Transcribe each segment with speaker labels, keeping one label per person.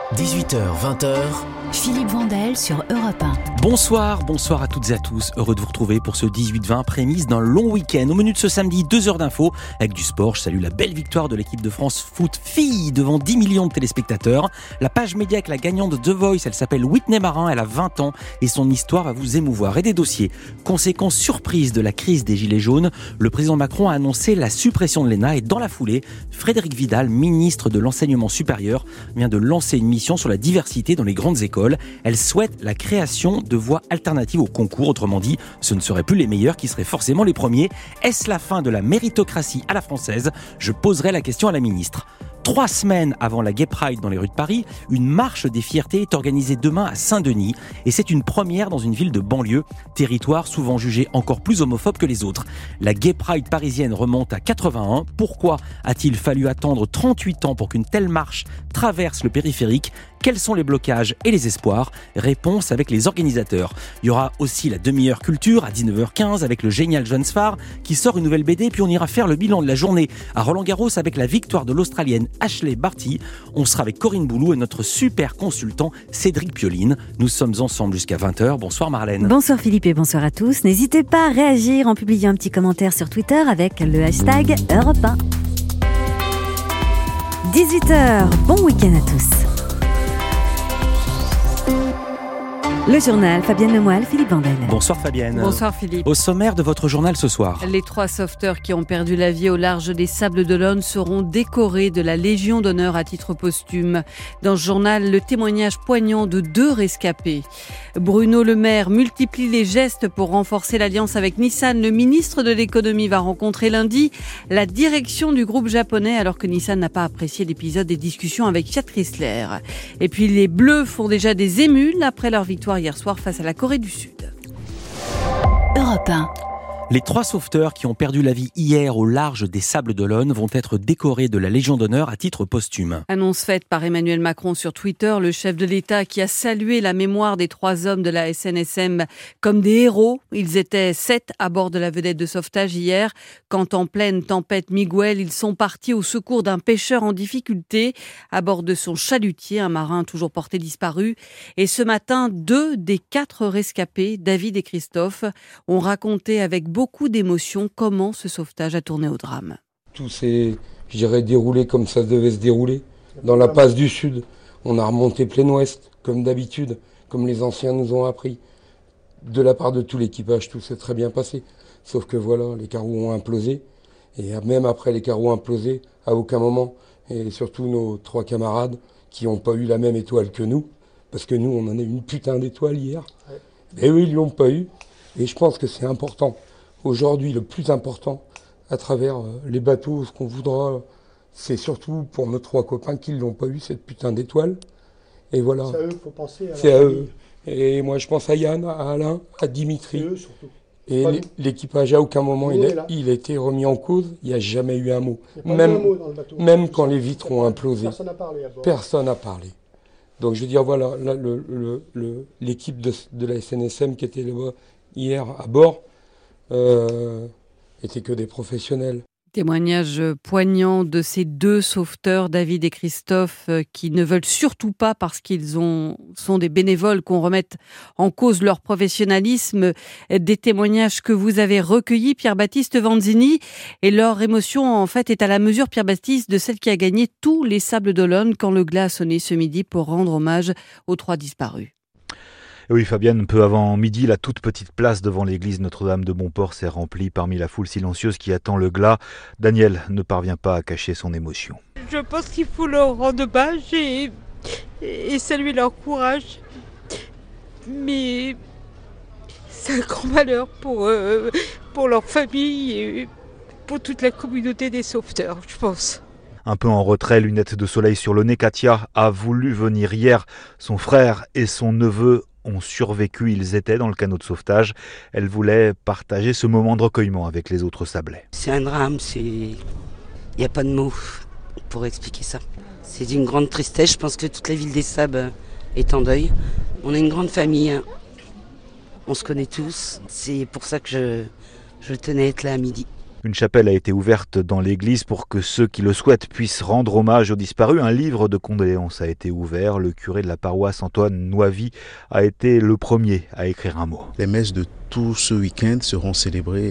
Speaker 1: 18h-20h,
Speaker 2: Philippe Vandel sur Europe 1.
Speaker 3: Bonsoir à toutes et à tous. Heureux de vous retrouver pour ce 18-20, prémisse d'un long week-end. Au menu de ce samedi, 2 heures d'infos avec du sport. Je salue la belle victoire de l'équipe de France foot filles devant 10 millions de téléspectateurs. La page média avec la gagnante de The Voice, elle s'appelle Whitney Marin, elle a 20 ans et son histoire va vous émouvoir. Et des dossiers. Conséquence surprise de la crise des Gilets jaunes, le président Macron a annoncé la suppression de l'ENA et dans la foulée, Frédérique Vidal, ministre de l'Enseignement supérieur, vient de lancer une mission sur la diversité dans les grandes écoles. Elle souhaite la création de voies alternatives au concours. Autrement dit, ce ne seraient plus les meilleurs qui seraient forcément les premiers. Est-ce la fin de la méritocratie à la française ? Je poserai la question à la ministre. 3 semaines avant la Gay Pride dans les rues de Paris, une marche des fiertés est organisée demain à Saint-Denis et c'est une première dans une ville de banlieue, territoire souvent jugé encore plus homophobe que les autres. La Gay Pride parisienne remonte à 81. Pourquoi a-t-il fallu attendre 38 ans pour qu'une telle marche traverse le périphérique ? Quels sont les blocages et les espoirs ? Réponse avec les organisateurs. Il y aura aussi la demi-heure culture à 19h15 avec le génial John Sfar qui sort une nouvelle BD, puis on ira faire le bilan de la journée à Roland-Garros avec la victoire de l'Australienne Ashley Barty. On sera avec Corinne Boulou et notre super consultant Cédric Pioline. Nous sommes ensemble jusqu'à 20h. Bonsoir Marlène.
Speaker 4: Bonsoir Philippe et bonsoir à tous. N'hésitez pas à réagir en publiant un petit commentaire sur Twitter avec le hashtag Europe 1. 18h, bon week-end à tous. Le journal, Fabienne Lemoyle, Philippe Vandel.
Speaker 3: Bonsoir Fabienne.
Speaker 5: Bonsoir Philippe.
Speaker 3: Au sommaire de votre journal ce soir.
Speaker 5: Les 3 sauveteurs qui ont perdu la vie au large des Sables d'Olonne seront décorés de la Légion d'honneur à titre posthume. Dans ce journal, le témoignage poignant de 2 rescapés. Bruno Le Maire multiplie les gestes pour renforcer l'alliance avec Nissan. Le ministre de l'économie va rencontrer lundi la direction du groupe japonais alors que Nissan n'a pas apprécié l'épisode des discussions avec Fiat Chrysler. Et puis les Bleus font déjà des émules après leur victoire hier soir face à la Corée du Sud.
Speaker 2: Europe 1.
Speaker 3: Les 3 sauveteurs qui ont perdu la vie hier au large des Sables d'Olonne vont être décorés de la Légion d'honneur à titre posthume.
Speaker 5: Annonce faite par Emmanuel Macron sur Twitter, le chef de l'État qui a salué la mémoire des 3 hommes de la SNSM comme des héros. Ils étaient 7 à bord de la vedette de sauvetage hier, quand en pleine tempête Miguel, ils sont partis au secours d'un pêcheur en difficulté à bord de son chalutier, un marin toujours porté disparu. Et ce matin, 2 des 4 rescapés, David et Christophe, ont raconté avec beaucoup d'émotion comment ce sauvetage a tourné au drame.
Speaker 6: Tout s'est, je dirais, déroulé comme ça devait se dérouler. Dans la passe du Sud, on a remonté plein ouest, comme d'habitude, comme les anciens nous ont appris. De la part de tout l'équipage, tout s'est très bien passé. Sauf que voilà, les carreaux ont implosé. Et même après les carreaux implosés, à aucun moment, et surtout nos 3 camarades qui n'ont pas eu la même étoile que nous, parce que nous, on en a eu une putain d'étoile hier. Et eux, ils ne l'ont pas eu. Et je pense que c'est important. Aujourd'hui, le plus important, à travers les bateaux, ce qu'on voudra, c'est surtout pour nos 3 copains qui ne l'ont pas eu, cette putain d'étoile. Et voilà.
Speaker 7: C'est à eux qu'il faut penser.
Speaker 6: C'est à eux. Et moi, je pense à Yann, à Alain, à Dimitri.
Speaker 7: C'est eux surtout.
Speaker 6: Et l'équipage, à aucun moment, il a été remis en cause. Il n'y a jamais eu un mot. Même quand les vitres ont implosé.
Speaker 7: Personne n'a parlé à bord.
Speaker 6: Personne n'a parlé. Donc, je veux dire, voilà, là, l'équipe de la SNSM qui était là-bas hier à bord, étaient que des professionnels.
Speaker 5: Témoignage poignant de ces 2 sauveteurs, David et Christophe, qui ne veulent surtout pas, parce qu'ils sont des bénévoles, qu'on remette en cause leur professionnalisme. Des témoignages que vous avez recueillis, Pierre-Baptiste Vanzini, et leur émotion, en fait, est à la mesure, Pierre-Baptiste, de celle qui a gagné tous les Sables d'Olonne quand le glas a sonné ce midi pour rendre hommage aux 3 disparus.
Speaker 8: Oui, Fabienne, peu avant midi, la toute petite place devant l'église Notre-Dame de Montport s'est remplie parmi la foule silencieuse qui attend le glas. Daniel ne parvient pas à cacher son émotion.
Speaker 9: Je pense qu'il faut leur rendre hommage et saluer leur courage. Mais c'est un grand malheur pour leur famille et pour toute la communauté des sauveteurs, je pense.
Speaker 8: Un peu en retrait, lunettes de soleil sur le nez, Katia a voulu venir hier. Son frère et son neveu ont survécu, ils étaient dans le canot de sauvetage. Elle voulait partager ce moment de recueillement avec les autres Sablais.
Speaker 10: C'est un drame, il n'y a pas de mots pour expliquer ça. C'est d'une grande tristesse, je pense que toute la ville des Sables est en deuil. On est une grande famille, on se connaît tous, c'est pour ça que je tenais à être là à midi.
Speaker 8: Une chapelle a été ouverte dans l'église pour que ceux qui le souhaitent puissent rendre hommage aux disparus. Un livre de condoléances a été ouvert. Le curé de la paroisse, Antoine Noivy, a été le premier à écrire un mot.
Speaker 1: Les messes de tout ce week-end seront célébrées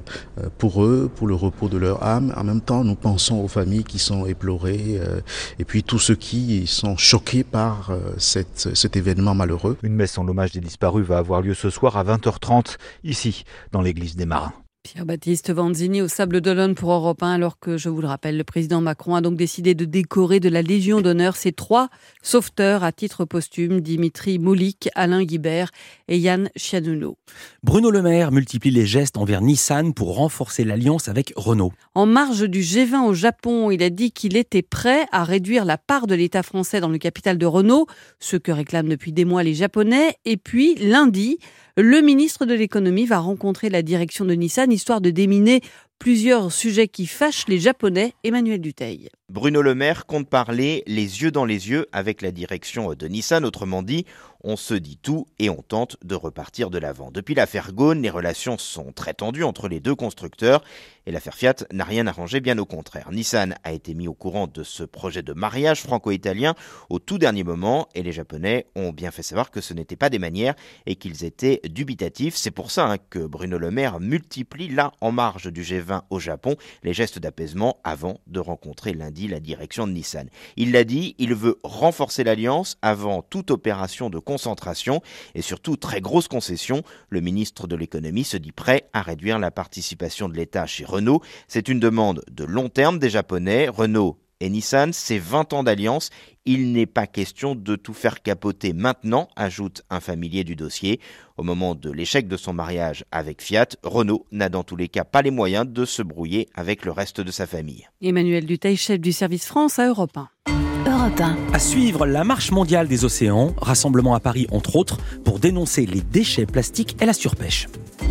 Speaker 1: pour eux, pour le repos de leur âme. En même temps, nous pensons aux familles qui sont éplorées et puis tous ceux qui sont choqués par cet événement malheureux.
Speaker 8: Une messe en l'hommage des disparus va avoir lieu ce soir à 20h30, ici, dans l'église des Marins.
Speaker 5: Pierre-Baptiste Vanzini au Sable d'Olonne pour Europe 1, alors que, je vous le rappelle, le président Macron a donc décidé de décorer de la Légion d'honneur ses 3 sauveteurs à titre posthume, Dimitri Moulik, Alain Guibert et Yann Chianuno.
Speaker 3: Bruno Le Maire multiplie les gestes envers Nissan pour renforcer l'alliance avec Renault.
Speaker 5: En marge du G20 au Japon, il a dit qu'il était prêt à réduire la part de l'État français dans le capital de Renault, ce que réclament depuis des mois les Japonais. Et puis, lundi, le ministre de l'économie va rencontrer la direction de Nissan, histoire de déminer plusieurs sujets qui fâchent les Japonais. Emmanuel Dutheil.
Speaker 7: Bruno Le Maire compte parler les yeux dans les yeux avec la direction de Nissan. Autrement dit, on se dit tout et on tente de repartir de l'avant. Depuis l'affaire Ghosn, les relations sont très tendues entre les deux constructeurs et l'affaire Fiat n'a rien arrangé, bien au contraire. Nissan a été mis au courant de ce projet de mariage franco-italien au tout dernier moment et les Japonais ont bien fait savoir que ce n'était pas des manières et qu'ils étaient dubitatifs. C'est pour ça que Bruno Le Maire multiplie là, en marge du G20 au Japon, les gestes d'apaisement avant de rencontrer lundi la direction de Nissan. Il l'a dit, il veut renforcer l'alliance avant toute opération de concentration et surtout très grosse concession. Le ministre de l'économie se dit prêt à réduire la participation de l'État chez Renault. C'est une demande de long terme des Japonais. Renault et Nissan, c'est 20 ans d'alliance. Il n'est pas question de tout faire capoter maintenant, ajoute un familier du dossier. Au moment de l'échec de son mariage avec Fiat, Renault n'a dans tous les cas pas les moyens de se brouiller avec le reste de sa famille.
Speaker 5: Emmanuel Dutheil, chef du service France à Europe 1.
Speaker 2: Europe 1.
Speaker 3: À suivre, la marche mondiale des océans, rassemblement à Paris entre autres, pour dénoncer les déchets plastiques et la surpêche.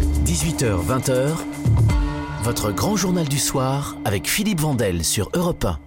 Speaker 11: 18h, 20h, votre grand journal du soir avec Philippe Vandel sur Europe 1.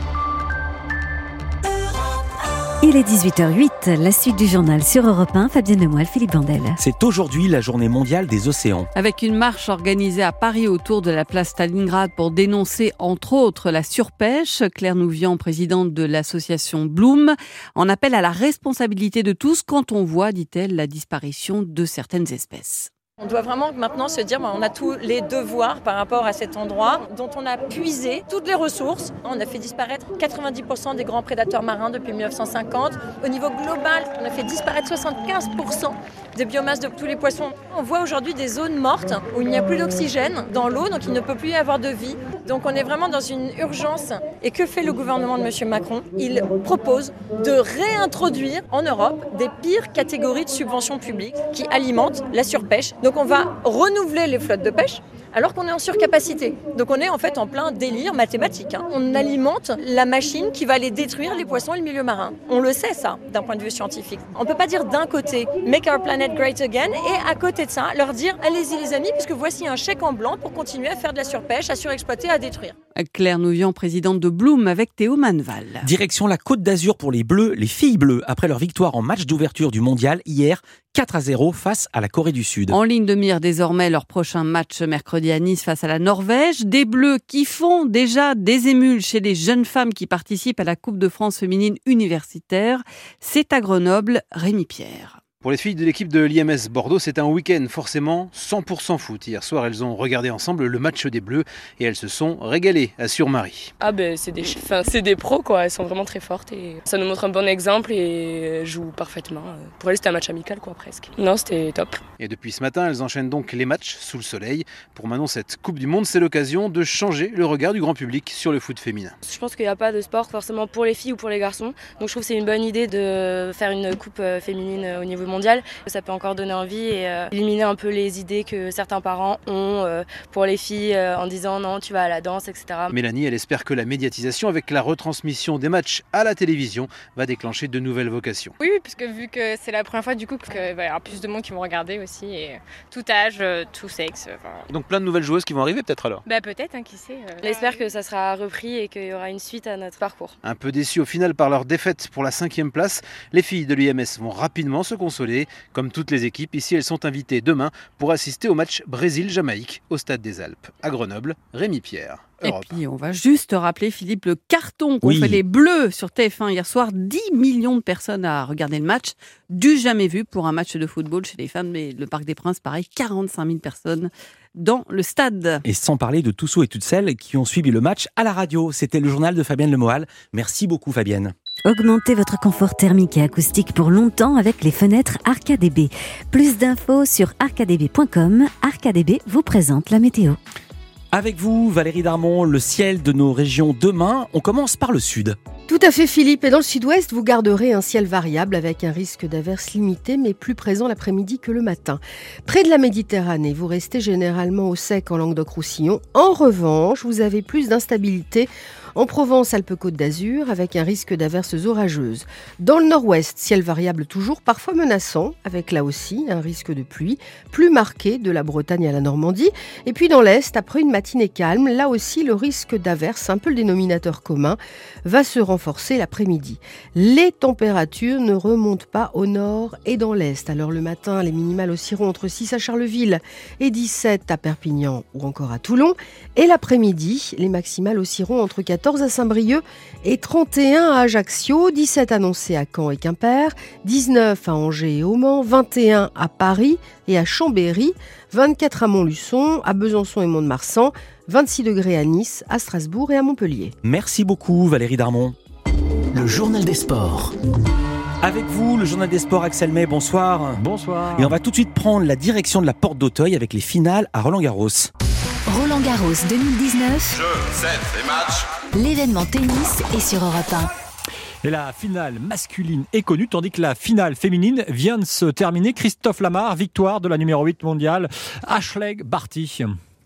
Speaker 4: Il est 18h08, la suite du journal sur Europe 1, Fabienne Lemoyle, Philippe Vandel.
Speaker 3: C'est aujourd'hui la journée mondiale des océans.
Speaker 5: Avec une marche organisée à Paris autour de la place Stalingrad pour dénoncer entre autres la surpêche, Claire Nouvian, présidente de l'association Bloom, en appelle à la responsabilité de tous quand on voit, dit-elle, la disparition de certaines espèces.
Speaker 12: On doit vraiment maintenant se dire on a tous les devoirs par rapport à cet endroit dont on a puisé toutes les ressources. On a fait disparaître 90% des grands prédateurs marins depuis 1950. Au niveau global, on a fait disparaître 75% des biomasses de tous les poissons. On voit aujourd'hui des zones mortes où il n'y a plus d'oxygène dans l'eau, donc il ne peut plus y avoir de vie. Donc on est vraiment dans une urgence. Et que fait le gouvernement de M. Macron ? Il propose de réintroduire en Europe des pires catégories de subventions publiques qui alimentent la surpêche. Donc on va renouveler les flottes de pêche alors qu'on est en surcapacité. Donc on est en fait en plein délire mathématique. On alimente la machine qui va aller détruire les poissons et le milieu marin. On le sait ça, d'un point de vue scientifique. On ne peut pas dire d'un côté « Make our planet great again » et à côté de ça, leur dire « Allez-y les amis, puisque voici un chèque en blanc pour continuer à faire de la surpêche, à surexploiter, à détruire. »
Speaker 5: Claire Nouvian, présidente de Bloom, avec Théo Manval.
Speaker 3: Direction la Côte d'Azur pour les Bleus, les filles bleues, après leur victoire en match d'ouverture du mondial hier, 4-0 face à la Corée du Sud.
Speaker 5: En ligne de mire désormais leur prochain match mercredi à Nice face à la Norvège. Des Bleus qui font déjà des émules chez les jeunes femmes qui participent à la Coupe de France féminine universitaire. C'est à Grenoble, Rémi Pierre.
Speaker 13: Pour les filles de l'équipe de l'IMS Bordeaux, c'est un week-end forcément 100% foot. Hier soir, elles ont regardé ensemble le match des Bleus et elles se sont régalées, assure Marie.
Speaker 14: Ah ben c'est des pros quoi, elles sont vraiment très fortes et ça nous montre un bon exemple et jouent parfaitement. Pour elles c'était un match amical quoi presque. Non c'était top.
Speaker 13: Et depuis ce matin, elles enchaînent donc les matchs sous le soleil. Pour Manon, cette Coupe du Monde, c'est l'occasion de changer le regard du grand public sur le foot féminin.
Speaker 14: Je pense qu'il n'y a pas de sport forcément pour les filles ou pour les garçons. Donc je trouve que c'est une bonne idée de faire une coupe féminine au niveau mondial. Ça peut encore donner envie et éliminer un peu les idées que certains parents ont pour les filles en disant non tu vas à la danse, etc.
Speaker 13: Mélanie, elle espère que la médiatisation avec la retransmission des matchs à la télévision va déclencher de nouvelles vocations.
Speaker 15: Oui, parce que vu que c'est la première fois du coup qu'il va y avoir plus de monde qui vont regarder aussi et tout âge, tout sexe.
Speaker 13: Donc plein de nouvelles joueuses qui vont arriver peut-être alors.
Speaker 15: Bah peut-être, qui sait.
Speaker 14: On espère que ça sera repris et qu'il y aura une suite à notre parcours.
Speaker 13: Un peu déçus au final par leur défaite pour la 5e place, les filles de l'IMS vont rapidement se consolider. consolée. Comme toutes les équipes, ici elles sont invitées demain pour assister au match Brésil-Jamaïque au Stade des Alpes. À Grenoble, Rémi Pierre. Europe.
Speaker 5: Et puis on va juste rappeler, Philippe, le carton qu'ont fait les Bleus sur TF1 hier soir. 10 millions de personnes à regarder le match. Du jamais vu pour un match de football chez les femmes. Mais le Parc des Princes, pareil, 45 000 personnes dans le stade.
Speaker 3: Et sans parler de tous ceux et toutes celles qui ont suivi le match à la radio. C'était le journal de Fabienne Lemoal. Merci beaucoup Fabienne.
Speaker 4: Augmentez votre confort thermique et acoustique pour longtemps avec les fenêtres ArcaDB. Plus d'infos sur arcadb.com. ArcaDB vous présente la météo.
Speaker 3: Avec vous, Valérie Darmon, le ciel de nos régions demain. On commence par le sud.
Speaker 16: Tout à fait Philippe, et dans le sud-ouest, vous garderez un ciel variable avec un risque d'averse limité mais plus présent l'après-midi que le matin. Près de la Méditerranée, vous restez généralement au sec en Languedoc-Roussillon. En revanche, vous avez plus d'instabilité en Provence-Alpes-Côte d'Azur avec un risque d'averses orageuses. Dans le nord-ouest, ciel variable toujours, parfois menaçant, avec là aussi un risque de pluie plus marqué de la Bretagne à la Normandie. Et puis dans l'est, après une matinée calme, là aussi le risque d'averse, un peu le dénominateur commun, va se renforcer l'après-midi. Les températures ne remontent pas au nord et dans l'est. Alors le matin, les minimales oscilleront entre 6 à Charleville et 17 à Perpignan ou encore à Toulon. Et l'après-midi, les maximales oscilleront entre 14 à Saint-Brieuc et 31 à Ajaccio, 17 annoncés à Caen et Quimper, 19 à Angers et au Mans, 21 à Paris et à Chambéry, 24 à Montluçon, à Besançon et Mont-de-Marsan, 26 degrés à Nice, à Strasbourg et à Montpellier.
Speaker 3: Merci beaucoup Valérie Darmon.
Speaker 11: Le journal des sports.
Speaker 3: Avec vous, le journal des sports, Axel May, bonsoir.
Speaker 17: Bonsoir.
Speaker 3: Et on va tout de suite prendre la direction de la Porte d'Auteuil avec les finales à Roland-Garros.
Speaker 2: Roland-Garros 2019.
Speaker 18: Jeux, 7 et match.
Speaker 2: L'événement tennis est sur Europe 1.
Speaker 17: Et la finale masculine est connue, tandis que la finale féminine vient de se terminer. Christophe Lamar, victoire de la numéro 8 mondiale, Ashleigh Barty.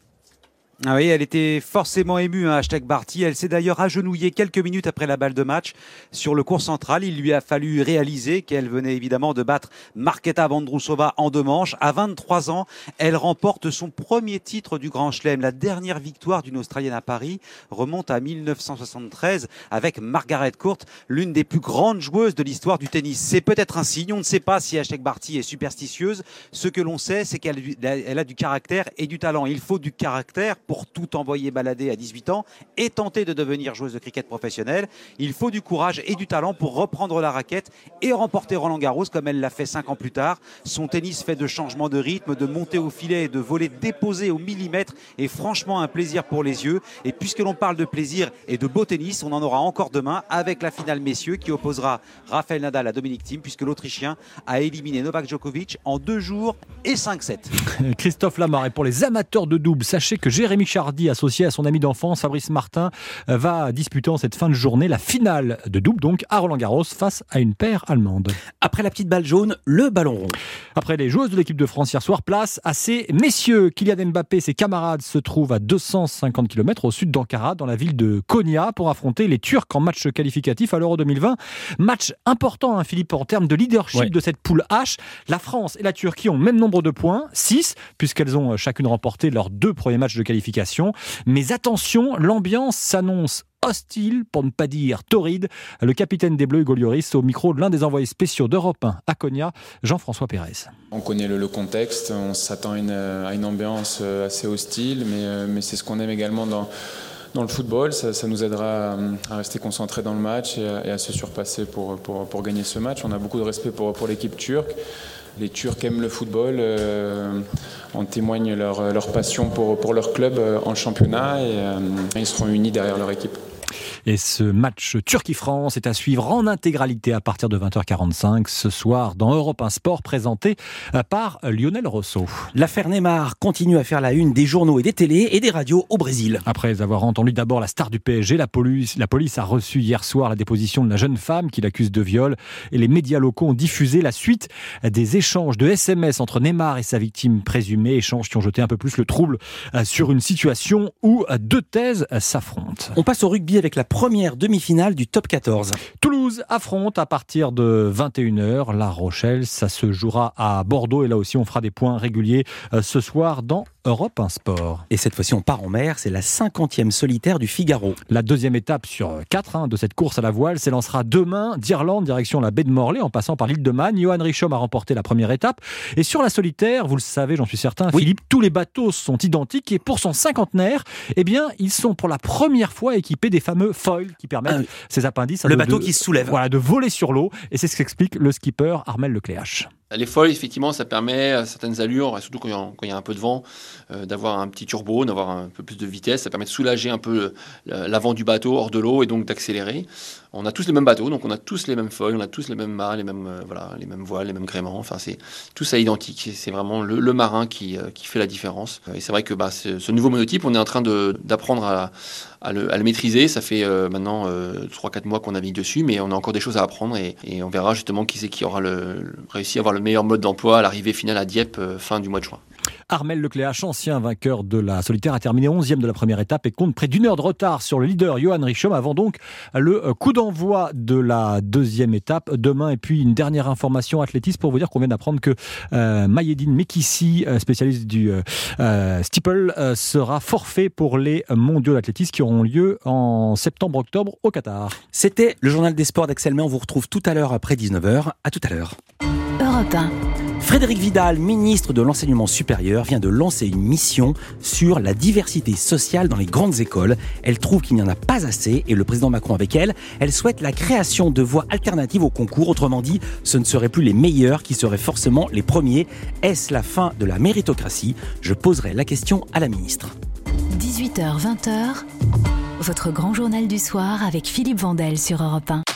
Speaker 19: Ah oui, elle était forcément émue, Ashleigh Barty. Elle s'est d'ailleurs agenouillée quelques minutes après la balle de match sur le court central. Il lui a fallu réaliser qu'elle venait évidemment de battre Marketa Vondrousova en 2 manches. À 23 ans, elle remporte son premier titre du Grand Chelem. La dernière victoire d'une Australienne à Paris remonte à 1973 avec Margaret Court, l'une des plus grandes joueuses de l'histoire du tennis. C'est peut-être un signe. On ne sait pas si Ashleigh Barty est superstitieuse. Ce que l'on sait, c'est qu'elle a du caractère et du talent. Il faut du caractère pour tout envoyer balader à 18 ans et tenter de devenir joueuse de cricket professionnelle. Il faut du courage et du talent pour reprendre la raquette et remporter Roland-Garros comme elle l'a fait 5 ans plus tard. Son tennis fait de changements de rythme, de montée au filet et de volets déposés au millimètre est franchement un plaisir pour les yeux. Et puisque l'on parle de plaisir et de beau tennis, on en aura encore demain avec la finale messieurs qui opposera Rafael Nadal à Dominic Thiem puisque l'Autrichien a éliminé Novak Djokovic en 2 jours et 5-7.
Speaker 17: Christophe Lamar. Et pour les amateurs de double, sachez que Jérémy Chardy, associé à son ami d'enfance Fabrice Martin, va disputer en cette fin de journée la finale de double, donc à Roland-Garros, face à une paire allemande.
Speaker 3: Après la petite balle jaune, le ballon rond.
Speaker 17: Après les joueuses de l'équipe de France hier soir, place à ces messieurs. Kylian Mbappé et ses camarades se trouvent à 250 km au sud d'Ankara, dans la ville de Konya, pour affronter les Turcs en match qualificatif à l'Euro 2020. Match important, Philippe, en termes de leadership de cette poule H. La France et la Turquie ont le même nombre de points, 6, puisqu'elles ont chacune remporté leurs 2 premiers matchs de qualification. Mais attention, l'ambiance s'annonce hostile, pour ne pas dire torride. Le capitaine des Bleus, Hugo Lloris, au micro de l'un des envoyés spéciaux d'Europe 1 à Konya, Jean-François Pérez.
Speaker 20: On connaît le contexte, on s'attend à une ambiance assez hostile, mais c'est ce qu'on aime également dans le football. Ça nous aidera à rester concentrés dans le match et à se surpasser pour gagner ce match. On a beaucoup de respect pour l'équipe turque. Les Turcs aiment le football, en témoigne leur passion pour leur club en championnat et ils seront unis derrière leur équipe.
Speaker 17: Et ce match Turquie-France est à suivre en intégralité à partir de 20h45 ce soir dans Europe 1 Sport, présenté par Lionel Rosso.
Speaker 3: L'affaire Neymar continue à faire la une des journaux et des télés et des radios au Brésil.
Speaker 17: Après avoir entendu d'abord la star du PSG, la police a reçu hier soir la déposition de la jeune femme qui l'accuse de viol et les médias locaux ont diffusé la suite des échanges de SMS entre Neymar et sa victime présumée, échanges qui ont jeté un peu plus le trouble sur une situation où 2 thèses s'affrontent.
Speaker 3: On passe au rugby avec la première demi-finale du top 14.
Speaker 17: Toulouse affronte à partir de 21h La Rochelle. Ça se jouera à Bordeaux et là aussi on fera des points réguliers ce soir dans Europe 1 Sport.
Speaker 3: Et cette fois-ci, on part en mer. C'est la 50e solitaire du Figaro.
Speaker 17: La deuxième étape sur 4 de cette course à la voile s'élancera demain d'Irlande, direction la baie de Morlaix, en passant par l'île de Man. Johan Richomme a remporté la première étape. Et sur la solitaire, vous le savez, j'en suis certain, oui. Philippe, tous les bateaux sont identiques. Et pour son cinquantenaire, eh bien, ils sont pour la première fois équipés des fameux foils qui permettent ces appendices.
Speaker 3: Le bateau qui se soulève.
Speaker 17: Voilà, de voler sur l'eau. Et c'est ce qu'explique le skipper Armel Lecléache.
Speaker 18: Les foils, effectivement, ça permet à certaines allures, surtout quand il y a un peu de vent, d'avoir un petit turbo, d'avoir un peu plus de vitesse. Ça permet de soulager un peu l'avant du bateau hors de l'eau et donc d'accélérer. On a tous les mêmes bateaux, donc on a tous les mêmes foils, on a tous les mêmes mâts, les mêmes voiles, les mêmes gréements. Enfin, c'est tout ça identique. C'est vraiment le marin qui fait la différence. Et c'est vrai que ce nouveau monotype, on est en train d'apprendre à le maîtriser. Ça fait maintenant 3-4 mois qu'on navigue dessus, mais on a encore des choses à apprendre et on verra justement qui c'est qui aura réussi à avoir le meilleur mode d'emploi à l'arrivée finale à Dieppe fin du mois de juin.
Speaker 17: Armel Lecléache, ancien vainqueur de la solitaire, a terminé 11e de la première étape et compte près d'une heure de retard sur le leader Johan Richomme avant donc le coup d'envoi de la deuxième étape demain. Et puis une dernière information athlétisme pour vous dire qu'on vient d'apprendre que Mayedine Mekissi, spécialiste du steeple, sera forfait pour les mondiaux d'athlétisme qui auront lieu en septembre-octobre au Qatar.
Speaker 3: C'était le journal des sports d'Axel May. On vous retrouve tout à l'heure après 19h. À tout à l'heure.
Speaker 2: Europe 1.
Speaker 3: Frédérique Vidal, ministre de l'Enseignement supérieur, vient de lancer une mission sur la diversité sociale dans les grandes écoles. Elle trouve qu'il n'y en a pas assez et le président Macron avec elle. Elle souhaite la création de voies alternatives au concours. Autrement dit, ce ne seraient plus les meilleurs qui seraient forcément les premiers. Est-ce la fin de la méritocratie ? Je poserai la question à la ministre.
Speaker 2: 18h, 20h, votre grand journal du soir avec Philippe Vandel sur Europe 1.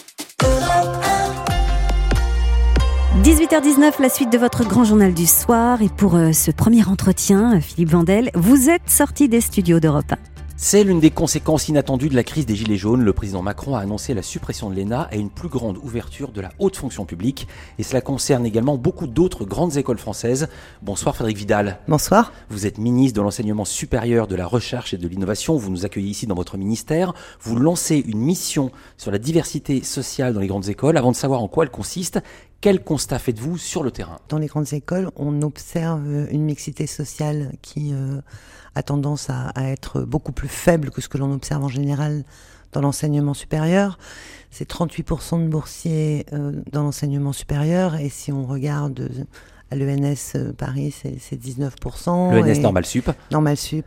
Speaker 4: 18h19, la suite de votre grand journal du soir. Et pour ce premier entretien, Philippe Vandel, vous êtes sorti des studios d'Europe 1.
Speaker 3: C'est l'une des conséquences inattendues de la crise des Gilets jaunes. Le président Macron a annoncé la suppression de l'ENA et une plus grande ouverture de la haute fonction publique. Et cela concerne également beaucoup d'autres grandes écoles françaises. Bonsoir Frédérique Vidal.
Speaker 21: Bonsoir.
Speaker 3: Vous êtes ministre de l'Enseignement supérieur, de la Recherche et de l'Innovation. Vous nous accueillez ici dans votre ministère. Vous lancez une mission sur la diversité sociale dans les grandes écoles. Avant de savoir en quoi elle consiste, quel constat faites-vous sur le terrain ?
Speaker 21: Dans les grandes écoles, on observe une mixité sociale qui a tendance à être beaucoup plus faible que ce que l'on observe en général dans l'enseignement supérieur. C'est 38% de boursiers dans l'enseignement supérieur, et si on regarde à l'ENS Paris, c'est 19%.
Speaker 3: L'ENS Normal Sup.
Speaker 21: Normal Sup,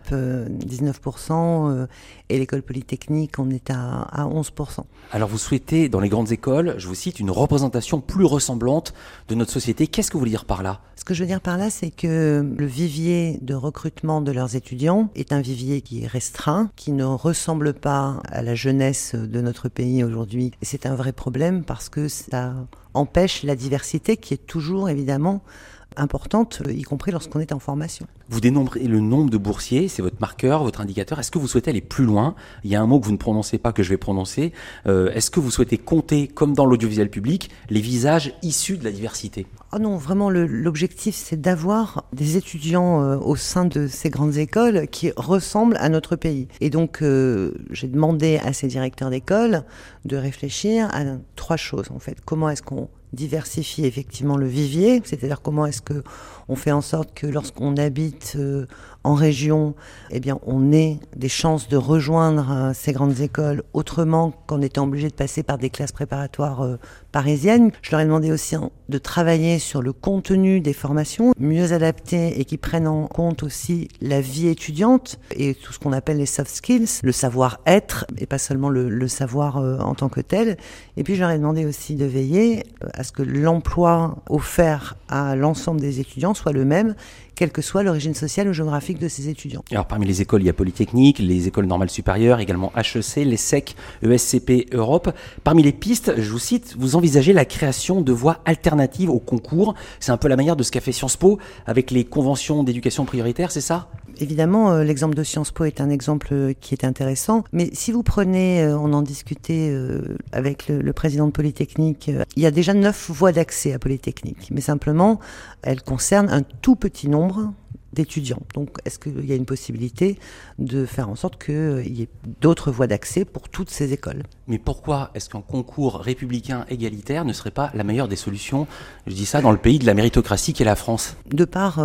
Speaker 21: 19%. Et l'école polytechnique, on est à 11%.
Speaker 3: Alors vous souhaitez, dans les grandes écoles, je vous cite, une représentation plus ressemblante de notre société. Qu'est-ce que vous voulez dire par là ?
Speaker 21: Ce que je veux dire par là, c'est que le vivier de recrutement de leurs étudiants est un vivier qui est restreint, qui ne ressemble pas à la jeunesse de notre pays aujourd'hui. Et c'est un vrai problème parce que ça empêche la diversité qui est toujours évidemment importante, y compris lorsqu'on est en formation.
Speaker 3: Vous dénombrez le nombre de boursiers, c'est votre marqueur, votre indicateur. Est-ce que vous souhaitez aller plus loin ? Il y a un mot que vous ne prononcez pas, que je vais prononcer. Est-ce que vous souhaitez compter, comme dans l'audiovisuel public, les visages issus de la diversité ?
Speaker 21: Oh non, vraiment, l'objectif, c'est d'avoir des étudiants au sein de ces grandes écoles qui ressemblent à notre pays. Et donc, j'ai demandé à ces directeurs d'école de réfléchir à 3 choses, en fait. Comment est-ce qu'on diversifie effectivement le vivier, c'est-à-dire comment est-ce que on fait en sorte que lorsqu'on habite en région, eh bien on ait des chances de rejoindre ces grandes écoles autrement qu'en étant obligé de passer par des classes préparatoires parisiennes. Je leur ai demandé aussi de travailler sur le contenu des formations, mieux adaptées et qui prennent en compte aussi la vie étudiante et tout ce qu'on appelle les soft skills, le savoir-être et pas seulement le savoir en tant que tel. Et puis je leur ai demandé aussi de veiller à ce que l'emploi offert à l'ensemble des étudiants soit le même, quelle que soit l'origine sociale ou géographique de ces étudiants.
Speaker 3: Alors parmi les écoles, il y a Polytechnique, les écoles normales supérieures, également HEC, l'ESSEC, ESCP, Europe. Parmi les pistes, je vous cite, vous envisagez la création de voies alternatives au concours. C'est un peu la manière de ce qu'a fait Sciences Po avec les conventions d'éducation prioritaire, c'est ça ?
Speaker 21: Évidemment, l'exemple de Sciences Po est un exemple qui est intéressant. Mais si vous prenez, on en discutait avec le président de Polytechnique, il y a déjà 9 voies d'accès à Polytechnique. Mais simplement, elles concernent un tout petit nombre, d'étudiants. Donc est-ce qu'il y a une possibilité de faire en sorte qu'il y ait d'autres voies d'accès pour toutes ces écoles ?
Speaker 3: Mais pourquoi est-ce qu'un concours républicain égalitaire ne serait pas la meilleure des solutions ? Je dis ça dans le pays de la méritocratie qu'est la France.
Speaker 21: De par,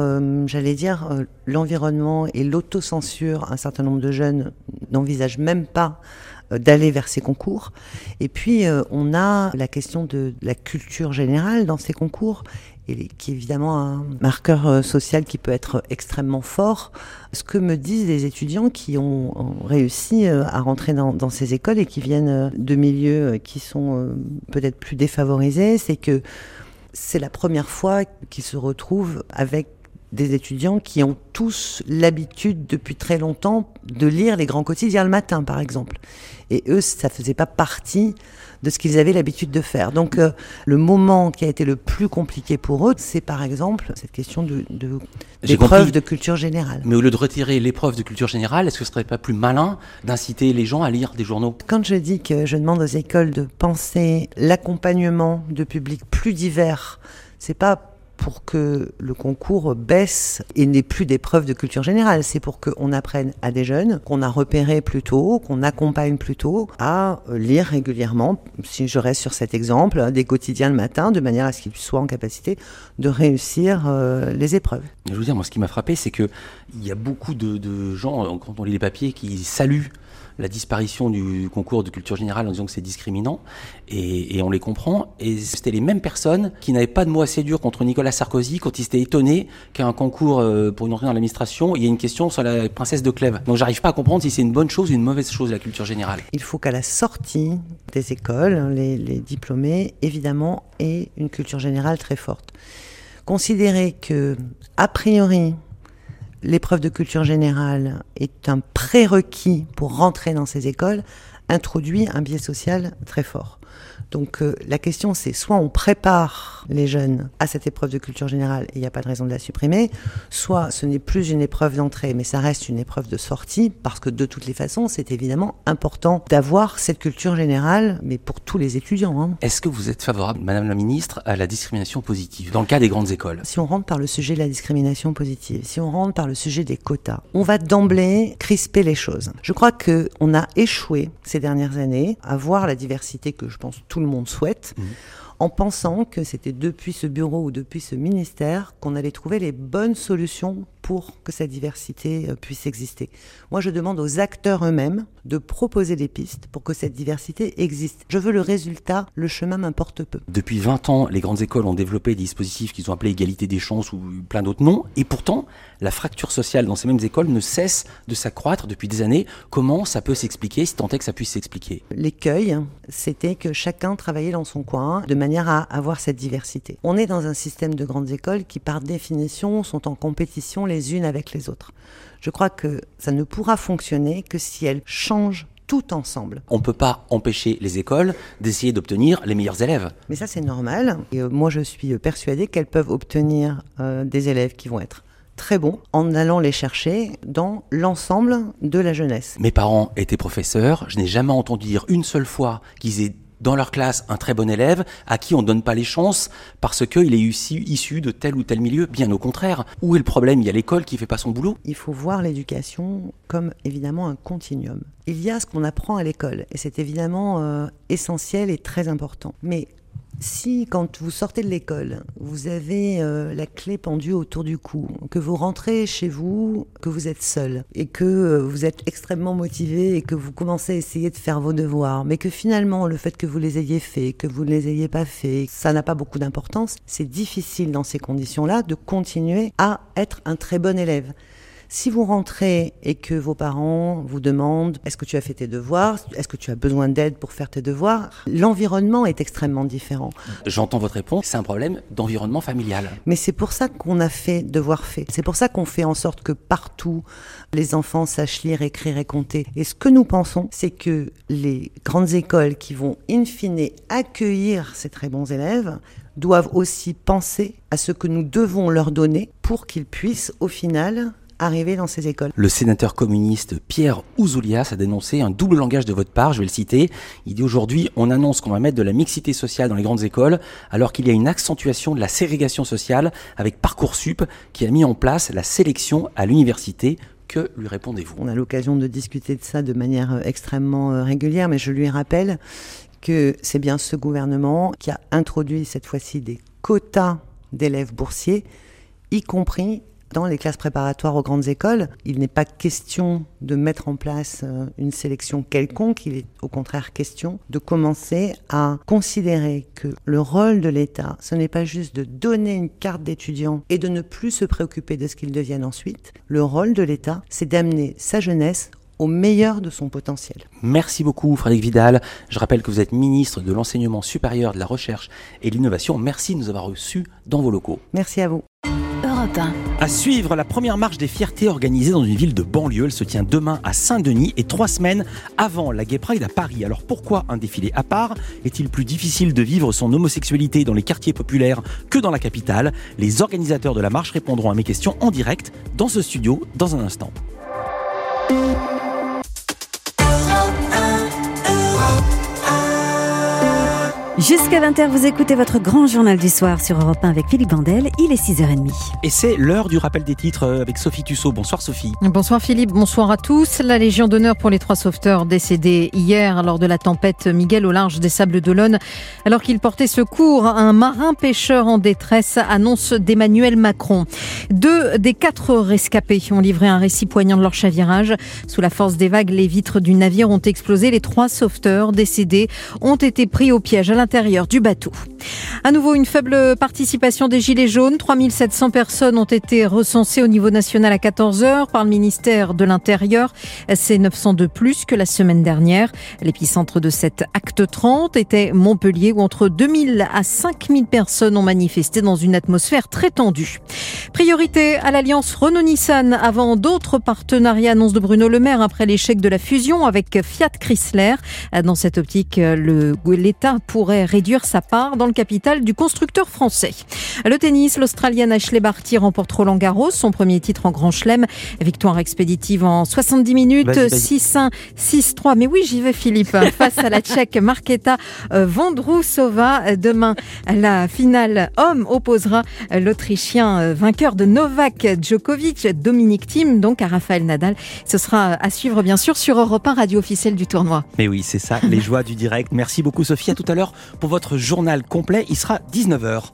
Speaker 21: l'environnement et l'autocensure, un certain nombre de jeunes n'envisagent même pas d'aller vers ces concours. Et puis, on a la question de la culture générale dans ces concours, et qui est évidemment un marqueur social qui peut être extrêmement fort. Ce que me disent les étudiants qui ont réussi à rentrer dans ces écoles et qui viennent de milieux qui sont peut-être plus défavorisés, c'est que c'est la première fois qu'ils se retrouvent avec des étudiants qui ont tous l'habitude depuis très longtemps de lire les grands quotidiens le matin, par exemple. Et eux, ça faisait pas partie de ce qu'ils avaient l'habitude de faire. Donc, le moment qui a été le plus compliqué pour eux, c'est par exemple cette question d'épreuve de culture générale.
Speaker 3: Mais au lieu de retirer l'épreuve de culture générale, est-ce que ce serait pas plus malin d'inciter les gens à lire des journaux ?
Speaker 21: Quand je dis que je demande aux écoles de penser l'accompagnement de publics plus divers, c'est pas pour que le concours baisse et n'ait plus d'épreuves de culture générale. C'est pour qu'on apprenne à des jeunes qu'on a repérés plus tôt, qu'on accompagne plus tôt, à lire régulièrement, si je reste sur cet exemple, des quotidiens le matin, de manière à ce qu'ils soient en capacité de réussir les épreuves.
Speaker 3: Je veux dire, moi, ce qui m'a frappé, c'est qu'il y a beaucoup de gens, quand on lit les papiers, qui saluent la disparition du concours de culture générale en disant que c'est discriminant, et on les comprend. Et c'était les mêmes personnes qui n'avaient pas de mots assez durs contre Nicolas Sarkozy quand ils s'étaient étonnés qu'à un concours pour une entrée dans l'administration, il y ait une question sur la princesse de Clèves. Donc j'arrive pas à comprendre si c'est une bonne chose ou une mauvaise chose, la culture générale.
Speaker 21: Il faut qu'à la sortie des écoles, les diplômés, évidemment, aient une culture générale très forte. Considérer que, a priori, l'épreuve de culture générale est un prérequis pour rentrer dans ces écoles, introduit un biais social très fort. Donc la question c'est soit on prépare les jeunes à cette épreuve de culture générale et il n'y a pas de raison de la supprimer, soit ce n'est plus une épreuve d'entrée mais ça reste une épreuve de sortie parce que de toutes les façons c'est évidemment important d'avoir cette culture générale mais pour tous les étudiants.
Speaker 3: Est-ce que vous êtes favorable, Madame la Ministre, à la discrimination positive dans le cas des grandes écoles ?
Speaker 21: Si on rentre par le sujet de la discrimination positive, si on rentre par le sujet des quotas, on va d'emblée crisper les choses. Je crois qu'on a échoué ces dernières années à voir la diversité que je pense tout le monde souhaite, en pensant que c'était depuis ce bureau ou depuis ce ministère qu'on allait trouver les bonnes solutions pour que cette diversité puisse exister. Moi, je demande aux acteurs eux-mêmes de proposer des pistes pour que cette diversité existe. Je veux le résultat, le chemin m'importe peu.
Speaker 3: Depuis 20 ans, les grandes écoles ont développé des dispositifs qu'ils ont appelés égalité des chances ou plein d'autres noms, et pourtant, la fracture sociale dans ces mêmes écoles ne cesse de s'accroître depuis des années. Comment ça peut s'expliquer, si tant est que ça puisse s'expliquer ?
Speaker 21: L'écueil, c'était que chacun travaillait dans son coin de manière à avoir cette diversité. On est dans un système de grandes écoles qui, par définition, sont en compétition les unes avec les autres. Je crois que ça ne pourra fonctionner que si elles changent tout ensemble.
Speaker 3: On ne peut pas empêcher les écoles d'essayer d'obtenir les meilleurs élèves.
Speaker 21: Mais ça, c'est normal. Et moi, je suis persuadée qu'elles peuvent obtenir des élèves qui vont être très bons en allant les chercher dans l'ensemble de la jeunesse.
Speaker 3: Mes parents étaient professeurs. Je n'ai jamais entendu dire une seule fois qu'ils aient dans leur classe un très bon élève à qui on ne donne pas les chances parce qu'il est issu de tel ou tel milieu. Bien au contraire. Où est le problème ? Il y a l'école qui ne fait pas son boulot.
Speaker 21: Il faut voir l'éducation comme évidemment un continuum. Il y a ce qu'on apprend à l'école et c'est évidemment essentiel et très important. Mais si, quand vous sortez de l'école, vous avez la clé pendue autour du cou, que vous rentrez chez vous, que vous êtes seul, et que vous êtes extrêmement motivé et que vous commencez à essayer de faire vos devoirs, mais que finalement, le fait que vous les ayez faits, que vous ne les ayez pas faits, ça n'a pas beaucoup d'importance, c'est difficile dans ces conditions-là de continuer à être un très bon élève. Si vous rentrez et que vos parents vous demandent « Est-ce que tu as fait tes devoirs ? Est-ce que tu as besoin d'aide pour faire tes devoirs ?» L'environnement est extrêmement différent.
Speaker 3: J'entends votre réponse, c'est un problème d'environnement familial.
Speaker 21: Mais c'est pour ça qu'on a fait devoirs faits. C'est pour ça qu'on fait en sorte que partout, les enfants sachent lire, écrire et compter. Et ce que nous pensons, c'est que les grandes écoles qui vont in fine accueillir ces très bons élèves doivent aussi penser à ce que nous devons leur donner pour qu'ils puissent, au final, arriver dans ces écoles.
Speaker 3: Le sénateur communiste Pierre Ouzoulias a dénoncé un double langage de votre part, je vais le citer. Il dit aujourd'hui, on annonce qu'on va mettre de la mixité sociale dans les grandes écoles, alors qu'il y a une accentuation de la ségrégation sociale avec Parcoursup qui a mis en place la sélection à l'université. Que lui répondez-vous ?
Speaker 21: On a l'occasion de discuter de ça de manière extrêmement régulière, mais je lui rappelle que c'est bien ce gouvernement qui a introduit cette fois-ci des quotas d'élèves boursiers, y compris dans les classes préparatoires aux grandes écoles. Il n'est pas question de mettre en place une sélection quelconque, il est au contraire question de commencer à considérer que le rôle de l'État, ce n'est pas juste de donner une carte d'étudiant et de ne plus se préoccuper de ce qu'ils deviennent ensuite. Le rôle de l'État, c'est d'amener sa jeunesse au meilleur de son potentiel.
Speaker 3: Merci beaucoup Frédérique Vidal. Je rappelle que vous êtes ministre de l'Enseignement supérieur, de la Recherche et de l'Innovation. Merci de nous avoir reçus dans vos locaux.
Speaker 21: Merci à vous.
Speaker 2: Europe 1.
Speaker 3: À suivre, la première marche des fiertés organisée dans une ville de banlieue. Elle se tient demain à Saint-Denis et 3 semaines avant la Gay Pride à Paris. Alors pourquoi un défilé à part ? Est-il plus difficile de vivre son homosexualité dans les quartiers populaires que dans la capitale ? Les organisateurs de la marche répondront à mes questions en direct dans ce studio dans un instant.
Speaker 4: Jusqu'à 20h, vous écoutez votre grand journal du soir sur Europe 1 avec Philippe Vandel. Il est 6h30.
Speaker 3: Et c'est l'heure du rappel des titres avec Sophie Tussaud. Bonsoir Sophie.
Speaker 6: Bonsoir Philippe, bonsoir à tous. La Légion d'honneur pour les 3 sauveteurs décédés hier lors de la tempête Miguel au large des Sables d'Olonne. Alors qu'ils portaient secours à un marin pêcheur en détresse, annonce d'Emmanuel Macron. 2 des 4 rescapés ont livré un récit poignant de leur chavirage. Sous la force des vagues, les vitres du navire ont explosé. Les 3 sauveteurs décédés ont été pris au piège à l'intérieur du bateau. À nouveau, une faible participation des Gilets jaunes. 3700 personnes ont été recensées au niveau national à 14h par le ministère de l'Intérieur. C'est 900 de plus que la semaine dernière. L'épicentre de cet acte 30 était Montpellier, où entre 2000 à 5000 personnes ont manifesté dans une atmosphère très tendue. Priorité à l'alliance Renault-Nissan avant d'autres partenariats, annonce de Bruno Le Maire après l'échec de la fusion avec Fiat Chrysler. Dans cette optique, l'État pourrait réduire sa part dans le capital du constructeur français. Le tennis, l'Australienne Ashley Barty remporte Roland-Garros, son premier titre en Grand Chelem. Victoire expéditive en 70 minutes, 6-1, 6-3. Mais oui, j'y vais Philippe. Face à la Tchèque Markéta Vondrousova. Demain, la finale homme opposera l'Autrichien vainqueur de Novak Djokovic, Dominic Thiem, donc à Rafael Nadal. Ce sera à suivre bien sûr sur Europe 1, radio officielle du tournoi.
Speaker 3: Mais oui, c'est ça, les joies du direct. Merci beaucoup Sophie, à tout à l'heure pour votre journal complet. Il sera 19h.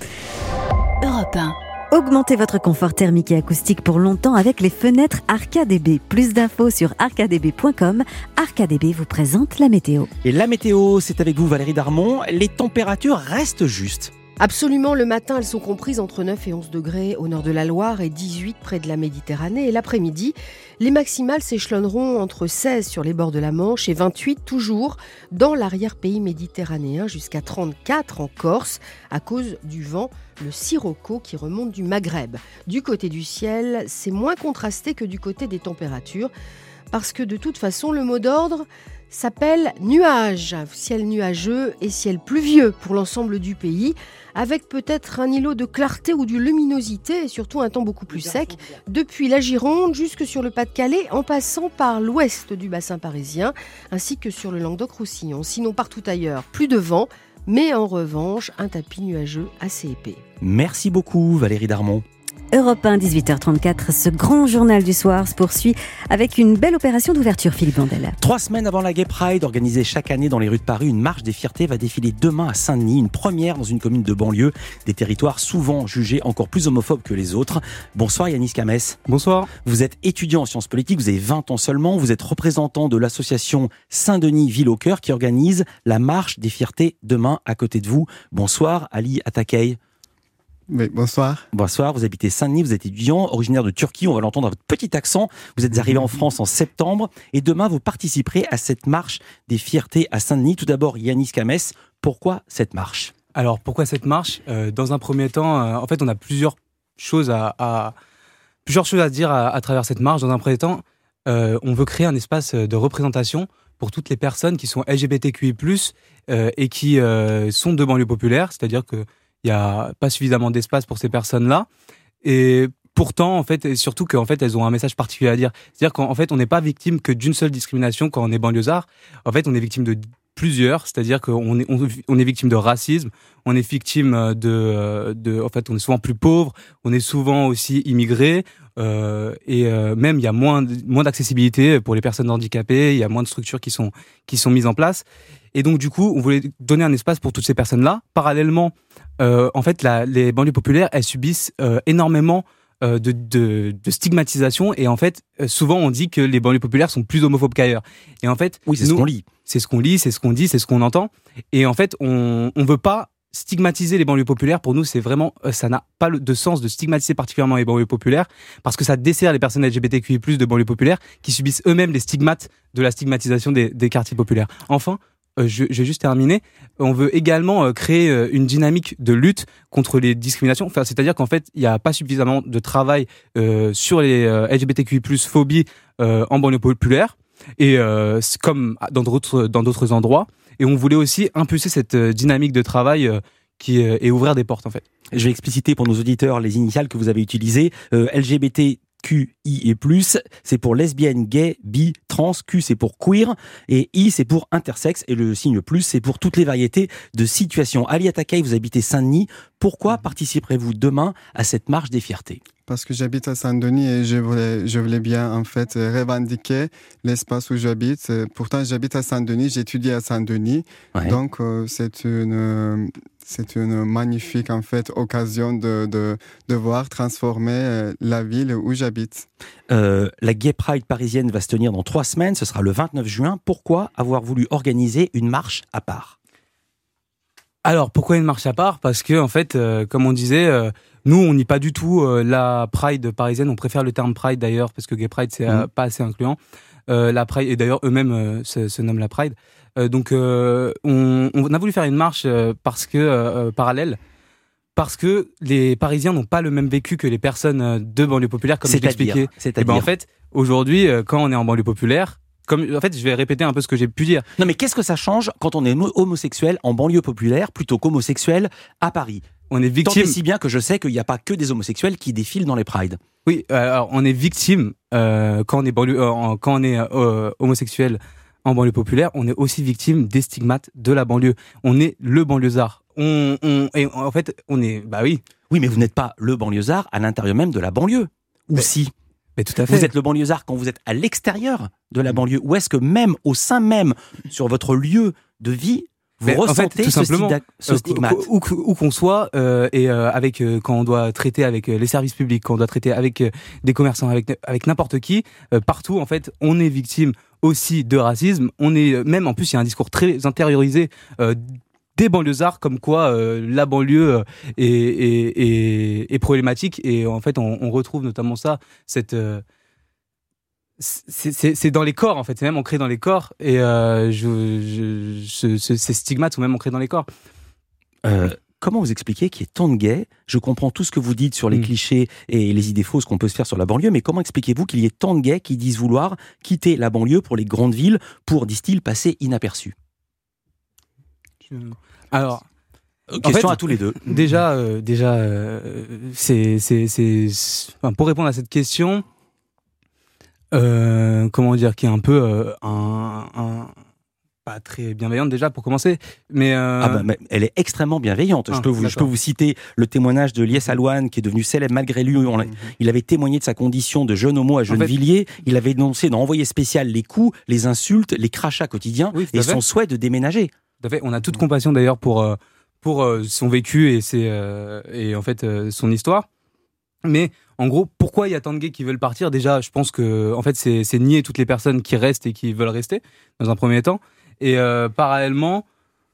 Speaker 2: Europe 1.
Speaker 4: Augmentez votre confort thermique et acoustique pour longtemps avec les fenêtres ArcaDB. Plus d'infos sur arcadb.com. ArcaDB vous présente la météo.
Speaker 3: Et la météo, c'est avec vous Valérie Darmon. Les températures restent justes.
Speaker 16: Absolument, le matin, elles sont comprises entre 9 et 11 degrés au nord de la Loire et 18 près de la Méditerranée. Et l'après-midi, les maximales s'échelonneront entre 16 sur les bords de la Manche et 28 toujours dans l'arrière-pays méditerranéen, jusqu'à 34 en Corse à cause du vent, le sirocco qui remonte du Maghreb. Du côté du ciel, c'est moins contrasté que du côté des températures parce que de toute façon, le mot d'ordre s'appelle nuage, ciel nuageux et ciel pluvieux pour l'ensemble du pays, avec peut-être un îlot de clarté ou de luminosité et surtout un temps beaucoup plus sec, depuis la Gironde jusque sur le Pas-de-Calais, en passant par l'ouest du bassin parisien, ainsi que sur le Languedoc-Roussillon. Sinon partout ailleurs, plus de vent, mais en revanche, un tapis nuageux assez épais.
Speaker 3: Merci beaucoup Valérie Darmon.
Speaker 4: Europe 1, 18h34, ce grand journal du soir se poursuit avec une belle opération d'ouverture, Philippe Vandel.
Speaker 3: 3 semaines avant la Gay Pride, organisée chaque année dans les rues de Paris, une marche des fiertés va défiler demain à Saint-Denis, une première dans une commune de banlieue, des territoires souvent jugés encore plus homophobes que les autres. Bonsoir Yanis Kamès.
Speaker 22: Bonsoir.
Speaker 3: Vous êtes étudiant en sciences politiques, vous avez 20 ans seulement, vous êtes représentant de l'association Saint-Denis Ville au Cœur qui organise la marche des fiertés demain à côté de vous. Bonsoir Ali Atakey.
Speaker 22: Oui, bonsoir.
Speaker 3: Bonsoir, vous habitez Saint-Denis, vous êtes étudiant, originaire de Turquie, on va l'entendre à votre petit accent. Vous êtes arrivé en France en septembre et demain vous participerez à cette marche des fiertés à Saint-Denis. Tout d'abord, Yanis Kamès, pourquoi cette marche ?
Speaker 22: Alors, pourquoi cette marche ? Dans un premier temps, en fait, on a plusieurs choses à dire à travers cette marche. Dans un premier temps, on veut créer un espace de représentation pour toutes les personnes qui sont LGBTQI+, et qui sont de banlieue populaire, c'est-à-dire que il n'y a pas suffisamment d'espace pour ces personnes-là. Et pourtant, en fait, et surtout qu'en fait, elles ont un message particulier à dire. C'est-à-dire qu'en fait, on n'est pas victime que d'une seule discrimination quand on est banlieusard. En fait, on est victime de plusieurs, c'est-à-dire qu'on est victime de racisme, on est victime en fait, on est souvent plus pauvre, on est souvent aussi immigré, même il y a moins d'accessibilité pour les personnes handicapées, il y a moins de structures qui sont mises en place. Et donc, du coup, on voulait donner un espace pour toutes ces personnes-là. Parallèlement, en fait, les banlieues populaires, elles subissent énormément de stigmatisation, et en fait souvent on dit que les banlieues populaires sont plus homophobes qu'ailleurs, et en fait
Speaker 3: oui, c'est ce qu'on lit,
Speaker 22: c'est ce qu'on lit, c'est ce qu'on dit, c'est ce qu'on entend, et en fait on veut pas stigmatiser les banlieues populaires. Pour nous, c'est vraiment ça n'a pas de sens de stigmatiser particulièrement les banlieues populaires, parce que ça dessert les personnes LGBTQI+ de banlieues populaires qui subissent eux-mêmes les stigmates de la stigmatisation des quartiers populaires. Enfin, je vais juste terminer. On veut également créer une dynamique de lutte contre les discriminations. Enfin, c'est-à-dire qu'en fait, il n'y a pas suffisamment de travail sur les LGBTQI+ phobies en banlieue populaire, et comme dans d'autres endroits. Et on voulait aussi impulser cette dynamique de travail et ouvrir des portes, en fait.
Speaker 3: Je vais expliciter pour nos auditeurs les initiales que vous avez utilisées. LGBTQI et plus, c'est pour lesbienne, gay, bi, trans. Q, c'est pour queer, et I, c'est pour intersexe, et le signe plus, c'est pour toutes les variétés de situations. Ali Atakay, vous habitez Saint-Denis. Pourquoi participerez-vous demain à cette marche des fiertés ?
Speaker 9: Parce que j'habite à Saint-Denis et je voulais bien en fait revendiquer l'espace où j'habite. Pourtant, j'habite à Saint-Denis, j'étudie à Saint-Denis, donc c'est une magnifique en fait occasion de voir transformer la ville où j'habite.
Speaker 3: La Gay Pride parisienne va se tenir dans 3 semaines, ce sera le 29 juin. Pourquoi avoir voulu organiser une marche à part ?
Speaker 22: Alors, pourquoi une marche à part ? Parce que, en fait, comme on disait, nous, on nie pas du tout la Pride parisienne. On préfère le terme Pride, d'ailleurs, parce que Gay Pride, c'est pas assez incluant. La Pride, et d'ailleurs, eux-mêmes se nomment la Pride. Donc, on a voulu faire une marche parallèle, parce que les Parisiens n'ont pas le même vécu que les personnes de banlieue populaire, comme je l'expliquais. Et ben, en fait, aujourd'hui, quand on est en banlieue populaire, en fait, je vais répéter un peu ce que j'ai pu dire.
Speaker 3: Non, mais qu'est-ce que ça change quand on est homosexuel en banlieue populaire plutôt qu'homosexuel à Paris ?
Speaker 22: On est victime.
Speaker 3: Tant et si bien que je sais qu'il n'y a pas que des homosexuels qui défilent dans les prides.
Speaker 22: Oui, alors on est victime quand on est homosexuel en banlieue populaire. On est aussi victime des stigmates de la banlieue. On est le banlieusard. Et en fait, on est. Bah oui.
Speaker 3: Oui, mais vous n'êtes pas le banlieusard à l'intérieur même de la banlieue. Ou si.
Speaker 22: Mais tout à fait.
Speaker 3: Vous êtes le banlieusard quand vous êtes à l'extérieur de la banlieue, ou est-ce que même au sein même, sur votre lieu de vie, vous ressentez ce stigmate
Speaker 22: où qu'on soit, quand on doit traiter avec les services publics, quand on doit traiter avec des commerçants, avec n'importe qui, partout en fait, on est victime aussi de racisme. On est même, en plus, il y a un discours très intériorisé des banlieusards, comme quoi la banlieue est problématique, et en fait on retrouve notamment ça, c'est dans les corps, en fait, c'est même ancré dans les corps, et ces stigmates sont même ancrés dans les corps.
Speaker 3: Comment vous expliquez qu'il y ait tant de gays ? Je comprends tout ce que vous dites sur les clichés et les idées fausses qu'on peut se faire sur la banlieue, mais comment expliquez-vous qu'il y ait tant de gays qui disent vouloir quitter la banlieue pour les grandes villes pour, disent-ils, passer inaperçus ?
Speaker 22: Alors,
Speaker 3: question à tous les deux.
Speaker 22: Déjà, pour répondre à cette question, comment dire, qui est un peu pas très bienveillante déjà pour commencer, mais
Speaker 3: mais elle est extrêmement bienveillante. Je peux vous citer le témoignage de Lies Alouane, qui est devenu célèbre malgré lui. Il avait témoigné de sa condition de jeune homo à Gennevilliers. Il avait dénoncé dans Envoyé spécial les coups, les insultes, les crachats quotidiens et son souhait de déménager.
Speaker 22: Tout à fait. On a toute compassion d'ailleurs pour son vécu et en fait son histoire. Mais en gros, pourquoi il y a tant de gays qui veulent partir ? Déjà, je pense que en fait c'est nier toutes les personnes qui restent et qui veulent rester dans un premier temps. Et parallèlement,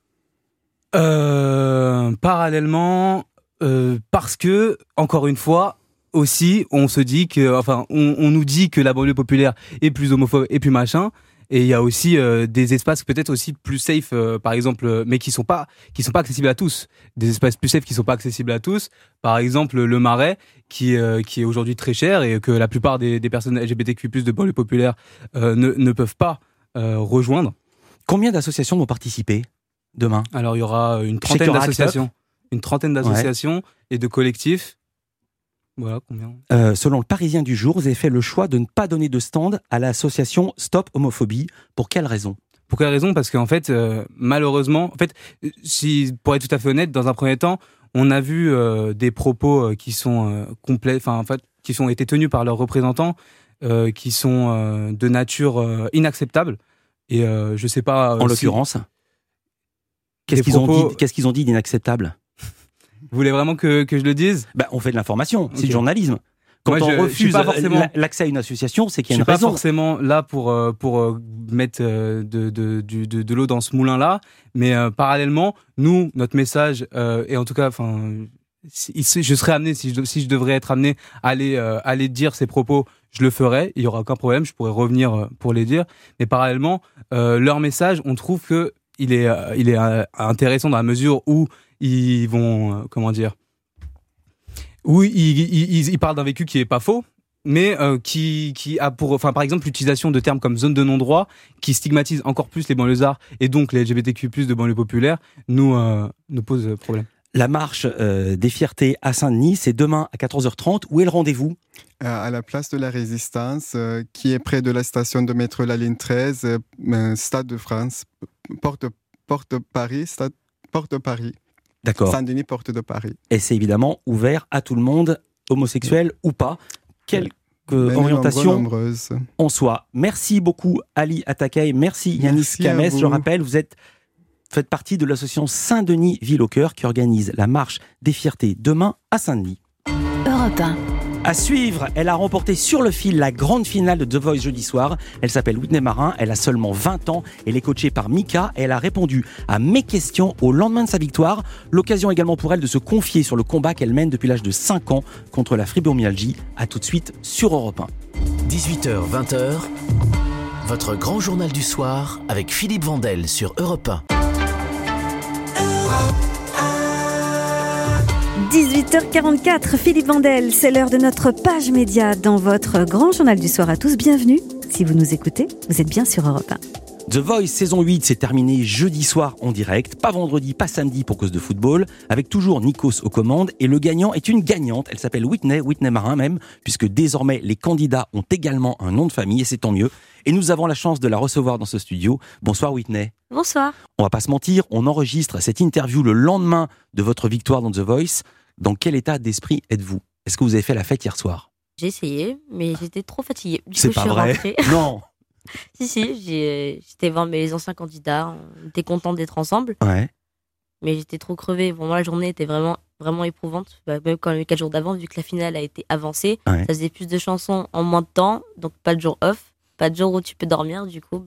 Speaker 22: parce que encore une fois aussi, on se dit que, enfin, on nous dit que la banlieue populaire est plus homophobe et plus machin. Et il y a aussi des espaces peut-être aussi plus safe, par exemple, mais qui sont pas accessibles à tous. Des espaces plus safe qui sont pas accessibles à tous. Par exemple, le Marais, qui est aujourd'hui très cher et que la plupart des personnes LGBTQ+ de banlieue populaire ne peuvent pas rejoindre.
Speaker 3: Combien d'associations vont participer demain ?
Speaker 22: Alors, il y aura une trentaine d'associations et de collectifs. Voilà, combien
Speaker 3: Selon le Parisien du jour, vous avez fait le choix de ne pas donner de stand à l'association Stop Homophobie. Pour quelle raison ?
Speaker 22: Pour quelle raison ? Parce qu'en fait, malheureusement, pour être tout à fait honnête, dans un premier temps, on a vu des propos qui sont qui ont été tenus par leurs représentants, qui sont de nature inacceptable. Et je sais pas.
Speaker 3: En l'occurrence, qu'est-ce qu'ils ont dit d'inacceptable ?
Speaker 22: Vous voulez vraiment que je le dise ?
Speaker 3: On fait de l'information, c'est du journalisme. Quand on refuse l'accès à une association, c'est qu'il y a une raison.
Speaker 22: Je suis pas forcément là pour mettre de l'eau dans ce moulin-là, mais parallèlement, nous, notre message, et en tout cas, je serais amené, si je devrais être amené à aller dire ces propos, je le ferais, il y aura aucun problème, je pourrais revenir pour les dire. Mais parallèlement, leur message, on trouve que il est intéressant dans la mesure où ils vont, où ils parlent d'un vécu qui est pas faux, mais qui a par exemple l'utilisation de termes comme zone de non-droit, qui stigmatise encore plus les banlieusards et donc les LGBTQ+ de banlieue populaire, nous pose problème.
Speaker 3: La marche des fiertés à Saint-Denis, c'est demain à 14h30. Où est le rendez-vous ?
Speaker 9: À la place de la Résistance, qui est près de la station de métro La Ligne 13, Stade de France, porte de Paris, Stade Porte de Paris.
Speaker 3: D'accord.
Speaker 9: Saint-Denis, porte de Paris.
Speaker 3: Et c'est évidemment ouvert à tout le monde, homosexuel ou pas. Quelque orientation en soi. Merci beaucoup Ali Atakay, merci Yanis Kamès. Je rappelle, vous faites partie de l'association Saint-Denis Ville au Cœur qui organise la marche des fiertés demain à Saint-Denis.
Speaker 2: Europe 1.
Speaker 3: À suivre, elle a remporté sur le fil la grande finale de The Voice jeudi soir. Elle s'appelle Whitney Marin, elle a seulement 20 ans, elle est coachée par Mika et elle a répondu à mes questions au lendemain de sa victoire. L'occasion également pour elle de se confier sur le combat qu'elle mène depuis l'âge de 5 ans contre la fibromyalgie. À tout de suite sur Europe 1.
Speaker 11: 18h, 20h, votre grand journal du soir avec Philippe Vandel sur Europe 1.
Speaker 4: 18h44, Philippe Vandel, c'est l'heure de notre page média dans votre grand journal du soir à tous. Bienvenue, si vous nous écoutez, vous êtes bien sur Europe 1.
Speaker 3: The Voice saison 8 s'est terminé jeudi soir en direct, pas vendredi, pas samedi pour cause de football, avec toujours Nikos aux commandes et le gagnant est une gagnante, elle s'appelle Whitney Marin même, puisque désormais les candidats ont également un nom de famille et c'est tant mieux. Et nous avons la chance de la recevoir dans ce studio. Bonsoir Whitney.
Speaker 1: Bonsoir.
Speaker 3: On va pas se mentir, on enregistre cette interview le lendemain de votre victoire dans The Voice. Dans quel état d'esprit êtes-vous ? Est-ce que vous avez fait la fête hier soir ?
Speaker 1: J'ai essayé, mais j'étais trop fatiguée.
Speaker 3: C'est pas vrai. Non.
Speaker 1: Si, j'étais voir mes anciens candidats, on était contents d'être ensemble.
Speaker 3: Ouais.
Speaker 1: Mais j'étais trop crevée. Vraiment, la journée était vraiment, vraiment éprouvante. Même quand les 4 jours d'avant, vu que la finale a été avancée, ça faisait plus de chansons en moins de temps, donc pas de jour off, pas de jour où tu peux dormir. Du coup,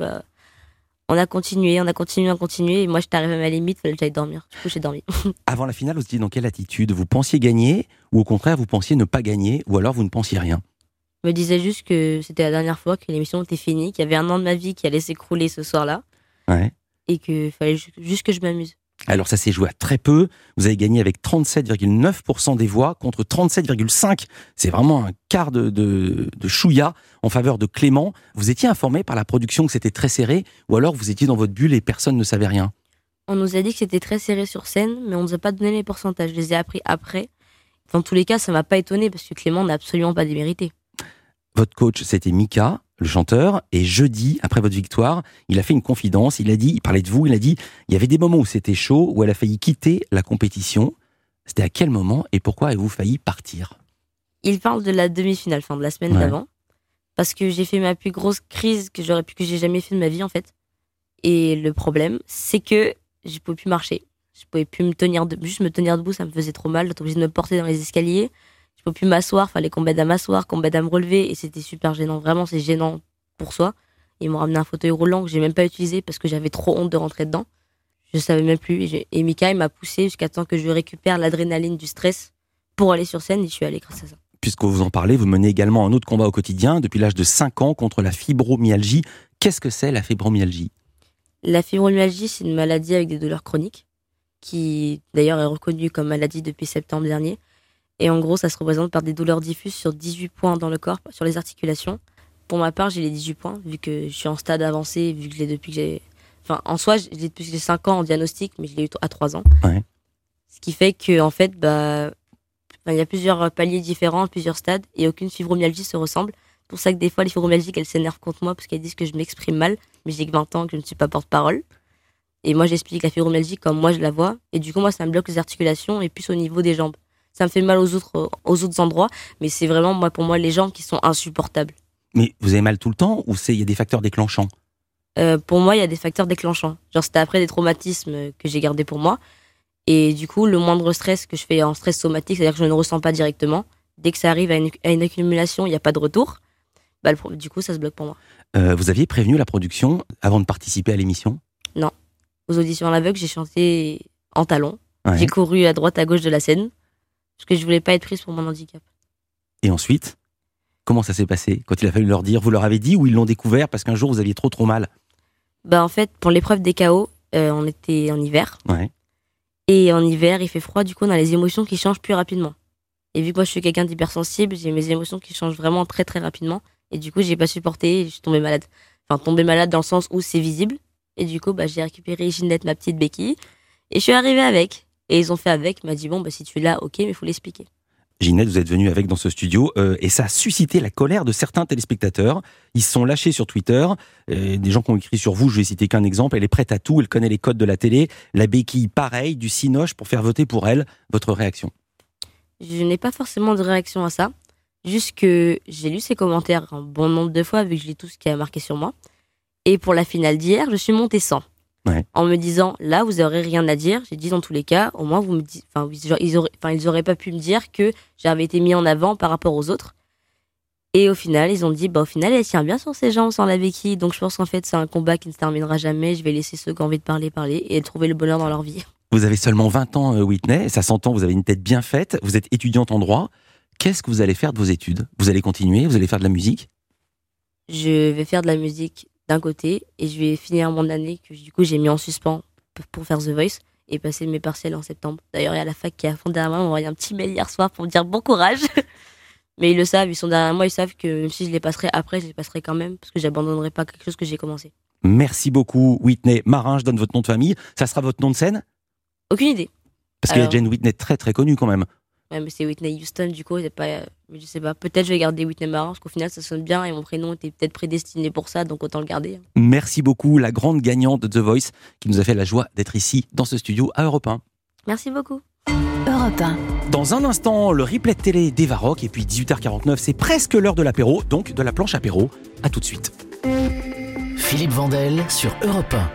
Speaker 1: on a continué. Et moi, j'étais arrivée à ma limite, il fallait que j'aille dormir. Du coup, j'ai dormi.
Speaker 3: Avant la finale, vous étiez dans quelle attitude ? Vous pensiez gagner ou au contraire, vous pensiez ne pas gagner ou alors vous ne pensiez rien ?
Speaker 1: Je me disais juste que c'était la dernière fois, que l'émission était finie, qu'il y avait un an de ma vie qui allait s'écrouler ce soir-là.
Speaker 3: Ouais.
Speaker 1: Et qu'il fallait juste que je m'amuse.
Speaker 3: Alors ça s'est joué à très peu. Vous avez gagné avec 37,9% des voix contre 37,5%. C'est vraiment un quart de chouïa en faveur de Clément. Vous étiez informé par la production que c'était très serré ou alors vous étiez dans votre bulle et personne ne savait rien ?
Speaker 1: On nous a dit que c'était très serré sur scène, mais on nous a pas donné les pourcentages. Je les ai appris après. Dans tous les cas, ça m'a pas étonné parce que Clément n'a absolument pas démérité.
Speaker 3: Votre coach, c'était Mika, le chanteur, et jeudi, après votre victoire, il a fait une confidence, il parlait de vous, il a dit, il y avait des moments où c'était chaud, où elle a failli quitter la compétition. C'était à quel moment et pourquoi avez-vous failli partir ?
Speaker 1: Il parle de la demi-finale, de la semaine d'avant, parce que j'ai fait ma plus grosse crise que j'ai jamais fait de ma vie, en fait. Et le problème, c'est que je pouvais plus marcher. Je pouvais plus juste me tenir debout, ça me faisait trop mal, j'étais obligée de me porter dans les escaliers. Je pouvais plus m'asseoir, fallait qu'on m'aide à m'asseoir, qu'on m'aide à me relever, et c'était super gênant. Vraiment, c'est gênant pour soi. Ils m'ont ramené un fauteuil roulant que j'ai même pas utilisé parce que j'avais trop honte de rentrer dedans. Je savais même plus. Et Mika, il m'a poussé jusqu'à temps que je récupère l'adrénaline du stress pour aller sur scène, et je suis allée grâce à ça.
Speaker 3: Puisque vous en parlez, vous menez également un autre combat au quotidien depuis l'âge de 5 ans contre la fibromyalgie. Qu'est-ce que c'est la fibromyalgie ?
Speaker 1: La fibromyalgie, c'est une maladie avec des douleurs chroniques, qui d'ailleurs est reconnue comme maladie depuis septembre dernier. Et en gros, ça se représente par des douleurs diffuses sur 18 points dans le corps, sur les articulations. Pour ma part, j'ai les 18 points, vu que je suis en stade avancé, vu que je l'ai depuis que j'ai... Enfin, en soi, je l'ai depuis que j'ai 5 ans en diagnostic, mais je l'ai eu à 3 ans.
Speaker 3: Ouais.
Speaker 1: Ce qui fait que, en fait, il y a plusieurs paliers différents, plusieurs stades, et aucune fibromyalgie se ressemble. C'est pour ça que des fois, les fibromyalgiques, elles s'énervent contre moi parce qu'elles disent que je m'exprime mal, mais j'ai que 20 ans, que je ne suis pas porte-parole. Et moi, j'explique la fibromyalgie comme moi je la vois, et du coup, moi, ça me bloque les articulations et plus au niveau des jambes. Ça me fait mal aux autres endroits, mais c'est vraiment, pour moi, les jambes qui sont insupportables.
Speaker 3: Mais vous avez mal tout le temps ou il y a des facteurs déclenchants?
Speaker 1: Pour moi, il y a des facteurs déclenchants. Genre, c'était après des traumatismes que j'ai gardés pour moi. Et du coup, le moindre stress que je fais en stress somatique, c'est-à-dire que je ne ressens pas directement, dès que ça arrive à une accumulation, il n'y a pas de retour, du coup, ça se bloque pour moi.
Speaker 3: Vous aviez prévenu la production avant de participer à l'émission?
Speaker 1: Non. Aux auditions à l'aveugle, j'ai chanté en talons.
Speaker 3: Ouais.
Speaker 1: J'ai couru à droite, à gauche de la scène, parce que je voulais pas être prise pour mon handicap.
Speaker 3: Et ensuite, comment ça s'est passé quand il a fallu leur dire? Vous leur avez dit ou ils l'ont découvert parce qu'un jour vous aviez trop mal?
Speaker 1: En fait, pour l'épreuve des KO, on était en hiver.
Speaker 3: Ouais.
Speaker 1: Et en hiver, il fait froid, du coup, on a les émotions qui changent plus rapidement. Et vu que moi, je suis quelqu'un d'hypersensible, j'ai mes émotions qui changent vraiment très, très rapidement. Et du coup, j'ai pas supporté et je suis tombée malade. Enfin, tombée malade dans le sens où c'est visible. Et du coup, j'ai récupéré Ginette, ma petite béquille. Et je suis arrivée avec. Et ils ont fait avec. Il m'a dit, si tu l'as, ok, mais il faut l'expliquer.
Speaker 3: Ginette, vous êtes venue avec dans ce studio et ça a suscité la colère de certains téléspectateurs. Ils se sont lâchés sur Twitter. Des gens qui ont écrit sur vous, je vais citer qu'un exemple. Elle est prête à tout, elle connaît les codes de la télé. La béquille, pareil, du cinoche pour faire voter pour elle. Votre réaction?
Speaker 1: Je n'ai pas forcément de réaction à ça. Juste que j'ai lu ces commentaires un bon nombre de fois, vu que je lis tout ce qui a marqué sur moi. Et pour la finale d'hier, je suis montée 100.
Speaker 3: Ouais.
Speaker 1: En me disant, là, vous n'aurez rien à dire. J'ai dit, dans tous les cas, au moins, vous me dites, ils auraient pas pu me dire que j'avais été mis en avant par rapport aux autres. Et au final, ils ont dit, au final, elle tient bien sur ses jambes sans la béquille. Donc, je pense qu'en fait, c'est un combat qui ne se terminera jamais. Je vais laisser ceux qui ont envie de parler et trouver le bonheur dans leur vie.
Speaker 3: Vous avez seulement 20 ans, Whitney. Ça s'entend, vous avez une tête bien faite. Vous êtes étudiante en droit. Qu'est-ce que vous allez faire de vos études? Vous allez continuer? Vous allez faire de la musique?
Speaker 1: Je vais faire de la musique d'un côté et je vais finir mon année que du coup j'ai mis en suspens pour faire The Voice et passer mes partiels en septembre. D'ailleurs, il y a la fac qui est à fond derrière moi, ils m'ont envoyé un petit mail hier soir pour me dire bon courage. Mais ils le savent, ils sont derrière moi, ils savent que même si je les passerai après, je les passerai quand même parce que j'abandonnerai pas quelque chose que j'ai commencé.
Speaker 3: Merci beaucoup, Whitney Marin. Je donne votre nom de famille. Ça sera votre nom de scène?
Speaker 1: Aucune idée.
Speaker 3: Parce qu'il y a déjà une Whitney très très connue quand même.
Speaker 1: Ouais, mais c'est Whitney Houston, du coup, je sais pas. Peut-être je vais garder Whitney Marin, parce qu'au final, ça sonne bien et mon prénom était peut-être prédestiné pour ça, donc autant le garder.
Speaker 3: Merci beaucoup, la grande gagnante de The Voice, qui nous a fait la joie d'être ici, dans ce studio, à Europe 1.
Speaker 1: Merci beaucoup.
Speaker 2: Europe 1.
Speaker 3: Dans un instant, le replay de télé d'Eva Rock, et puis 18h49, c'est presque l'heure de l'apéro, donc de la planche apéro. À tout de suite.
Speaker 11: Philippe Vandel sur Europe 1.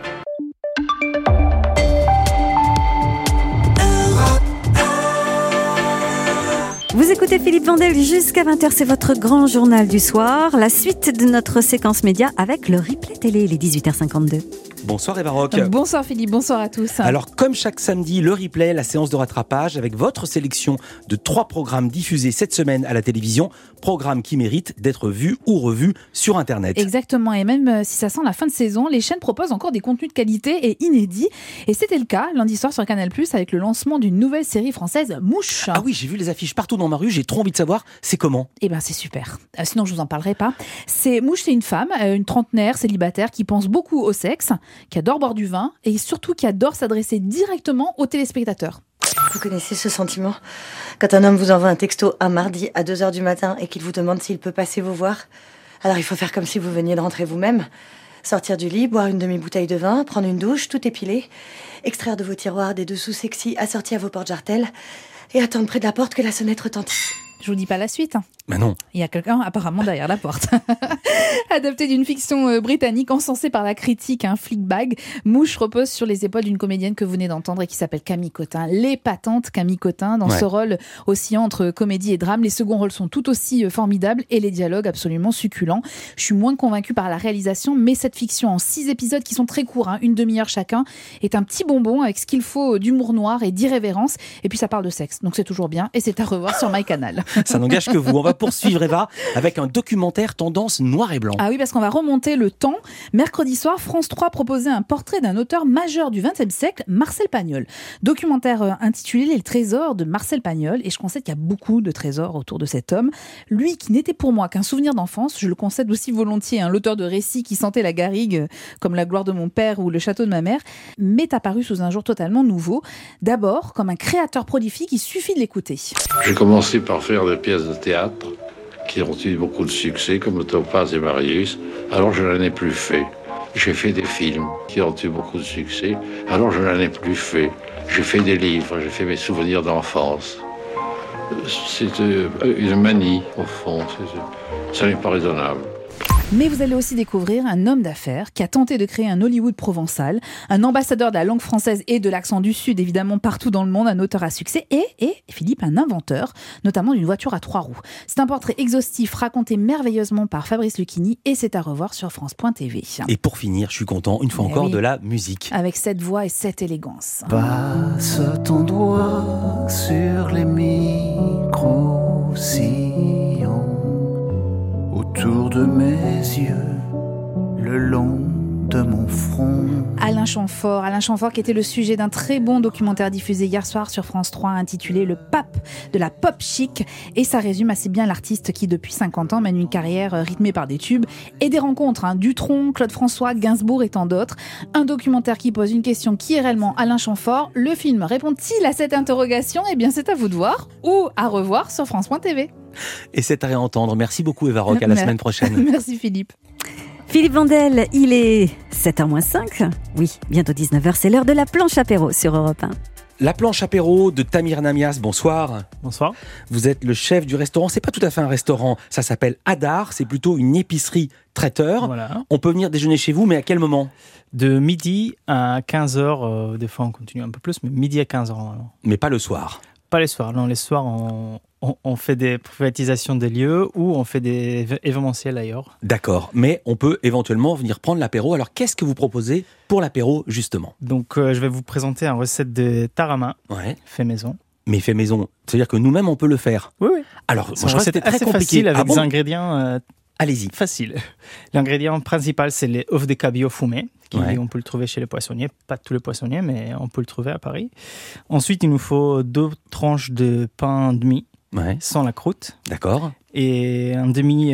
Speaker 4: Vous écoutez Philippe Vandel jusqu'à 20h, c'est votre grand journal du soir. La suite de notre séquence média avec le replay télé, les 18h52.
Speaker 3: Bonsoir Eva Rock.
Speaker 8: Bonsoir Philippe, bonsoir à tous.
Speaker 3: Alors comme chaque samedi, le replay, la séance de rattrapage avec votre sélection de 3 programmes diffusés cette semaine à la télévision, programmes qui méritent d'être vus ou revus sur Internet.
Speaker 8: Exactement, et même si ça sent la fin de saison, les chaînes proposent encore des contenus de qualité et inédits. Et c'était le cas lundi soir sur Canal+, avec le lancement d'une nouvelle série française, Mouche.
Speaker 3: Ah oui, j'ai vu les affiches partout dans ma rue, j'ai trop envie de savoir, c'est comment?
Speaker 8: Eh ben c'est super, sinon je vous en parlerai pas. Mouche, c'est une femme, une trentenaire, célibataire, qui pense beaucoup au sexe, qui adore boire du vin et surtout qui adore s'adresser directement aux téléspectateurs.
Speaker 10: Vous connaissez ce sentiment quand un homme vous envoie un texto un mardi à 2h du matin et qu'il vous demande s'il peut passer vous voir? Alors il faut faire comme si vous veniez de rentrer vous-même. Sortir du lit, boire une demi-bouteille de vin, prendre une douche, tout épiler, extraire de vos tiroirs des dessous sexy assortis à vos porte-jartelles et attendre près de la porte que la sonnette retentisse.
Speaker 8: Je vous dis pas la suite.
Speaker 3: Mais non.
Speaker 8: Il y a quelqu'un apparemment derrière la porte. Adapté d'une fiction britannique encensée par la critique, Fleabag, Mouche repose sur les épaules d'une comédienne que vous venez d'entendre et qui s'appelle Camille Cottin. L'épatante Camille Cottin, dans ce rôle oscillant entre comédie et drame. Les seconds rôles sont tout aussi formidables et les dialogues absolument succulents. Je suis moins convaincue par la réalisation, mais cette fiction en 6 épisodes qui sont très courts, une demi-heure chacun, est un petit bonbon avec ce qu'il faut d'humour noir et d'irrévérence. Et puis ça parle de sexe, donc c'est toujours bien et c'est à revoir sur MyCanal.
Speaker 3: Ça n'engage que vous. On va poursuivre, Eva, avec un documentaire tendance noir et blanc.
Speaker 8: Ah oui, parce qu'on va remonter le temps. Mercredi soir, France 3 proposait un portrait d'un auteur majeur du XXe siècle, Marcel Pagnol. Documentaire intitulé Les trésors de Marcel Pagnol. Et je concède qu'il y a beaucoup de trésors autour de cet homme. Lui qui n'était pour moi qu'un souvenir d'enfance, je le concède aussi volontiers, l'auteur de récits qui sentait la garrigue, comme La gloire de mon père ou Le château de ma mère, m'est apparu sous un jour totalement nouveau. D'abord, comme un créateur prolifique, il suffit de l'écouter.
Speaker 7: J'ai commencé par faire des pièces de théâtre qui ont eu beaucoup de succès, comme le Topaz et Marius. Alors je n'en ai plus fait. J'ai fait des films qui ont eu beaucoup de succès. Alors je n'en ai plus fait. J'ai fait des livres, j'ai fait mes souvenirs d'enfance. C'est une manie, au fond. Ça n'est pas raisonnable.
Speaker 8: Mais vous allez aussi découvrir un homme d'affaires qui a tenté de créer un Hollywood provençal, un ambassadeur de la langue française et de l'accent du Sud, évidemment partout dans le monde, un auteur à succès et Philippe, un inventeur, notamment d'une voiture à 3 roues. C'est un portrait exhaustif raconté merveilleusement par Fabrice Lucchini et c'est à revoir sur France.tv.
Speaker 3: Et pour finir, je suis content, une fois encore, de la musique.
Speaker 8: Avec cette voix et cette élégance.
Speaker 12: Passe ton doigt sur les micro-sillons autour de mes yeux, le long de mon front.
Speaker 8: Alain Chamfort qui était le sujet d'un très bon documentaire diffusé hier soir sur France 3 intitulé Le pape de la pop chic, et ça résume assez bien l'artiste qui depuis 50 ans mène une carrière rythmée par des tubes et des rencontres, Dutronc, Claude François, Gainsbourg et tant d'autres. Un documentaire qui pose une question: qui est réellement Alain Chamfort? Le film répond-il à cette interrogation? Eh bien c'est à vous de voir, ou à revoir sur France.tv.
Speaker 3: Et c'est à réentendre. Merci beaucoup Eva Rock, à la semaine prochaine.
Speaker 8: Merci Philippe.
Speaker 4: Philippe Vandel, il est 7h-5. Oui, bientôt 19h, c'est l'heure de la planche apéro sur Europe 1.
Speaker 3: La planche apéro de Tamir Namias, bonsoir.
Speaker 22: Bonsoir.
Speaker 3: Vous êtes le chef du restaurant, c'est pas tout à fait un restaurant, ça s'appelle Hadar, c'est plutôt une épicerie traiteur.
Speaker 22: Voilà.
Speaker 3: On peut venir déjeuner chez vous, mais à quel moment?
Speaker 22: De midi à 15h, des fois on continue un peu plus, mais midi à 15h normalement.
Speaker 3: Mais pas le soir?
Speaker 22: Pas les soirs, non, les soirs on fait des privatisations des lieux ou on fait des événementiels ailleurs.
Speaker 3: D'accord, mais on peut éventuellement venir prendre l'apéro. Alors qu'est-ce que vous proposez pour l'apéro justement?
Speaker 22: Donc je vais vous présenter une recette de tarama, fait maison.
Speaker 3: Mais fait maison, c'est-à-dire que nous-mêmes on peut le faire?
Speaker 22: Oui.
Speaker 3: Alors
Speaker 22: moi, je crois que c'était très compliqué facile avec des ingrédients
Speaker 3: allez-y.
Speaker 22: Facile. L'ingrédient principal c'est les œufs de cabillaud fumés. On peut le trouver chez les poissonniers, pas tous les poissonniers, mais on peut le trouver à Paris. Ensuite, il nous faut 2 tranches de pain demi, sans la croûte.
Speaker 3: D'accord.
Speaker 22: Et un demi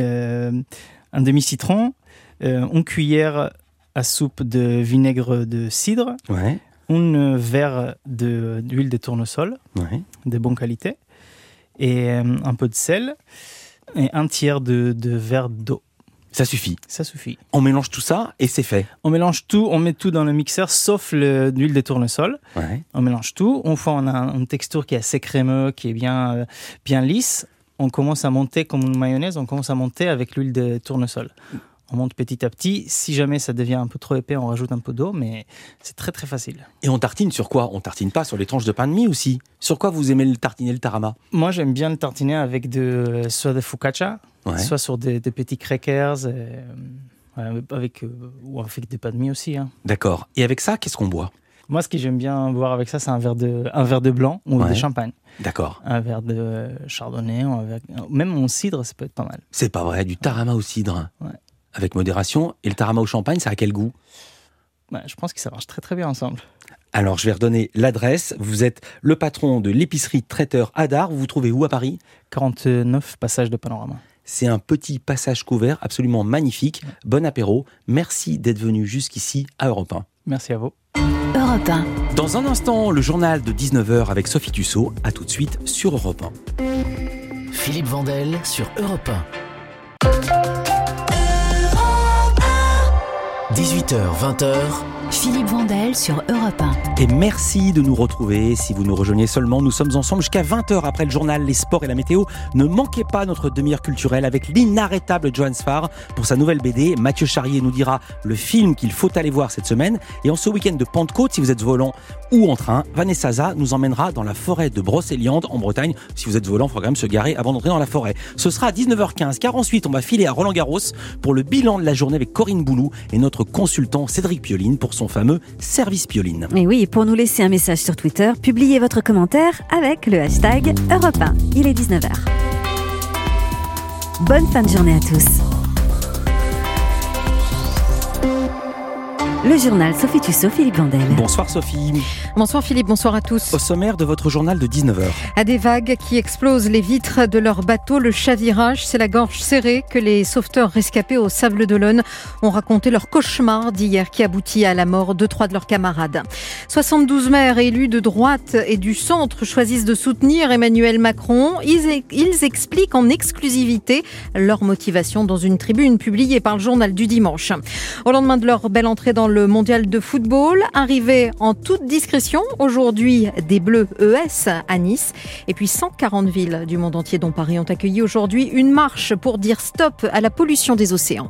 Speaker 22: citron, une cuillère à soupe de vinaigre de cidre, un verre d'huile de tournesol, de bonne qualité, et un peu de sel, et un tiers de verre d'eau.
Speaker 3: Ça suffit.
Speaker 22: Ça suffit.
Speaker 3: On mélange tout ça et c'est fait.
Speaker 22: On mélange tout, on met tout dans le mixeur sauf l'huile de tournesol. On mélange tout. Une fois on a une texture qui est assez crémeux, qui est bien lisse, on commence à monter comme une mayonnaise, on commence à monter avec l'huile de tournesol. On monte petit à petit. Si jamais ça devient un peu trop épais, on rajoute un peu d'eau, mais c'est très très facile.
Speaker 3: Et on tartine sur quoi? On tartine pas sur les tranches de pain de mie aussi? Sur quoi vous aimez le tartiner, le tarama?
Speaker 22: Moi j'aime bien le tartiner avec soit de focaccia, soit sur des petits crackers, ou avec des pains de mie aussi.
Speaker 3: D'accord. Et avec ça, qu'est-ce qu'on boit?
Speaker 22: Moi, ce que j'aime bien boire avec ça, c'est un verre de blanc ou de champagne.
Speaker 3: D'accord.
Speaker 22: Un verre de chardonnay, même mon cidre, ça peut être pas mal.
Speaker 3: C'est pas vrai, du tarama au cidre. Avec modération. Et le tarama au champagne, ça a quel goût?
Speaker 22: Je pense que ça marche très très bien ensemble.
Speaker 3: Alors, je vais redonner l'adresse. Vous êtes le patron de l'épicerie traiteur Hadar. Vous vous trouvez où à Paris?
Speaker 22: 49 passage de Panorama.
Speaker 3: C'est un petit passage couvert absolument magnifique. Bon apéro. Merci d'être venu jusqu'ici à Europe 1.
Speaker 22: Merci à vous.
Speaker 2: Europe 1.
Speaker 3: Dans un instant, le journal de 19h avec Sophie Tussaud. À tout de suite sur Europe
Speaker 11: 1. Philippe Vandel sur Europe 1. 18h, 20h.
Speaker 2: Philippe Vandel sur Europe 1.
Speaker 3: Et merci de nous retrouver. Si vous nous rejoignez seulement, nous sommes ensemble jusqu'à 20h après le journal, les sports et la météo. Ne manquez pas notre demi-heure culturelle avec l'inarrêtable Johan Sfar pour sa nouvelle BD. Mathieu Charrier nous dira le film qu'il faut aller voir cette semaine. Et en ce week-end de Pentecôte, si vous êtes volant ou en train, Vanessa Za nous emmènera dans la forêt de Brocéliande en Bretagne. Si vous êtes volant, il faudra quand même se garer avant d'entrer dans la forêt. Ce sera à 19h15, car ensuite on va filer à Roland-Garros pour le bilan de la journée avec Corinne Boulou et notre consultant Cédric Pioline pour son fameux service Pioline.
Speaker 4: Et oui, pour nous laisser un message sur Twitter, publiez votre commentaire avec le hashtag Europe 1. Il est 19h. Bonne fin de journée à tous. Le journal Sophie Tussaud, Philippe Vandel.
Speaker 3: Bonsoir Sophie.
Speaker 6: Bonsoir Philippe, bonsoir à tous.
Speaker 3: Au sommaire de votre journal de 19h.
Speaker 6: À des vagues qui explosent les vitres de leur bateau, le chavirage, c'est la gorge serrée que les sauveteurs rescapés au Sables d'Olonne ont raconté leur cauchemar d'hier qui aboutit à la mort de 3 de leurs camarades. 72 maires élus de droite et du centre choisissent de soutenir Emmanuel Macron. Ils expliquent en exclusivité leur motivation dans une tribune publiée par le journal du dimanche. Au lendemain de leur belle entrée dans le mondial de football, arrivé en toute discrétion aujourd'hui des Bleus ES à Nice. Et puis 140 villes du monde entier dont Paris ont accueilli aujourd'hui une marche pour dire stop à la pollution des océans.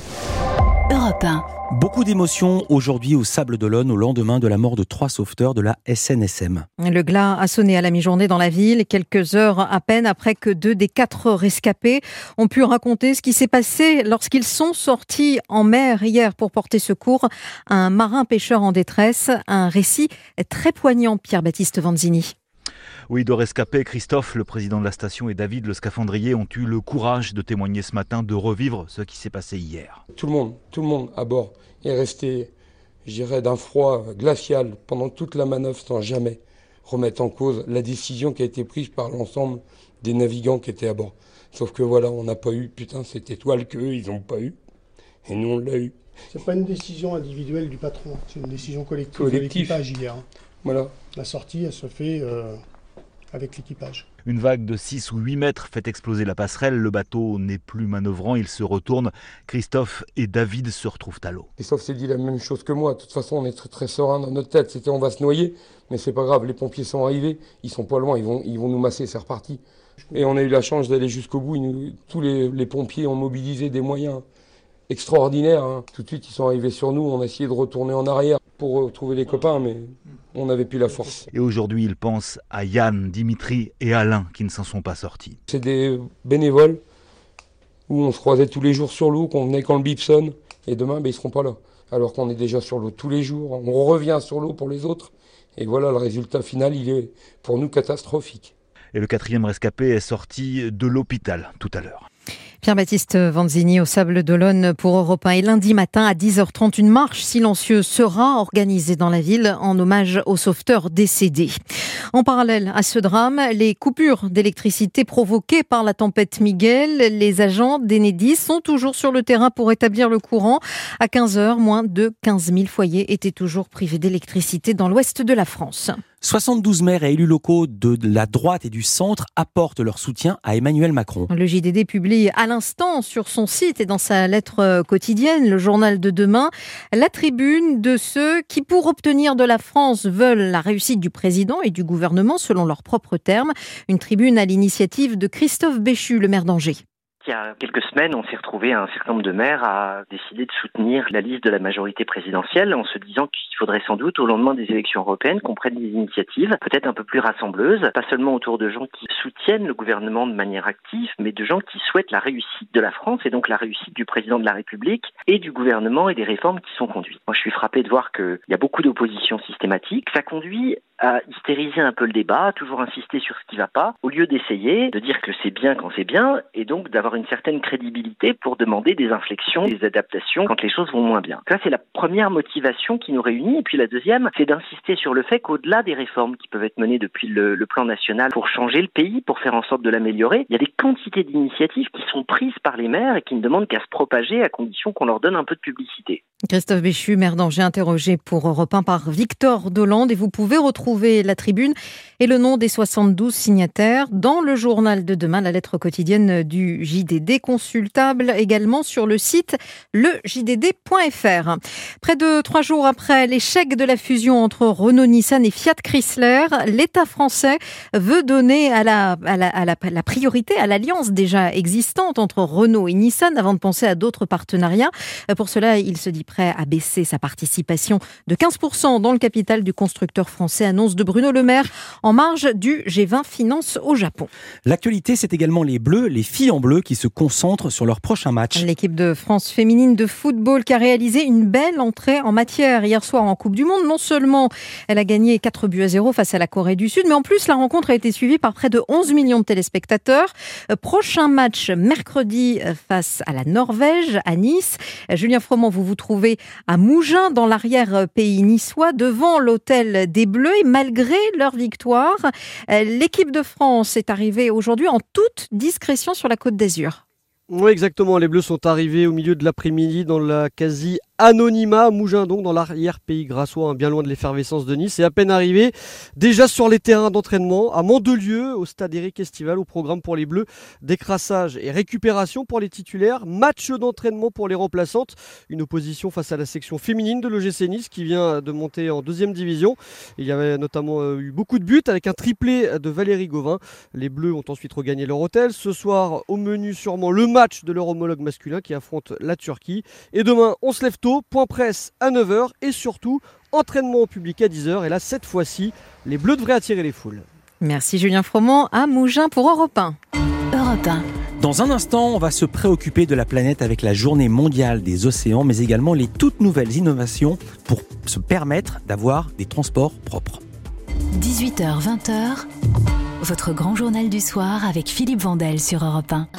Speaker 2: Europe 1.
Speaker 3: Beaucoup d'émotions aujourd'hui au Sables d'Olonne au lendemain de la mort de 3 sauveteurs de la SNSM.
Speaker 6: Le glas a sonné à la mi-journée dans la ville, quelques heures à peine après que 2 des 4 rescapés ont pu raconter ce qui s'est passé lorsqu'ils sont sortis en mer hier pour porter secours à un marin pêcheur en détresse. Un récit très poignant, Pierre-Baptiste Vanzini.
Speaker 14: Oui, 2 rescapés, Christophe, le président de la station, et David, le scaphandrier, ont eu le courage de témoigner ce matin, de revivre ce qui s'est passé hier.
Speaker 15: Tout le monde à bord est resté, je dirais, d'un froid glacial pendant toute la manœuvre sans jamais remettre en cause la décision qui a été prise par l'ensemble des navigants qui étaient à bord. Sauf que voilà, on n'a pas eu, cette étoile qu'eux, ils n'ont pas eu, et nous, on l'a eu.
Speaker 23: C'est pas une décision individuelle du patron, c'est une décision collective. De l'équipage hier.
Speaker 15: Voilà.
Speaker 23: La sortie, elle se fait avec l'équipage.
Speaker 14: Une vague de 6 ou 8 mètres fait exploser la passerelle. Le bateau n'est plus manœuvrant, il se retourne. Christophe et David se retrouvent à l'eau.
Speaker 15: Christophe s'est dit la même chose que moi. De toute façon, on est très, très serein dans notre tête. C'était on va se noyer, mais c'est pas grave. Les pompiers sont arrivés, ils sont pas loin, ils vont nous masser, c'est reparti. Et on a eu la chance d'aller jusqu'au bout. Tous les pompiers ont mobilisé des moyens extraordinaires. Tout de suite, ils sont arrivés sur nous. On a essayé de retourner en arrière pour retrouver les copains, mais on n'avait plus la force.
Speaker 14: Et aujourd'hui, il pense à Yann, Dimitri et Alain qui ne s'en sont pas sortis.
Speaker 15: C'est des bénévoles où on se croisait tous les jours sur l'eau, qu'on venait quand le bip sonne, et demain, ils seront pas là. Alors qu'on est déjà sur l'eau tous les jours. On revient sur l'eau pour les autres. Et voilà, le résultat final, il est pour nous catastrophique.
Speaker 14: Et le 4e rescapé est sorti de l'hôpital tout à l'heure.
Speaker 6: Pierre-Baptiste Vanzini au Sables d'Olonne pour Europe 1. Et lundi matin à 10h30, une marche silencieuse sera organisée dans la ville en hommage aux sauveteurs décédés. En parallèle à ce drame, les coupures d'électricité provoquées par la tempête Miguel, les agents d'Enedis sont toujours sur le terrain pour établir le courant. À 15h, moins de 15 000 foyers étaient toujours privés d'électricité dans l'ouest de la France.
Speaker 3: 72 maires et élus locaux de la droite et du centre apportent leur soutien à Emmanuel Macron.
Speaker 6: Le JDD publie à l'instant sur son site et dans sa lettre quotidienne, le journal de demain, la tribune de ceux qui, pour obtenir de la France, veulent la réussite du président et du gouvernement selon leurs propres termes. Une tribune à l'initiative de Christophe Béchu, le maire d'Angers.
Speaker 24: Il y a quelques semaines, on s'est retrouvé un certain nombre de maires à décider de soutenir la liste de la majorité présidentielle en se disant qu'il faudrait sans doute, au lendemain des élections européennes, qu'on prenne des initiatives peut-être un peu plus rassembleuses, pas seulement autour de gens qui soutiennent le gouvernement de manière active, mais de gens qui souhaitent la réussite de la France et donc la réussite du président de la République et du gouvernement et des réformes qui sont conduites. Moi, je suis frappé de voir qu'il y a beaucoup d'opposition systématique. Ça conduit à hystériser un peu le débat, à toujours insister sur ce qui ne va pas, au lieu d'essayer de dire que c'est bien quand c'est bien, et donc d'avoir une certaine crédibilité pour demander des inflexions, des adaptations quand les choses vont moins bien. Ça, c'est la première motivation qui nous réunit. Et puis la deuxième, c'est d'insister sur le fait qu'au-delà des réformes qui peuvent être menées depuis le plan national pour changer le pays, pour faire en sorte de l'améliorer, il y a des quantités d'initiatives qui sont prises par les maires et qui ne demandent qu'à se propager à condition qu'on leur donne un peu de publicité.
Speaker 6: Christophe Béchu, maire d'Angers, interrogé pour Europe 1 par Victor Dolande. Et vous pouvez retrouver la tribune et le nom des 72 signataires dans le journal de demain, la lettre quotidienne du JDD, consultable également sur le site lejdd.fr. Près de 3 jours après l'échec de la fusion entre Renault Nissan et Fiat Chrysler, l'État français veut donner la priorité à l'alliance déjà existante entre Renault et Nissan avant de penser à d'autres partenariats. Pour cela, il se dit prêt à baisser sa participation de 15% dans le capital du constructeur français, annonce annonce de Bruno Le Maire en marge du G20 Finance au Japon.
Speaker 3: L'actualité, c'est également les Bleus, les filles en bleu qui se concentrent sur leur prochain match.
Speaker 6: L'équipe de France féminine de football qui a réalisé une belle entrée en matière hier soir en Coupe du Monde. Non seulement elle a gagné 4-0 face à la Corée du Sud, mais en plus la rencontre a été suivie par près de 11 millions de téléspectateurs. Prochain match mercredi face à la Norvège à Nice. Julien Froment, vous vous trouvez à Mougins dans l'arrière-pays niçois devant l'hôtel des Bleus et malgré leur victoire, l'équipe de France est arrivée aujourd'hui en toute discrétion sur la Côte d'Azur.
Speaker 5: Oui, exactement. Les Bleus sont arrivés au milieu de l'après-midi dans la quasi-anonymat, Mougins donc, dans l'arrière-pays grassois, bien loin de l'effervescence de Nice. Et à peine arrivé, déjà sur les terrains d'entraînement, à Mandelieu, au stade Éric Estival, au programme pour les Bleus, décrassage et récupération pour les titulaires, match d'entraînement pour les remplaçantes, une opposition face à la section féminine de l'OGC Nice qui vient de monter en 2e division. Il y avait notamment eu beaucoup de buts avec un triplé de Valérie Gauvin. Les Bleus ont ensuite regagné leur hôtel. Ce soir, au menu sûrement le match de leur homologue masculin qui affronte la Turquie. Et demain, on se lève tôt, point presse à 9h et surtout, entraînement au public à 10h. Et là, cette fois-ci, les Bleus devraient attirer les foules.
Speaker 6: Merci Julien Froment à Mougins pour Europe 1.
Speaker 2: Europe 1.
Speaker 3: Dans un instant, on va se préoccuper de la planète avec la journée mondiale des océans, mais également les toutes nouvelles innovations pour se permettre d'avoir des transports propres.
Speaker 2: 18h-20h, votre grand journal du soir avec Philippe Vandel sur Europe 1.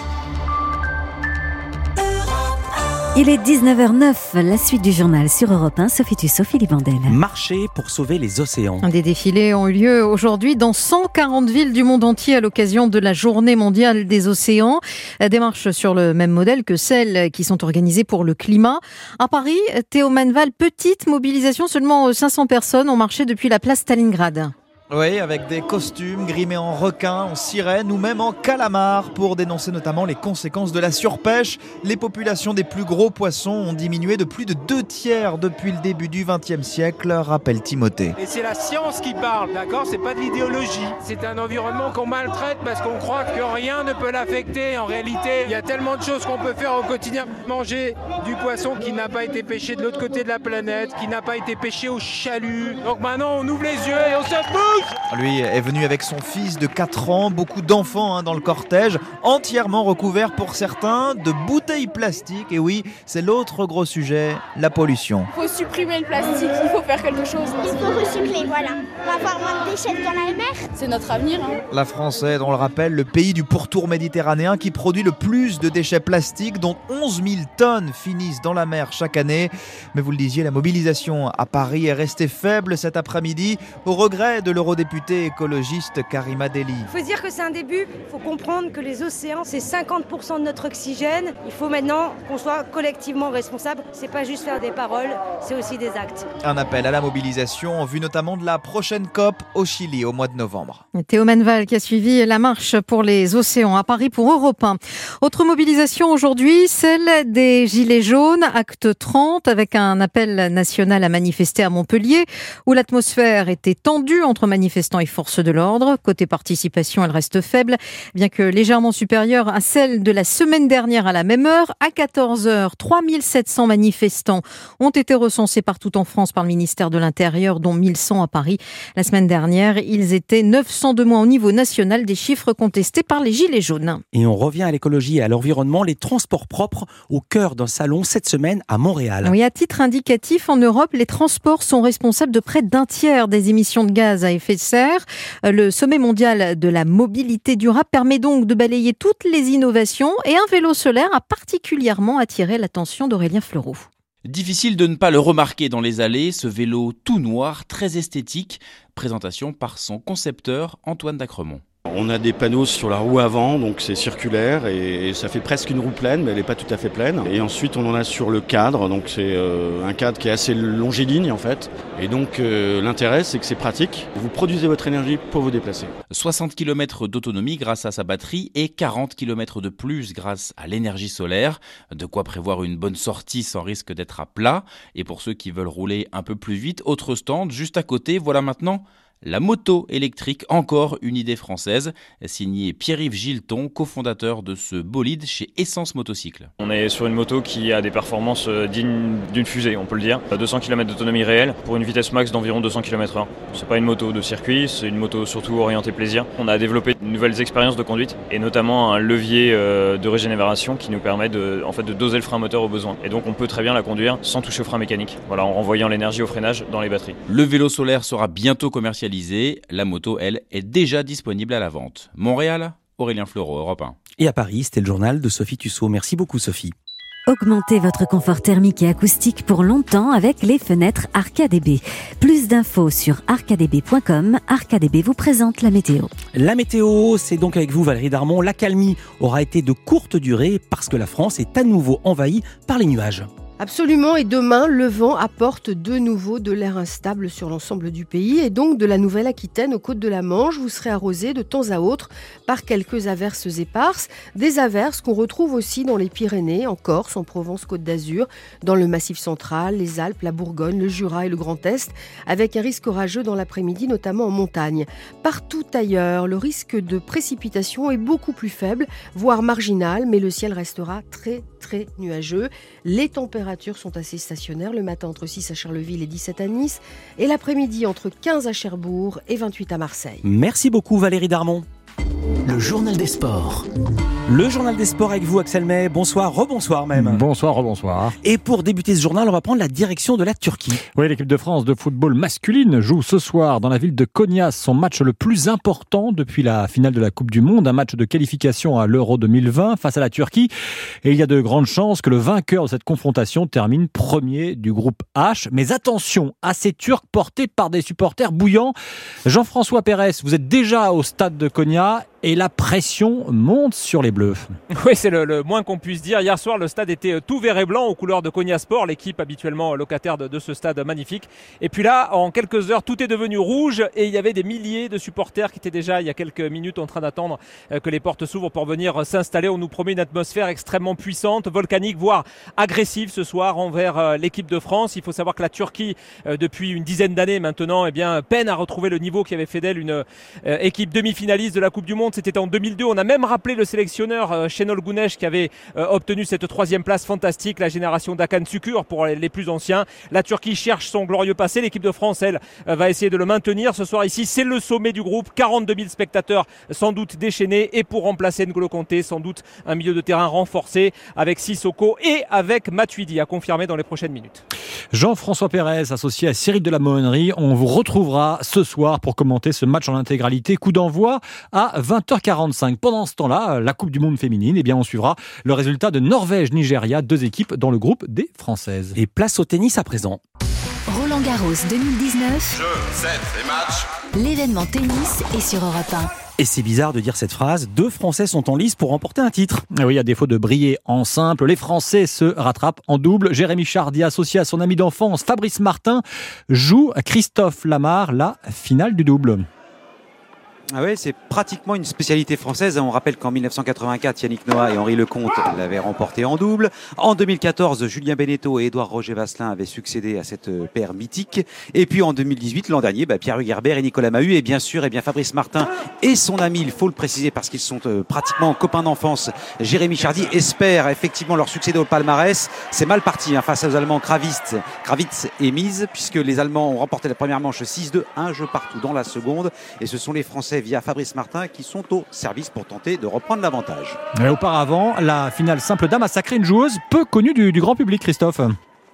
Speaker 4: Il est 19h09, la suite du journal sur Europe 1. Sophie Tussaud, Philippe Vandel.
Speaker 3: Marcher pour sauver les océans.
Speaker 6: Des défilés ont eu lieu aujourd'hui dans 140 villes du monde entier à l'occasion de la journée mondiale des océans. Des marches sur le même modèle que celles qui sont organisées pour le climat. À Paris, Théo Manval, petite mobilisation, seulement 500 personnes ont marché depuis la place Stalingrad.
Speaker 13: Oui, avec des costumes grimés en requin, en sirène ou même en calamar pour dénoncer notamment les conséquences de la surpêche. Les populations des plus gros poissons ont diminué de plus de 2/3 depuis le début du XXe siècle, rappelle Timothée.
Speaker 19: Et c'est la science qui parle, d'accord ? C'est pas de l'idéologie. C'est un environnement qu'on maltraite parce qu'on croit que rien ne peut l'affecter. En réalité, il y a tellement de choses qu'on peut faire au quotidien. Manger du poisson qui n'a pas été pêché de l'autre côté de la planète, qui n'a pas été pêché au chalut. Donc maintenant, on ouvre les yeux et on se bouge.
Speaker 13: Lui est venu avec son fils de 4 ans, beaucoup d'enfants dans le cortège, entièrement recouverts pour certains de bouteilles plastiques. Et oui, c'est l'autre gros sujet, la pollution.
Speaker 20: Il faut supprimer le plastique, il faut faire quelque chose.
Speaker 25: Il faut recycler, voilà. On va avoir moins de déchets dans la mer.
Speaker 20: C'est notre avenir.
Speaker 13: La France est, on le rappelle, le pays du pourtour méditerranéen qui produit le plus de déchets plastiques, dont 11 000 tonnes finissent dans la mer chaque année. Mais vous le disiez, la mobilisation à Paris est restée faible cet après-midi, au regret de l'eurodéputée écologiste Karima Delli.
Speaker 26: Il faut dire que c'est un début, il faut comprendre que les océans, c'est 50% de notre oxygène. Il faut maintenant qu'on soit collectivement responsables. C'est pas juste faire des paroles, c'est aussi des actes.
Speaker 13: Un appel à la mobilisation en vue notamment de la prochaine COP au Chili au mois de novembre.
Speaker 6: Théo Manval qui a suivi la marche pour les océans à Paris pour Europe 1. Autre mobilisation aujourd'hui, celle des Gilets jaunes, acte 30, avec un appel national à manifester à Montpellier, où l'atmosphère était tendue entre manifestants et forces de l'ordre. Côté participation, elle reste faible, bien que légèrement supérieure à celle de la semaine dernière à la même heure. À 14h, 3700 manifestants ont été recensés partout en France par le ministère de l'Intérieur, dont 1100 à Paris. La semaine dernière, ils étaient 900 de moins au niveau national, des chiffres contestés par les Gilets jaunes.
Speaker 3: Et on revient à l'écologie et à l'environnement, les transports propres au cœur d'un salon cette semaine à Montréal.
Speaker 6: Oui, à titre indicatif, en Europe, les transports sont responsables de près d'un tiers des émissions de gaz à effet de serre. Le sommet mondial de la mobilité durable permet donc de balayer toutes les innovations et un vélo solaire a particulièrement attiré l'attention d'Aurélien Fleureau.
Speaker 27: Difficile de ne pas le remarquer dans les allées, ce vélo tout noir, très esthétique. Présentation par son concepteur Antoine Dacremont.
Speaker 28: On a des panneaux sur la roue avant, donc c'est circulaire et ça fait presque une roue pleine, mais elle n'est pas tout à fait pleine. Et ensuite on en a sur le cadre, donc c'est un cadre qui est assez longiligne en fait. Et donc l'intérêt c'est que c'est pratique, vous produisez votre énergie pour vous déplacer.
Speaker 27: 60 km d'autonomie grâce à sa batterie et 40 km de plus grâce à l'énergie solaire. De quoi prévoir une bonne sortie sans risque d'être à plat. Et pour ceux qui veulent rouler un peu plus vite, autre stand juste à côté, voilà maintenant La moto électrique, encore une idée française, signé Pierre-Yves Gilton, cofondateur de ce bolide chez Essence Motocycle.
Speaker 1: On est sur une moto qui a des performances dignes d'une fusée, on peut le dire. 200 km d'autonomie réelle pour une vitesse max d'environ 200 km/h. C'est pas une moto de circuit, c'est une moto surtout orientée plaisir. On a développé de nouvelles expériences de conduite et notamment un levier de régénération qui nous permet de doser le frein moteur au besoin. Et donc on peut très bien la conduire sans toucher au frein mécanique, en renvoyant l'énergie au freinage dans les batteries.
Speaker 27: Le vélo solaire sera bientôt commercialisé. La moto, elle, est déjà disponible à la vente. Montréal, Aurélien Fleureau, Europe 1.
Speaker 3: Et à Paris, c'était le journal de Sophie Tussaud. Merci beaucoup Sophie.
Speaker 4: Augmentez votre confort thermique et acoustique pour longtemps avec les fenêtres ArcaDB. Plus d'infos sur arcadb.com. ArcaDB vous présente la météo.
Speaker 3: La météo, c'est donc avec vous Valérie Darmon. L'accalmie aura été de courte durée parce que la France est à nouveau envahie par les nuages.
Speaker 7: Absolument, et demain, le vent apporte de nouveau de l'air instable sur l'ensemble du pays et donc de la Nouvelle-Aquitaine aux côtes de la Manche. Vous serez arrosé de temps à autre par quelques averses éparses, des averses qu'on retrouve aussi dans les Pyrénées, en Corse, en Provence, Côte d'Azur, dans le Massif central, les Alpes, la Bourgogne, le Jura et le Grand Est, avec un risque orageux dans l'après-midi, notamment en montagne. Partout ailleurs, le risque de précipitation est beaucoup plus faible, voire marginal, mais le ciel restera très nuageux. Les températures sont assez stationnaires, le matin entre 6 à Charleville et 17 à Nice, et l'après-midi entre 15 à Cherbourg et 28 à Marseille.
Speaker 3: Merci beaucoup Valérie Darmon.
Speaker 11: Le journal des sports.
Speaker 3: Le journal des sports avec vous Axel May. Bonsoir, rebonsoir même.
Speaker 9: Bonsoir, rebonsoir.
Speaker 3: Et pour débuter ce journal, on va prendre la direction de la Turquie.
Speaker 9: Oui, l'équipe de France de football masculine joue ce soir dans la ville de Konya son match le plus important depuis la finale de la Coupe du Monde, un match de qualification à l'Euro 2020 face à la Turquie. Et il y a de grandes chances que le vainqueur de cette confrontation termine premier du groupe H. Mais attention à ces Turcs portés par des supporters bouillants. Jean-François Pérez, vous êtes déjà au stade de Konya et la pression monte sur les Bleus.
Speaker 10: Oui, c'est le moins qu'on puisse dire. Hier soir, le stade était tout vert et blanc aux couleurs de Konya Sport, l'équipe habituellement locataire de ce stade magnifique. Et puis là, en quelques heures, tout est devenu rouge et il y avait des milliers de supporters qui étaient déjà, il y a quelques minutes, en train d'attendre que les portes s'ouvrent pour venir s'installer. On nous promet une atmosphère extrêmement puissante, volcanique, voire agressive ce soir envers l'équipe de France. Il faut savoir que la Turquie, depuis une dizaine d'années maintenant, peine à retrouver le niveau qui avait fait d'elle une équipe demi-finaliste de la Coupe du Monde. C'était en 2002. On a même rappelé le sélectionneur Şenol Güneş qui avait obtenu cette 3e place fantastique, la génération d'Hakan Şükür pour les plus anciens. La Turquie cherche son glorieux passé. L'équipe de France, elle, va essayer de le maintenir. Ce soir ici, c'est le sommet du groupe. 42 000 spectateurs sans doute déchaînés. Et pour remplacer N'Golo Kanté, sans doute un milieu de terrain renforcé avec Sissoko et avec Matuidi à confirmer dans les prochaines minutes.
Speaker 9: Jean-François Pérez, associé à Cyril de la Mohennerie. On vous retrouvera ce soir pour commenter ce match en intégralité. Coup d'envoi à 20h45. Pendant ce temps-là, la Coupe du Monde féminine, on suivra le résultat de Norvège-Nigeria, 2 équipes dans le groupe des Françaises.
Speaker 3: Et place au tennis à présent.
Speaker 2: Roland Garros 2019.
Speaker 16: Jeu, set et match.
Speaker 2: L'événement tennis est sur Europe 1.
Speaker 3: Et c'est bizarre de dire cette phrase, 2 Français sont en lice pour remporter un titre.
Speaker 9: Oui, à défaut de briller en simple, les Français se rattrapent en double. Jérémy Chardy, associé à son ami d'enfance Fabrice Martin, joue à Christophe Lamar la finale du double.
Speaker 17: Ah ouais, c'est pratiquement une spécialité française. On rappelle qu'en 1984, Yannick Noah et Henri Lecomte l'avaient remporté en double. En 2014, Julien Beneteau et Édouard Roger Vasselin avaient succédé à cette paire mythique. Et puis en 2018, l'an dernier, Pierre-Hugues Herbert et Nicolas Mahut. Et bien sûr, Fabrice Martin et son ami, il faut le préciser parce qu'ils sont pratiquement copains d'enfance, Jérémy Chardy, espèrent effectivement leur succéder au palmarès. C'est mal parti face aux Allemands Kravitz et Mise, puisque les Allemands ont remporté la première manche 6-2, un jeu partout dans la seconde. Et ce sont les Français via Fabrice Martin qui sont au service pour tenter de reprendre l'avantage.
Speaker 9: Et auparavant, la finale simple dame a sacré une joueuse peu connue du grand public, Christophe.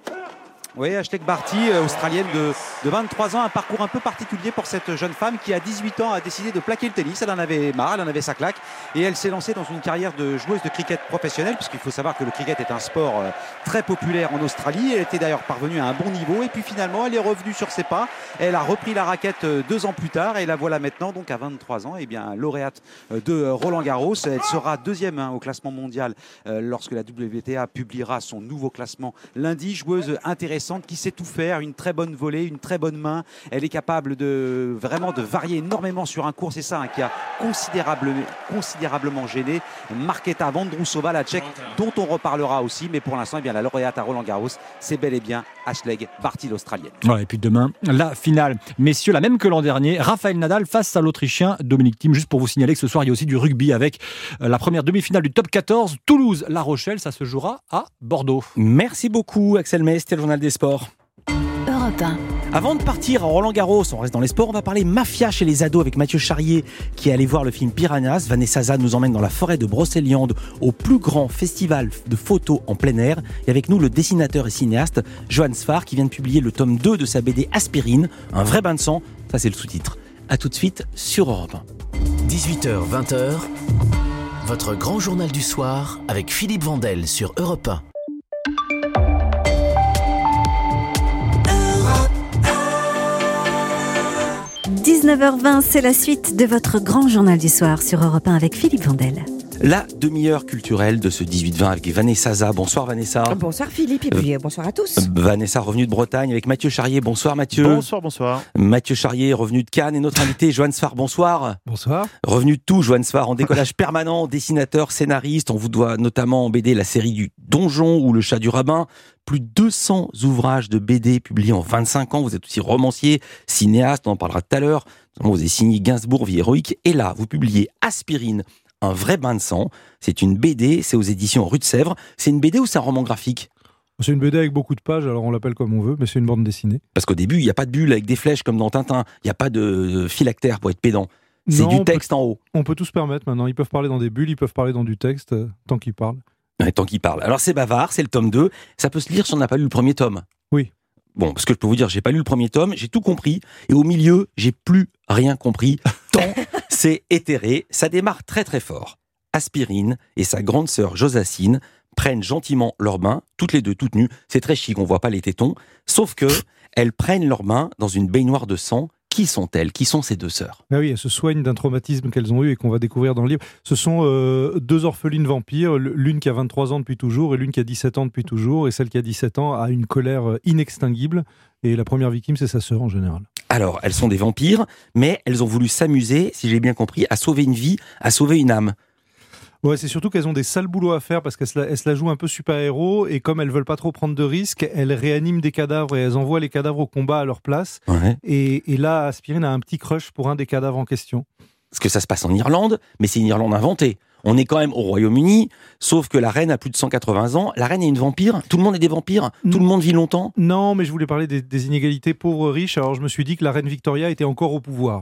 Speaker 17: Oui, Ashleigh Barty, australienne de 23 ans, un parcours un peu particulier pour cette jeune femme qui à 18 ans a décidé de plaquer le tennis. Elle en avait marre, elle en avait sa claque et elle s'est lancée dans une carrière de joueuse de cricket professionnelle, puisqu'il faut savoir que le cricket est un sport très populaire en Australie. Elle était d'ailleurs parvenue à un bon niveau et puis finalement elle est revenue sur ses pas. Elle a repris la raquette 2 ans plus tard et la voilà maintenant donc à 23 ans lauréate de Roland Garros. Elle sera 2e au classement mondial lorsque la WTA publiera son nouveau classement lundi. Joueuse intéressante qui sait tout faire, une très bonne volée, une très bonne main. Elle est capable de varier énormément sur un court. C'est ça qui a considérablement gêné Markéta Vondrousova, la Tchèque, dont on reparlera aussi. Mais pour l'instant, la lauréate à Roland-Garros, c'est bel et bien Ashleigh Barty, l'Australienne.
Speaker 9: Voilà, et puis demain, la finale. Messieurs, la même que l'an dernier, Rafael Nadal face à l'Autrichien Dominic Thiem. Juste pour vous signaler que ce soir, il y a aussi du rugby avec la première demi-finale du top 14. Toulouse-La Rochelle, ça se jouera à Bordeaux.
Speaker 3: Merci beaucoup, Axel May, c'était le journal des sports.
Speaker 2: Europe 1.
Speaker 3: Avant de partir à Roland-Garros, on reste dans les sports, on va parler mafia chez les ados avec Mathieu Charrier qui est allé voir le film Piranhas. Vanessa Zah nous emmène dans la forêt de Brocéliande au plus grand festival de photos en plein air. Et avec nous, le dessinateur et cinéaste Johan Sfar qui vient de publier le tome 2 de sa BD Aspirine, un vrai bain de sang. Ça, c'est le sous-titre. A tout de suite sur Europe 1.
Speaker 11: 18h, 20h, votre grand journal du soir avec Philippe Vandel sur Europe 1.
Speaker 4: 19h20, c'est la suite de votre grand journal du soir sur Europe 1 avec Philippe Vandel.
Speaker 3: La demi-heure culturelle de ce 18-20 avec Vanessa Zah. Bonsoir Vanessa.
Speaker 8: Bonsoir Philippe et puis bonsoir à tous.
Speaker 3: Vanessa revenue de Bretagne avec Mathieu Charrier. Bonsoir Mathieu.
Speaker 12: Bonsoir.
Speaker 3: Mathieu Charrier revenu de Cannes et notre invité Johan Sfar. Bonsoir.
Speaker 12: Bonsoir.
Speaker 3: Revenu de tout, Johan Sfar en décollage permanent, dessinateur, scénariste. On vous doit notamment en BD la série du Donjon ou Le Chat du Rabbin. Plus de 200 ouvrages de BD publiés en 25 ans. Vous êtes aussi romancier, cinéaste, on en parlera tout à l'heure. Vous avez signé Gainsbourg, Vie héroïque. Et là, vous publiez Aspirine, un vrai bain de sang. C'est une BD, c'est aux éditions Rue de Sèvres. C'est une BD ou c'est un roman graphique ?
Speaker 12: C'est une BD avec beaucoup de pages, alors on l'appelle comme on veut, mais c'est une bande dessinée.
Speaker 3: Parce qu'au début, il n'y a pas de bulles avec des flèches comme dans Tintin. Il n'y a pas de phylactère pour être pédant. C'est du texte en haut.
Speaker 12: On peut tout se permettre maintenant. Ils peuvent parler dans des bulles, ils peuvent parler dans du texte, tant qu'ils parlent.
Speaker 3: Ouais, tant qu'ils parlent. Alors c'est bavard, c'est le tome 2. Ça peut se lire si on n'a pas lu le premier tome.
Speaker 12: Oui.
Speaker 3: Bon, parce que je peux vous dire, j'ai pas lu le premier tome, j'ai tout compris. Et au milieu, j'ai plus rien compris. Tant c'est éthéré. Ça démarre très très fort. Aspirine et sa grande sœur Josacine prennent gentiment leur bain, toutes les deux toutes nues. C'est très chic, on voit pas les tétons. Sauf que elles prennent leur bain dans une baignoire de sang. Qui sont-elles ? Qui sont ces deux sœurs ?
Speaker 12: Ah oui, elles se soignent d'un traumatisme qu'elles ont eu et qu'on va découvrir dans le livre. Ce sont deux orphelines vampires, l'une qui a 23 ans depuis toujours et l'une qui a 17 ans depuis toujours. Et celle qui a 17 ans a une colère inextinguible. Et la première victime, c'est sa sœur en général.
Speaker 3: Alors, elles sont des vampires, mais elles ont voulu s'amuser, si j'ai bien compris, à sauver une vie, à sauver une âme.
Speaker 12: Ouais, c'est surtout qu'elles ont des sales boulots à faire parce qu'elles se la jouent un peu super-héros et comme elles veulent pas trop prendre de risques, elles réaniment des cadavres et elles envoient les cadavres au combat à leur place.
Speaker 3: Ouais.
Speaker 12: Et là, Aspirine a un petit crush pour un des cadavres en question.
Speaker 3: Parce que ça se passe en Irlande, mais c'est une Irlande inventée. On est quand même au Royaume-Uni, sauf que la reine a plus de 180 ans. La reine est une vampire. Tout le monde est des vampires. Tout le monde vit longtemps.
Speaker 12: Non, mais je voulais parler des inégalités pauvres-riches. Alors je me suis dit que la reine Victoria était encore au pouvoir.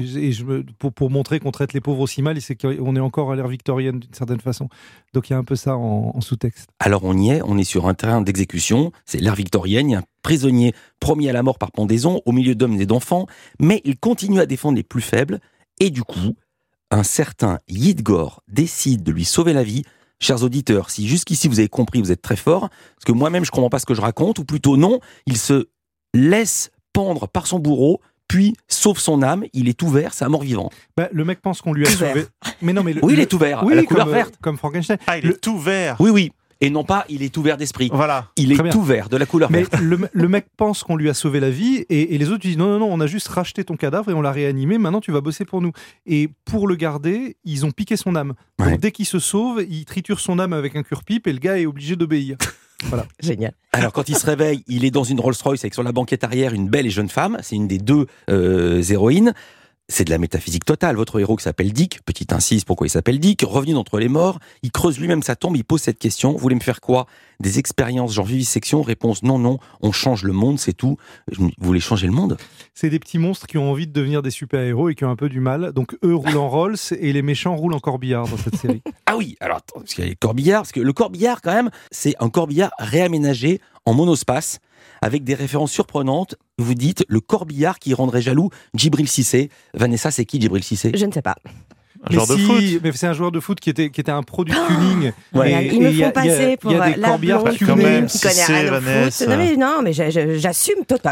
Speaker 12: Pour montrer qu'on traite les pauvres aussi mal, c'est qu'on est encore à l'ère victorienne d'une certaine façon. Donc il y a un peu ça en sous-texte.
Speaker 3: Alors on y est, on est sur un terrain d'exécution. C'est l'ère victorienne. Il y a un prisonnier promis à la mort par pendaison, au milieu d'hommes et d'enfants. Mais il continue à défendre les plus faibles. Et du coup, un certain Yidgor décide de lui sauver la vie. Chers auditeurs, si jusqu'ici vous avez compris, vous êtes très forts, parce que moi-même je ne comprends pas ce que je raconte, ou plutôt non, il se laisse pendre par son bourreau, puis sauve son âme, il est ouvert, c'est un mort-vivant.
Speaker 12: Le mec pense qu'on lui a sauvé... Mais non, mais
Speaker 3: oui, il est ouvert,
Speaker 12: oui,
Speaker 3: à la couleur verte.
Speaker 12: Comme Frankenstein. Ah, il est tout vert.
Speaker 3: Oui. Et non pas, il est ouvert d'esprit.
Speaker 12: Voilà.
Speaker 3: Il est ouvert, de la couleur verte.
Speaker 12: Mais le mec pense qu'on lui a sauvé la vie et les autres disent non, on a juste racheté ton cadavre et on l'a réanimé, maintenant tu vas bosser pour nous. Et pour le garder, ils ont piqué son âme. Donc dès qu'il se sauve, ils triturent son âme avec un cure-pipe et le gars est obligé d'obéir. Voilà.
Speaker 8: Génial.
Speaker 3: Alors quand il se réveille, il est dans une Rolls-Royce avec sur la banquette arrière une belle et jeune femme, c'est une des deux héroïnes. C'est de la métaphysique totale. Votre héros qui s'appelle Dick, petite incise, pourquoi il s'appelle Dick, revenu d'entre les morts, il creuse lui-même sa tombe, il pose cette question, vous voulez me faire quoi ? Des expériences genre vivisection ? Réponse non, on change le monde, c'est tout. Vous voulez changer le monde ?
Speaker 12: C'est des petits monstres qui ont envie de devenir des super-héros et qui ont un peu du mal. Donc eux roulent en Rolls et les méchants roulent en corbillard dans cette série.
Speaker 3: Ah oui, alors attends, parce qu'il y a les corbillards, parce que le corbillard quand même, c'est un corbillard réaménagé en monospace, avec des références surprenantes. Vous dites le corbillard qui rendrait jaloux Djibril Cissé. Vanessa, c'est qui Djibril Cissé ?
Speaker 8: Je ne sais pas.
Speaker 12: Mais c'est un joueur de foot qui était un pro du tuning.
Speaker 8: Ils me font passer pour la blonde qui connaît rien au foot.
Speaker 12: Vanessa.
Speaker 8: Non, mais j'assume total.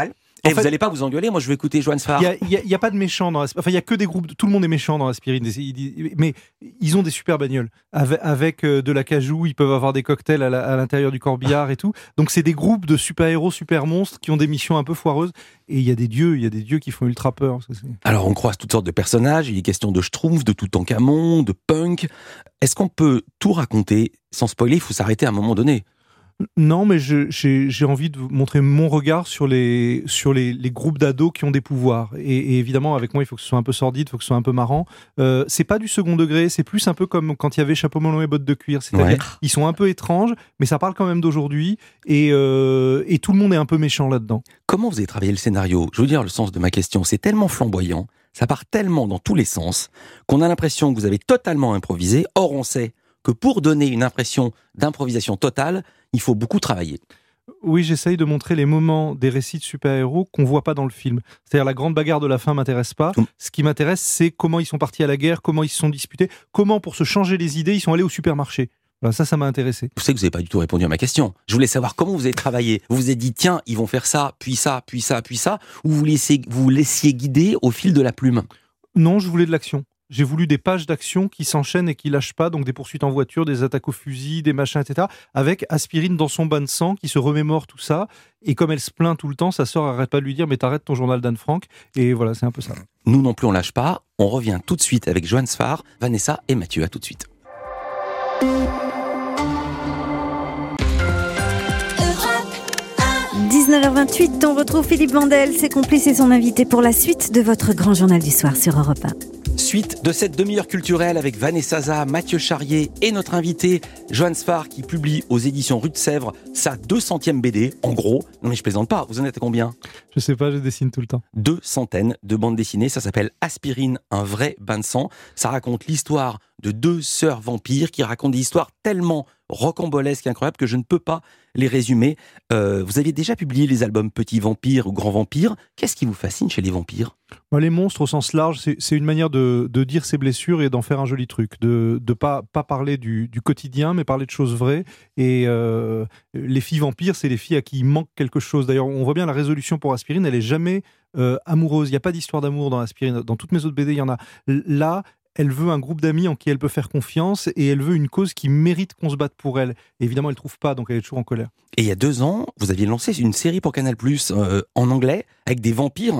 Speaker 3: Et vous n'allez pas vous engueuler, moi je vais écouter Johan Sfar.
Speaker 12: Il n'y a pas de méchants dans Aspirine. Enfin, il n'y a que des groupes, tout le monde est méchant dans Aspirine. Mais ils ont des super bagnoles. Avec de l'acajou, ils peuvent avoir des cocktails à l'intérieur du corbillard et tout. Donc c'est des groupes de super-héros, super-monstres qui ont des missions un peu foireuses. Et il y a des dieux qui font ultra peur.
Speaker 3: Alors on croise toutes sortes de personnages, il est question de Schtroumpf, de Toutankhamon, de punk. Est-ce qu'on peut tout raconter sans spoiler? Il faut s'arrêter à un moment donné.
Speaker 12: Non, mais j'ai envie de vous montrer mon regard sur les groupes d'ados qui ont des pouvoirs. Et évidemment, avec moi, il faut que ce soit un peu sordide, il faut que ce soit un peu marrant. C'est pas du second degré, c'est plus un peu comme quand il y avait Chapeau melon et bottes de cuir. C'est-à-dire, ils sont un peu étranges, mais ça parle quand même d'aujourd'hui. Et tout le monde est un peu méchant là-dedans.
Speaker 3: Comment vous avez travaillé le scénario? Je veux dire, le sens de ma question, c'est tellement flamboyant, ça part tellement dans tous les sens, qu'on a l'impression que vous avez totalement improvisé. Or, on sait que pour donner une impression d'improvisation totale, il faut beaucoup travailler.
Speaker 12: Oui, j'essaye de montrer les moments des récits de super-héros qu'on voit pas dans le film. C'est-à-dire la grande bagarre de la fin m'intéresse pas. Ce qui m'intéresse, c'est comment ils sont partis à la guerre, comment ils se sont disputés, comment pour se changer les idées, ils sont allés au supermarché. Voilà, ça m'a intéressé.
Speaker 3: Vous savez que vous n'avez pas du tout répondu à ma question. Je voulais savoir comment vous avez travaillé. Vous vous êtes dit, tiens, ils vont faire ça, puis ça, puis ça, puis ça, ou vous laissiez guider au fil de la plume?
Speaker 12: Non, je voulais de l'action. J'ai voulu des pages d'action qui s'enchaînent et qui lâchent pas, donc des poursuites en voiture, des attaques au fusil, des machins, etc. Avec Aspirine dans son bain de sang qui se remémore tout ça. Et comme elle se plaint tout le temps, sa sœur arrête pas de lui dire mais t'arrêtes ton journal d'Anne Frank. Et voilà, c'est un peu ça.
Speaker 3: Nous non plus on lâche pas. On revient tout de suite avec Johan Sfar, Vanessa et Mathieu. À tout de suite.
Speaker 4: 19h28, on retrouve Philippe Vandel, ses complices et son invité pour la suite de votre grand journal du soir sur Europe 1.
Speaker 3: Suite de cette demi-heure culturelle avec Vanessa Zaza, Mathieu Charrier et notre invité Johan Sfar qui publie aux éditions Rue de Sèvres sa 200e BD, en gros. Non mais je plaisante pas, vous en êtes à combien?
Speaker 12: Je sais pas, je dessine tout le temps.
Speaker 3: 200 de bandes dessinées, ça s'appelle Aspirine, un vrai bain de sang. Ça raconte l'histoire de deux sœurs vampires qui racontent des histoires tellement rocambolesques et incroyables que je ne peux pas les résumer. Vous aviez déjà publié les albums Petit Vampire ou Grand Vampire. Qu'est-ce qui vous fascine chez les vampires?
Speaker 12: Les monstres au sens large, c'est une manière de dire ses blessures et d'en faire un joli truc, de pas parler du quotidien, mais parler de choses vraies. Et les filles vampires, c'est les filles à qui il manque quelque chose. D'ailleurs, on voit bien la résolution pour Aspirine, elle est jamais amoureuse. Il n'y a pas d'histoire d'amour dans Aspirine. Dans toutes mes autres BD, il y en a. Là, elle veut un groupe d'amis en qui elle peut faire confiance et elle veut une cause qui mérite qu'on se batte pour elle. Et évidemment, elle ne trouve pas, donc elle est toujours en colère.
Speaker 3: Et il y a 2 ans, vous aviez lancé une série pour Canal+, en anglais, avec des vampires.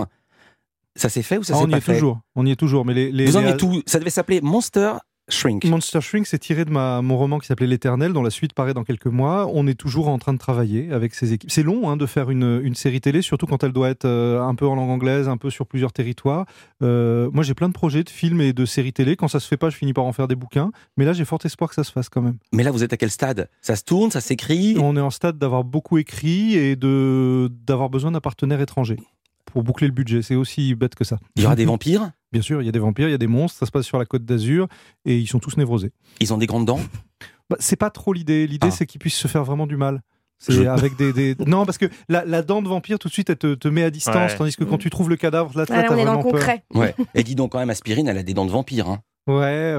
Speaker 3: Ça s'est fait ou ça s'est pas fait?
Speaker 12: On y est toujours. Mais
Speaker 3: vous en êtes où? Ça devait s'appeler Monster Shrink.
Speaker 12: Monster Shrink, c'est tiré de mon roman qui s'appelait L'Éternel, dont la suite paraît dans quelques mois. On est toujours en train de travailler avec ces équipes. C'est long de faire une série télé, surtout quand elle doit être un peu en langue anglaise, un peu sur plusieurs territoires. Moi, j'ai plein de projets de films et de séries télé. Quand ça se fait pas, je finis par en faire des bouquins. Mais là, j'ai fort espoir que ça se fasse quand même.
Speaker 3: Mais là, vous êtes à quel stade? Ça se tourne, ça s'écrit?
Speaker 12: On est en stade d'avoir beaucoup écrit et d'avoir besoin d'un partenaire étranger pour boucler le budget. C'est aussi bête que ça.
Speaker 3: Il y aura des vampires?
Speaker 12: Bien sûr, il y a des vampires, il y a des monstres, ça se passe sur la Côte d'Azur et ils sont tous névrosés.
Speaker 3: Ils ont des grandes dents?
Speaker 12: C'est pas trop l'idée. L'idée, c'est qu'ils puissent se faire vraiment du mal. C'est avec Non, parce que la dent de vampire, tout de suite, elle te met à distance, tandis que quand tu trouves le cadavre, là, t'as
Speaker 26: on est
Speaker 12: vraiment
Speaker 26: dans le concret.
Speaker 3: Ouais. Et dis donc quand même, Aspirine, elle a des dents de vampire. Hein.
Speaker 12: Ouais.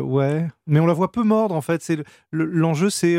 Speaker 12: Mais on la voit peu mordre, en fait. L'enjeu, c'est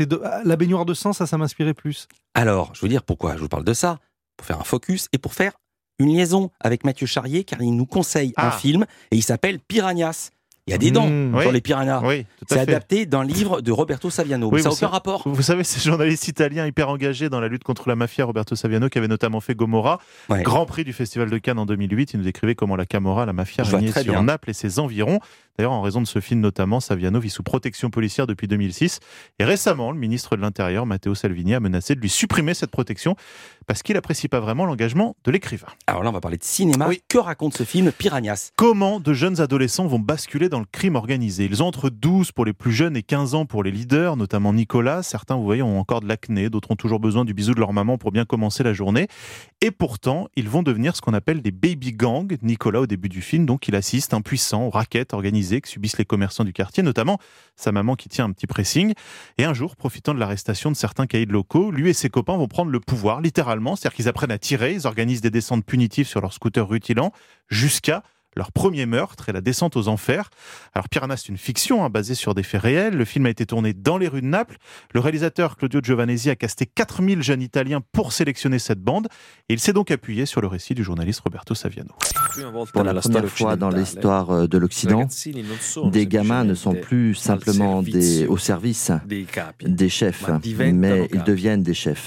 Speaker 12: la baignoire de sang, ça m'inspirait plus.
Speaker 3: Alors, je veux dire pourquoi je vous parle de ça. Pour faire un focus et pour faire une liaison avec Mathieu Charrier, car il nous conseille un film et il s'appelle Piranhas. Il y a des dents sur les piranhas.
Speaker 14: Oui,
Speaker 3: c'est adapté d'un livre de Roberto Saviano.
Speaker 14: Oui,
Speaker 3: ça n'a aucun rapport.
Speaker 14: Vous savez, c'est journaliste italien hyper engagé dans la lutte contre la mafia, Roberto Saviano, qui avait notamment fait Gomorra, Grand Prix du Festival de Cannes en 2008. Il nous décrivait comment la Camorra, la mafia, régnait sur Naples et ses environs. D'ailleurs, en raison de ce film notamment, Saviano vit sous protection policière depuis 2006. Et récemment, le ministre de l'Intérieur, Matteo Salvini, a menacé de lui supprimer cette protection parce qu'il n'apprécie pas vraiment l'engagement de l'écrivain.
Speaker 3: Alors là, on va parler de cinéma. Que raconte ce film, Piranhas?
Speaker 14: Comment de jeunes adolescents vont basculer dans le crime organisé? Ils ont entre 12 pour les plus jeunes et 15 ans pour les leaders, notamment Nicolas. Certains, vous voyez, ont encore de l'acné, d'autres ont toujours besoin du bisou de leur maman pour bien commencer la journée. Et pourtant, ils vont devenir ce qu'on appelle des baby gangs. Nicolas, au début du film, donc, il assiste impuissant aux raquettes organisées que subissent les commerçants du quartier, notamment sa maman qui tient un petit pressing. Et un jour, profitant de l'arrestation de certains caïds locaux, lui et ses copains vont prendre le pouvoir, littéralement. C'est-à-dire qu'ils apprennent à tirer, ils organisent des descentes punitives sur leurs scooters rutilants, jusqu'à leur premier meurtre et la descente aux enfers. Alors Piranha, c'est une fiction basée sur des faits réels. Le film a été tourné dans les rues de Naples. Le réalisateur Claudio Giovanesi a casté 4000 jeunes Italiens pour sélectionner cette bande. Et il s'est donc appuyé sur le récit du journaliste Roberto Saviano.
Speaker 5: Pour la première fois dans l'histoire de l'Occident, des gamins ne sont plus simplement au service des chefs, mais ils deviennent des chefs.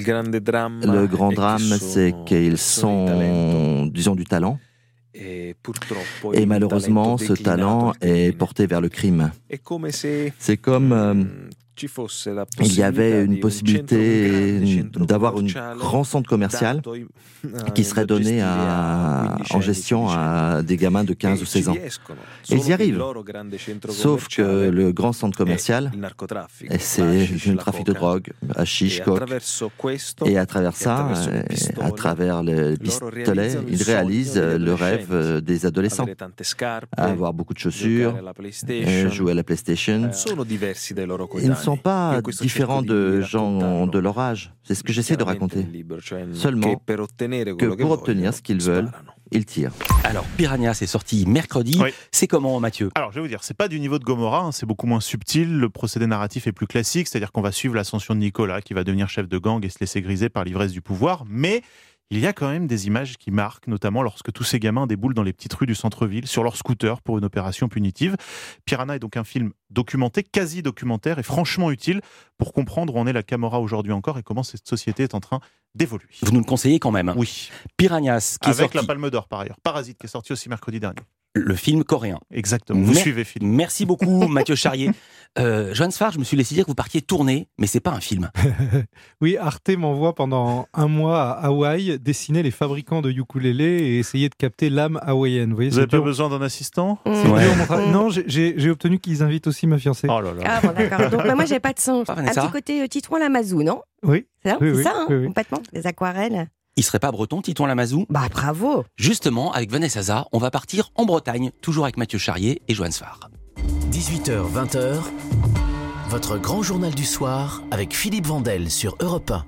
Speaker 5: Le grand drame, c'est qu'ils sont, disons, du talent. Et malheureusement, ce talent est porté vers le crime. C'est comme il y avait une possibilité d'avoir un grand centre commercial qui serait donné en gestion à des gamins de 15 ou 16 ans. Et ils y arrivent. Sauf que le grand centre commercial, c'est le trafic de drogue, hashish, coke. Et à travers ça, à travers les pistolets, ils réalisent le rêve des adolescents. Avoir beaucoup de chaussures, jouer à la PlayStation. Ils ne sont pas différents de gens de leur âge. C'est ce que j'essaie de raconter. Seulement que pour obtenir ce qu'ils veulent, ils tirent.
Speaker 3: Alors, Piranha, c'est sorti mercredi. Oui. C'est comment, Mathieu ?
Speaker 14: Alors, je vais vous dire, c'est pas du niveau de Gomorrah, c'est beaucoup moins subtil. Le procédé narratif est plus classique, c'est-à-dire qu'on va suivre l'ascension de Nicolas, qui va devenir chef de gang et se laisser griser par l'ivresse du pouvoir. Mais il y a quand même des images qui marquent, notamment lorsque tous ces gamins déboulent dans les petites rues du centre-ville, sur leur scooter pour une opération punitive. Piranha est donc un film documenté, quasi documentaire et franchement utile pour comprendre où en est la Camorra aujourd'hui encore et comment cette société est en train d'évoluer.
Speaker 3: Vous nous le conseillez quand même ?
Speaker 14: Oui.
Speaker 3: Piranha, qui est
Speaker 14: avec
Speaker 3: sorti...
Speaker 14: la Palme d'Or par ailleurs. Parasite, qui est sorti aussi mercredi dernier.
Speaker 3: Le film coréen.
Speaker 14: Exactement. Vous suivez, Philippe.
Speaker 3: Merci beaucoup, Mathieu Charrier. Johan Sfar, je me suis laissé dire que vous partiez tourner, mais c'est pas un film.
Speaker 12: Oui, Arte m'envoie pendant un mois à Hawaï dessiner les fabricants de ukulélé et essayer de capter l'âme hawaïenne.
Speaker 14: Vous n'avez pas besoin d'un assistant ?
Speaker 12: Non, j'ai obtenu qu'ils invitent aussi ma fiancée.
Speaker 14: Oh là là.
Speaker 8: Ah bon, d'accord. Donc moi, j'avais pas de son. Un petit côté Titouan Lamazou, non ?
Speaker 12: Oui.
Speaker 8: C'est ça,
Speaker 12: oui,
Speaker 8: complètement. Les aquarelles.
Speaker 3: Il serait pas breton, Titouan Lamazou ?
Speaker 8: Bah bravo.
Speaker 3: Justement, avec Vanessa Za, on va partir en Bretagne, toujours avec Mathieu Charrier et Johan Sfar.
Speaker 11: 18h, 20h, votre grand journal du soir avec Philippe Vandel sur Europe 1.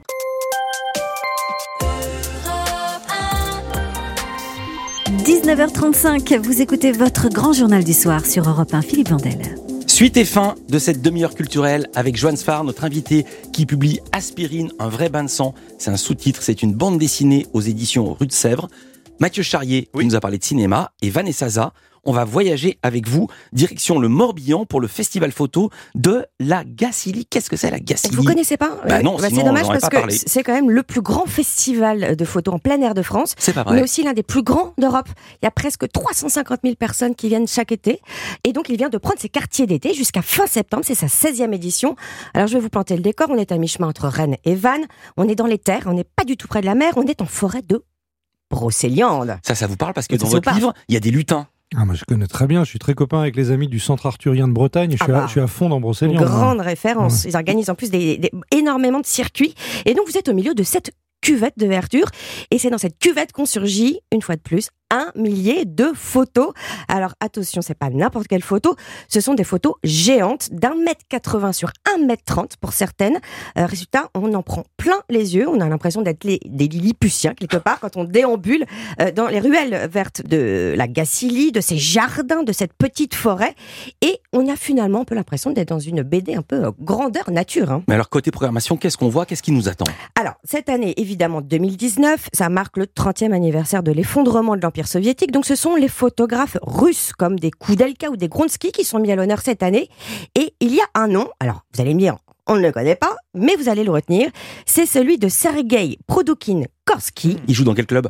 Speaker 4: – 19h35, vous écoutez votre grand journal du soir sur Europe 1, Philippe Vandel.
Speaker 3: Suite et fin de cette demi-heure culturelle avec Johan Sfar, notre invité qui publie Aspirine, un vrai bain de sang. C'est un sous-titre, c'est une bande dessinée aux éditions Rue de Sèvres. Mathieu Charrier qui nous a parlé de cinéma et Vanessa Za. On va voyager avec vous, direction le Morbihan pour le festival photo de la Gacilly. Qu'est-ce que c'est la Gacilly ?
Speaker 8: Vous connaissez pas ?
Speaker 3: Non, sinon,
Speaker 8: c'est dommage
Speaker 3: on
Speaker 8: parce que c'est quand même le plus grand festival de photo en plein air de France.
Speaker 3: C'est pas vrai.
Speaker 8: Mais aussi l'un des plus grands d'Europe. Il y a presque 350 000 personnes qui viennent chaque été. Et donc, il vient de prendre ses quartiers d'été jusqu'à fin septembre. C'est sa 16e édition. Alors, je vais vous planter le décor. On est à mi-chemin entre Rennes et Vannes. On est dans les terres. On n'est pas du tout près de la mer. On est en forêt de Brocéliande.
Speaker 3: Ça vous parle parce que dans votre livre, il y a des lutins.
Speaker 12: Ah, moi, je connais très bien, je suis très copain avec les amis du Centre Arthurien de Bretagne, je suis à fond dans Brocéliande.
Speaker 8: Grande référence, ils organisent en plus énormément de circuits, et donc vous êtes au milieu de cette cuvette de verdure, et c'est dans cette cuvette qu'on surgit, une fois de plus, 1 millier de photos. Alors attention, c'est pas n'importe quelle photo, ce sont des photos géantes d'1,80 m sur 1,30 m pour certaines. Résultat, on en prend plein les yeux, on a l'impression d'être des Lilliputiens quelque part quand on déambule dans les ruelles vertes de la Gacilly, de ces jardins, de cette petite forêt, et on a finalement un peu l'impression d'être dans une BD un peu grandeur nature. Hein.
Speaker 3: Mais alors côté programmation, qu'est-ce qu'on voit ? Qu'est-ce qui nous attend ?
Speaker 8: Alors cette année, évidemment 2019, ça marque le 30e anniversaire de l'effondrement de l'Empire soviétique. Donc ce sont les photographes russes comme des Koudelka ou des Gronsky qui sont mis à l'honneur cette année. Et il y a un nom, alors vous allez me dire, on ne le connaît pas, mais vous allez le retenir, c'est celui de Sergei Produkin-Korsky.
Speaker 3: Il joue dans quel club ?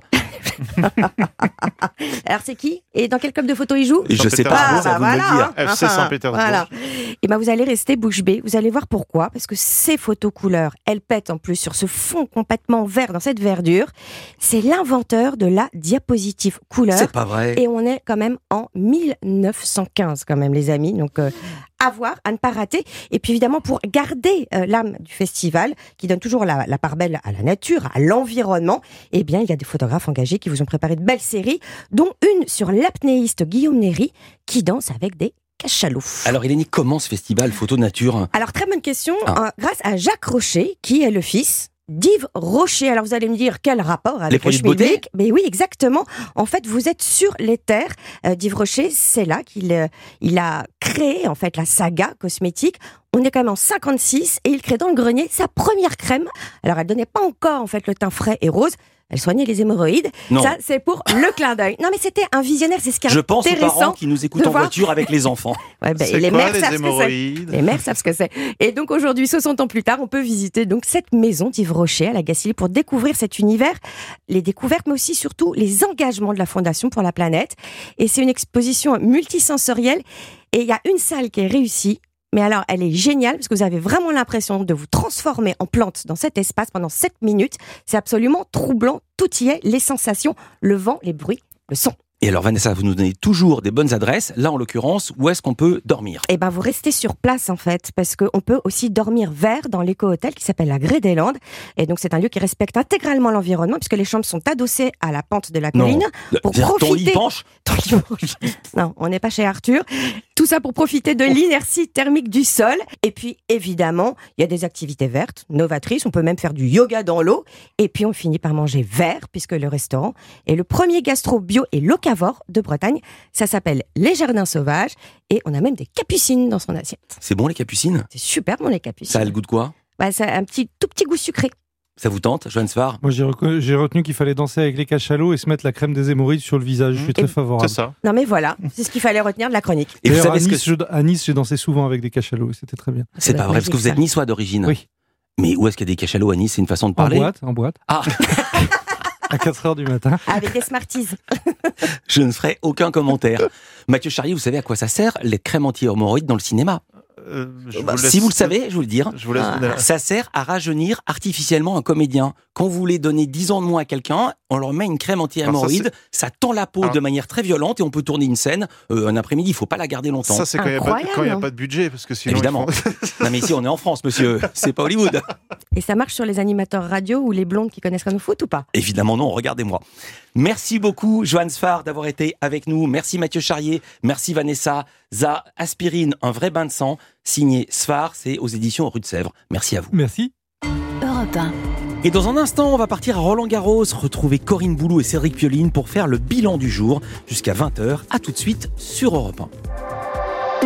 Speaker 8: Alors c'est qui ? Et dans quel club de photo il joue ?
Speaker 3: Je sais pas, ça vous me le dire.
Speaker 14: FC Saint-Pétersbourg.
Speaker 8: Voilà. Et ben vous allez rester bouche bée, vous allez voir pourquoi, parce que ces photos couleurs, elles pètent en plus sur ce fond complètement vert, dans cette verdure. C'est l'inventeur de la diapositive couleur.
Speaker 3: C'est pas vrai.
Speaker 8: Et on est quand même en 1915 quand même les amis, donc à voir, à ne pas rater. Et puis évidemment, pour garder l'âme du festival, qui donne toujours la part belle à la nature, à l'environnement, eh bien, il y a des photographes engagés qui vous ont préparé de belles séries, dont une sur l'apnéiste Guillaume Néry, qui danse avec des cachalots.
Speaker 3: Alors, il est né comment ce festival photo nature ?
Speaker 8: Alors, très bonne question. Grâce à Jacques Rocher, qui est le fils d'Yves Rocher. Alors vous allez me dire quel rapport avec
Speaker 3: les
Speaker 8: le
Speaker 3: produits de beauté?
Speaker 8: schmilblick? Mais oui, exactement. En fait, vous êtes sur les terres d'Yves Rocher. C'est là qu'il a créé en fait la saga cosmétique. On est quand même en 56 et il crée dans le grenier sa première crème. Alors elle donnait pas encore en fait le teint frais et rose. Elle soignait les hémorroïdes.
Speaker 3: Non.
Speaker 8: Ça, c'est pour le clin d'œil. Non, mais c'était un visionnaire. C'est ce qui est
Speaker 3: Je pense aux
Speaker 8: intéressant
Speaker 3: parents qui nous écoutent
Speaker 8: de
Speaker 3: en
Speaker 8: voir.
Speaker 3: voiture avec les enfants.
Speaker 8: Ouais, ben,
Speaker 14: C'est
Speaker 8: les
Speaker 14: quoi,
Speaker 8: mères
Speaker 14: les
Speaker 8: savent ce que c'est.
Speaker 14: hémorroïdes?
Speaker 8: Les mères savent ce que c'est. Et donc aujourd'hui, 60 ans plus tard, on peut visiter donc cette maison d'Yves Rocher à la Gacilly pour découvrir cet univers, les découvertes, mais aussi surtout les engagements de la Fondation pour la planète. Et c'est une exposition multisensorielle. Et il y a une salle qui est réussie. Mais alors, elle est géniale parce que vous avez vraiment l'impression de vous transformer en plante dans cet espace pendant 7 minutes. C'est absolument troublant. Tout y est, les sensations, le vent, les bruits, le son.
Speaker 3: Et alors Vanessa, vous nous donnez toujours des bonnes adresses. Là, en l'occurrence, où est-ce qu'on peut dormir?
Speaker 8: Eh ben, vous restez sur place, en fait, parce qu'on peut aussi dormir vert dans l'éco-hôtel qui s'appelle la Grée des Landes. Et donc, c'est un lieu qui respecte intégralement l'environnement, puisque les chambres sont adossées à la pente de la colline. Pour profiter...
Speaker 3: Ton lit penche?
Speaker 8: Non, on n'est pas chez Arthur. Tout ça pour profiter de l'inertie thermique du sol. Et puis, évidemment, il y a des activités vertes, novatrices. On peut même faire du yoga dans l'eau. Et puis, on finit par manger vert, puisque le restaurant est le premier gastro bio et locavore de Bretagne. Ça s'appelle Les Jardins Sauvages. Et on a même des capucines dans son assiette.
Speaker 3: C'est bon les capucines?
Speaker 8: C'est super bon les capucines.
Speaker 3: Ça a le goût de quoi?
Speaker 8: Bah, ça a un tout petit goût sucré.
Speaker 3: Ça vous tente, Johan Sfar?
Speaker 12: Moi, j'ai retenu qu'il fallait danser avec les cachalots et se mettre la crème des hémorroïdes sur le visage. Je suis très favorable.
Speaker 14: C'est ça.
Speaker 8: Non mais voilà, c'est ce qu'il fallait retenir de la chronique.
Speaker 3: Et vous savez
Speaker 12: à Nice, j'ai dansé souvent avec des cachalots et c'était très bien.
Speaker 3: C'est pas vrai, parce que vous êtes niçois d'origine.
Speaker 12: Oui.
Speaker 3: Mais où est-ce qu'il y a des cachalots à Nice? C'est une façon de parler?
Speaker 12: En boîte.
Speaker 3: Ah.
Speaker 12: À 4h du matin.
Speaker 8: Avec des Smarties.
Speaker 3: Je ne ferai aucun commentaire. Mathieu Charrier, vous savez à quoi ça sert, les crèmes anti-hémorroïdes dans le cinéma? Si vous le savez, je vous le dire. Ça sert à rajeunir artificiellement un comédien. Quand vous voulez donner 10 ans de moins à quelqu'un, on leur met une crème anti-hémorroïde, ça tend la peau de manière très violente et on peut tourner une scène un après-midi. Il ne faut pas la garder longtemps.
Speaker 14: Ça, c'est quand il n'y a pas de budget. Parce que sinon
Speaker 3: évidemment. Non mais ici, on est en France, monsieur. C'est pas Hollywood.
Speaker 8: Et ça marche sur les animateurs radio ou les blondes qui connaissent rien au foot ou pas?
Speaker 3: Évidemment non, regardez-moi. Merci beaucoup, Johan Sfar, d'avoir été avec nous. Merci Mathieu Charrier. Merci Vanessa. Za, Aspirine, un vrai bain de sang. Signé Sfar, c'est aux éditions Rue de Sèvres. Merci à vous.
Speaker 12: Merci.
Speaker 2: Europe 1.
Speaker 3: Et dans un instant, on va partir à Roland-Garros, retrouver Corinne Boulou et Cédric Pioline pour faire le bilan du jour jusqu'à 20h. À tout de suite sur Europe 1.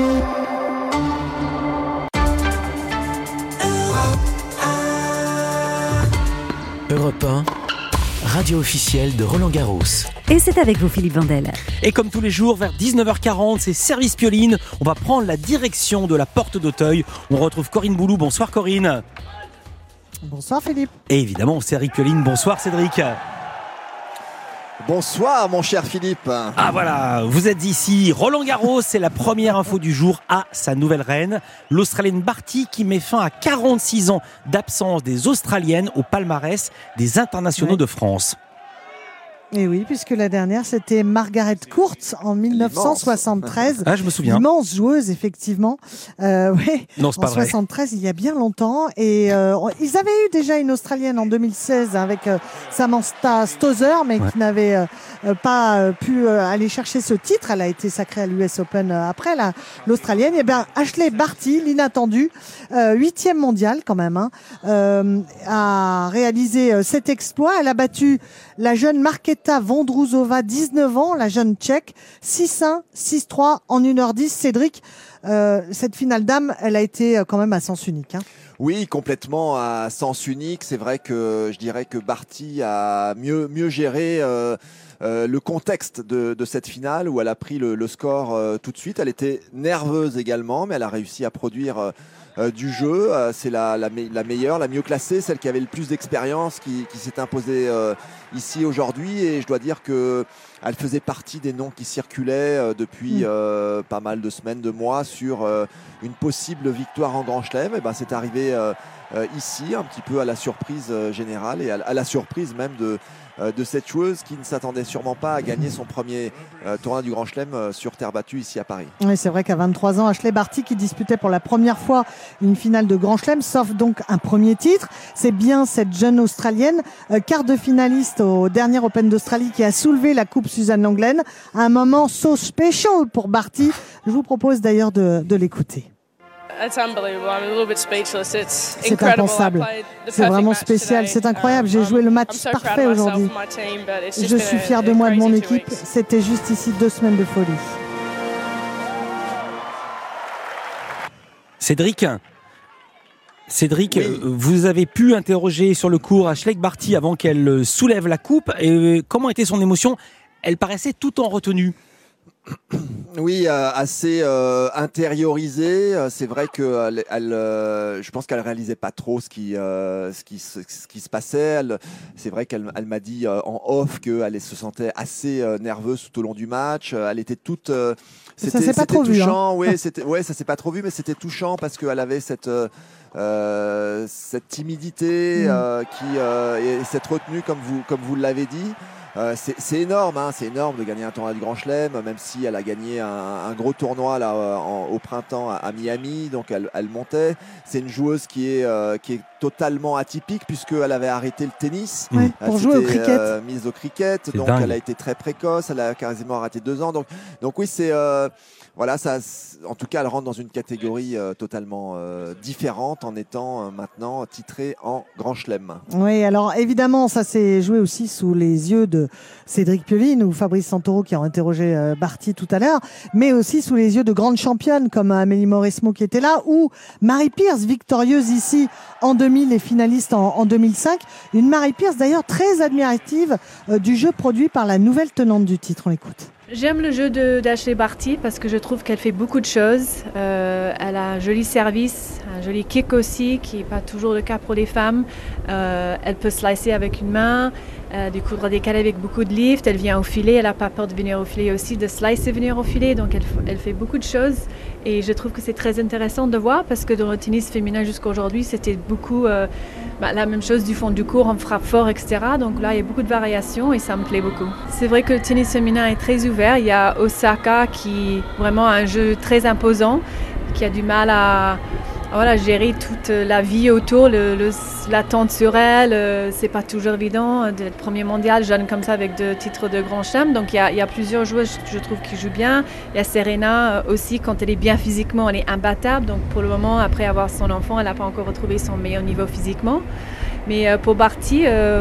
Speaker 11: Europe 1, radio officielle de Roland-Garros.
Speaker 4: Et c'est avec vous, Philippe Vandel.
Speaker 3: Et comme tous les jours, vers 19h40, c'est Service Pioline. On va prendre la direction de la porte d'Auteuil. On retrouve Corinne Boulou. Bonsoir Corinne.
Speaker 15: Bonsoir Philippe.
Speaker 3: Et évidemment, Cédric Pioline. Bonsoir Cédric.
Speaker 16: Bonsoir mon cher Philippe.
Speaker 3: Ah voilà, vous êtes ici. Roland-Garros, c'est la première info du jour à sa nouvelle reine, l'Australienne Barty, qui met fin à 46 ans d'absence des Australiennes au palmarès des internationaux de France.
Speaker 15: Et oui, puisque la dernière, c'était Margaret Court en 1973.
Speaker 3: Ah, je me souviens.
Speaker 15: Immense joueuse, effectivement. Oui,
Speaker 3: non, c'est pas vrai.
Speaker 15: En 73, il y a bien longtemps. Et ils avaient eu déjà une Australienne en 2016 avec Samantha Stosur, mais qui n'avait pas pu aller chercher ce titre. Elle a été sacrée à l'US Open après l'Australienne. Et bien, Ashley Barty, l'inattendu, 8e mondiale quand même, a réalisé cet exploit. Elle a battu la jeune Markéta Vondrousova, 19 ans, la jeune tchèque, 6-1, 6-3 en 1h10. Cédric, cette finale dame, elle a été quand même à sens unique.
Speaker 16: Oui, complètement à sens unique. C'est vrai que je dirais que Barty a mieux géré le contexte de cette finale où elle a pris le score tout de suite. Elle était nerveuse également, mais elle a réussi à produire du jeu. C'est la meilleure, la mieux classée, celle qui avait le plus d'expérience qui s'est imposée ici aujourd'hui. Et je dois dire qu'elle faisait partie des noms qui circulaient depuis pas mal de semaines, de mois sur une possible victoire en Grand Chelem. Et ben, c'est arrivé ici, un petit peu à la surprise générale et à la surprise même de cette joueuse qui ne s'attendait sûrement pas à gagner son premier tournoi du Grand Chelem sur terre battue ici à Paris.
Speaker 15: Oui, c'est vrai qu'à 23 ans, Ashley Barty qui disputait pour la première fois une finale de Grand Chelem, sauf donc un premier titre. C'est bien cette jeune Australienne, quart de finaliste au dernier Open d'Australie, qui a soulevé la coupe Suzanne Lenglen. Un moment so special pour Barty. Je vous propose d'ailleurs de l'écouter. C'est impensable. C'est vraiment spécial. C'est incroyable. J'ai joué le match parfait aujourd'hui. Je suis fière de moi, de mon équipe. C'était juste ici 2 semaines de folie.
Speaker 3: Cédric, oui. Vous avez pu interroger sur le court Ashleigh Barty avant qu'elle soulève la coupe. Et comment était son émotion ? Elle paraissait tout en retenue.
Speaker 16: Oui, assez intériorisée. C'est vrai que je pense qu'elle réalisait pas trop ce qui se passait. C'est vrai qu'elle m'a dit en off qu'elle se sentait assez nerveuse tout au long du match. Elle était toute.
Speaker 15: C'était pas trop
Speaker 16: touchant.
Speaker 15: Vu, hein.
Speaker 16: Ça s'est pas trop vu, mais c'était touchant parce qu'elle avait cette timidité et cette retenue, comme vous l'avez dit. C'est énorme, hein, c'est énorme de gagner un tournoi du Grand Chelem, même si elle a gagné un gros tournoi là au printemps à Miami, donc elle montait. C'est une joueuse qui est totalement atypique puisqu'elle avait arrêté le tennis.
Speaker 15: Oui, pour jouer au cricket.
Speaker 16: Mise au cricket, donc dingue. Elle a été très précoce, elle a quasiment arrêté 2 ans. Donc oui, c'est voilà, ça. En tout cas, elle rentre dans une catégorie totalement différente en étant maintenant titrée en Grand Chelem.
Speaker 15: Oui, alors évidemment, ça s'est joué aussi sous les yeux de Cédric Pioline ou Fabrice Santoro qui ont interrogé Barty tout à l'heure, mais aussi sous les yeux de grandes championnes comme Amélie Mauresmo qui était là, ou Mary Pierce, victorieuse ici en 2000 et finaliste en 2005. Une Mary Pierce d'ailleurs très admirative du jeu produit par la nouvelle tenante du titre. On l'écoute.
Speaker 18: J'aime le jeu d'Ashleigh Barty parce que je trouve qu'elle fait beaucoup de choses. Elle a un joli service, un joli kick aussi, qui n'est pas toujours le cas pour les femmes. Elle peut slicer avec une main, des coups décalés avec beaucoup de lift. Elle vient au filet, elle n'a pas peur de venir au filet aussi, de slicer et venir au filet. Donc elle fait beaucoup de choses. Et je trouve que c'est très intéressant de voir parce que dans le tennis féminin jusqu'à aujourd'hui, c'était beaucoup la même chose du fond du court, en frappe fort, etc. Donc là, il y a beaucoup de variations et ça me plaît beaucoup. C'est vrai que le tennis féminin est très ouvert. Il y a Osaka qui vraiment a un jeu très imposant, qui a du mal à gérer toute la vie autour, l'attente sur elle. C'est pas toujours évident d'être premier mondial jeune comme ça avec 2 titres de Grand Chelem. Donc il y a plusieurs joueuses, je trouve, qui jouent bien. Il y a Serena aussi, quand elle est bien physiquement, elle est imbattable. Donc pour le moment, après avoir son enfant, elle n'a pas encore retrouvé son meilleur niveau physiquement. Mais pour Barty,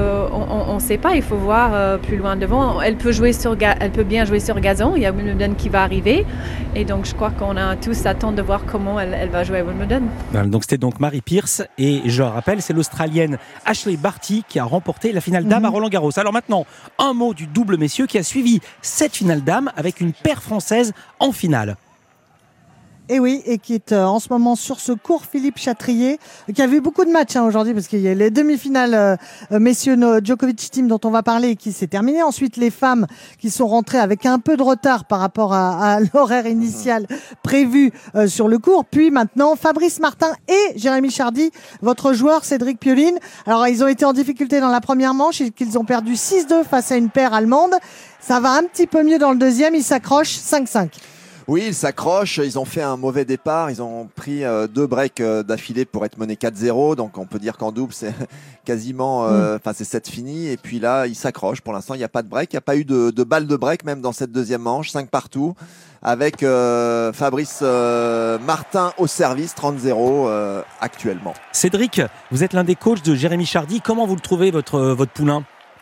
Speaker 18: on ne sait pas, il faut voir plus loin devant. Elle peut bien jouer sur gazon, il y a Wimbledon qui va arriver. Et donc je crois qu'on a tous attend de voir comment elle va jouer à Wimbledon.
Speaker 3: Donc c'était donc Mary Pierce et je rappelle, c'est l'Australienne Ashleigh Barty qui a remporté la finale dames à Roland-Garros. Alors maintenant, un mot du double messieurs qui a suivi cette finale dames avec une paire française en finale.
Speaker 15: Et oui, et qui est en ce moment sur ce court, Philippe Chatrier, qui a vu beaucoup de matchs aujourd'hui, parce qu'il y a les demi-finales messieurs Djokovic Team dont on va parler, qui s'est terminé. Ensuite, les femmes qui sont rentrées avec un peu de retard par rapport à l'horaire initial prévu sur le court. Puis maintenant, Fabrice Martin et Jérémy Chardy, votre joueur Cédric Pioline. Alors, ils ont été en difficulté dans la première manche, et qu'ils ont perdu 6-2 face à une paire allemande. Ça va un petit peu mieux dans le deuxième, ils s'accrochent 5-5.
Speaker 16: Oui, ils s'accrochent, ils ont fait un mauvais départ, ils ont pris 2 breaks d'affilée pour être menés 4-0, donc on peut dire qu'en double c'est quasiment, c'est 7 fini, et puis là ils s'accrochent, pour l'instant il n'y a pas de break, il n'y a pas eu de balle de break même dans cette deuxième manche, 5 partout, avec Fabrice Martin au service, 30-0 actuellement.
Speaker 3: Cédric, vous êtes l'un des coachs de Jérémy Chardy, comment vous le trouvez votre poulain ?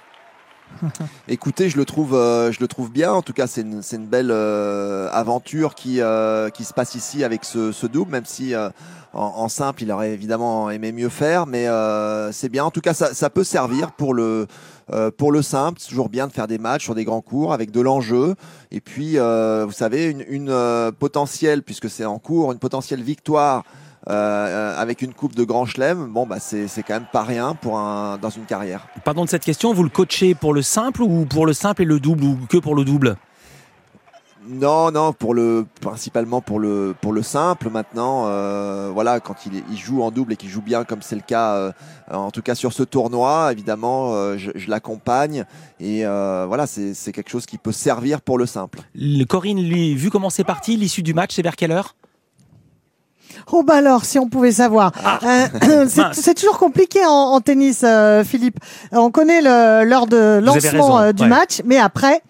Speaker 16: Écoutez, je le trouve bien. En tout cas, c'est une belle aventure qui se passe ici avec ce double, même si en simple, il aurait évidemment aimé mieux faire, mais c'est bien. En tout cas, ça peut servir pour le simple. C'est toujours bien de faire des matchs sur des grands cours avec de l'enjeu. Et puis, vous savez, une potentielle, puisque c'est en cours, une potentielle victoire. Avec une coupe de Grand Chelem, c'est quand même pas rien dans une carrière.
Speaker 3: Pardon de cette question, vous le coachez pour le simple ou pour le simple et le double ou que pour le double ?
Speaker 16: Non, principalement pour le simple. Maintenant, quand il joue en double et qu'il joue bien, comme c'est le cas, en tout cas sur ce tournoi, évidemment, je l'accompagne et c'est quelque chose qui peut servir pour le simple.
Speaker 3: Corinne, lui, vu comment c'est parti, l'issue du match, c'est vers quelle heure ?
Speaker 15: Oh alors, si on pouvait savoir. C'est toujours compliqué en tennis, Philippe. On connaît l'heure de lancement du match, mais après,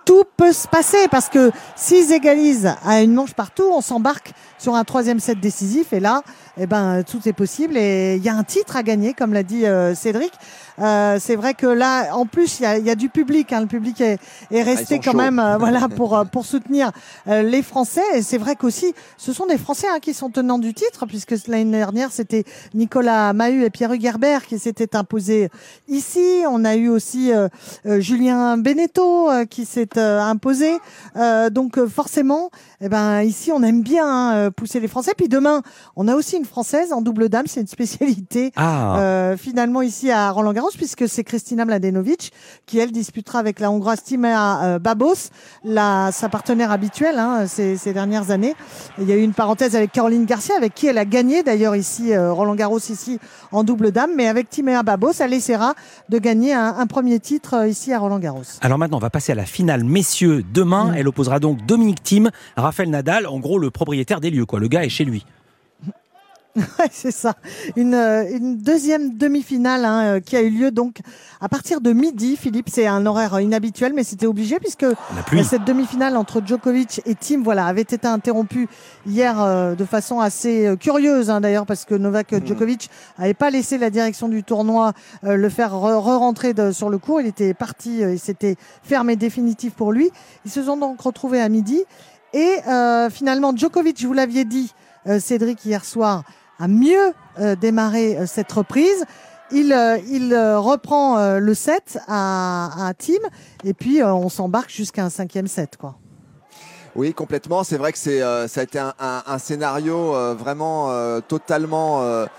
Speaker 15: tout peut se passer parce que s'ils égalisent à une manche partout, on s'embarque sur un 3e set décisif et là, tout est possible et il y a un titre à gagner, comme l'a dit Cédric. C'est vrai que là, en plus, il y a du public. Le public est resté quand même, pour soutenir les Français. Et c'est vrai qu'aussi, ce sont des Français qui sont tenants du titre, puisque l'année dernière, c'était Nicolas Mahut et Pierre Hugerbert qui s'étaient imposés ici. On a eu aussi Julien Beneteau qui s'est imposé. Donc forcément, ici, on aime bien pousser les Français. Puis demain, on a aussi une Française en double dame. C'est une spécialité finalement ici à Roland-Garros, puisque c'est Kristina Mladenovic qui, elle, disputera avec la Hongroise Timea Babos, sa partenaire habituelle ces dernières années. Il y a eu une parenthèse avec Caroline Garcia, avec qui elle a gagné d'ailleurs ici Roland-Garros ici en double dame, mais avec Timea Babos, elle essaiera de gagner un premier titre ici à Roland-Garros.
Speaker 3: Alors maintenant, on va passer à la finale messieurs. Demain, elle opposera donc Dominic Thiem, Rafael Nadal, en gros le propriétaire des lieux, le gars est chez lui.
Speaker 15: Ouais, c'est ça. Une deuxième demi-finale qui a eu lieu donc à partir de midi. Philippe, c'est un horaire inhabituel, mais c'était obligé puisque cette demi-finale entre Djokovic et Thiem, avait été interrompue hier de façon assez curieuse d'ailleurs, parce que Novak Djokovic n'avait pas laissé la direction du tournoi le faire re-rentrer sur le court. Il était parti, il s'était fermé définitif pour lui. Ils se sont donc retrouvés à midi et finalement Djokovic, vous l'aviez dit Cédric hier soir, a mieux démarré cette reprise. Il reprend le set à Thiem et puis on s'embarque jusqu'à un 5e set,
Speaker 16: Oui, complètement. C'est vrai que ça a été un scénario vraiment totalement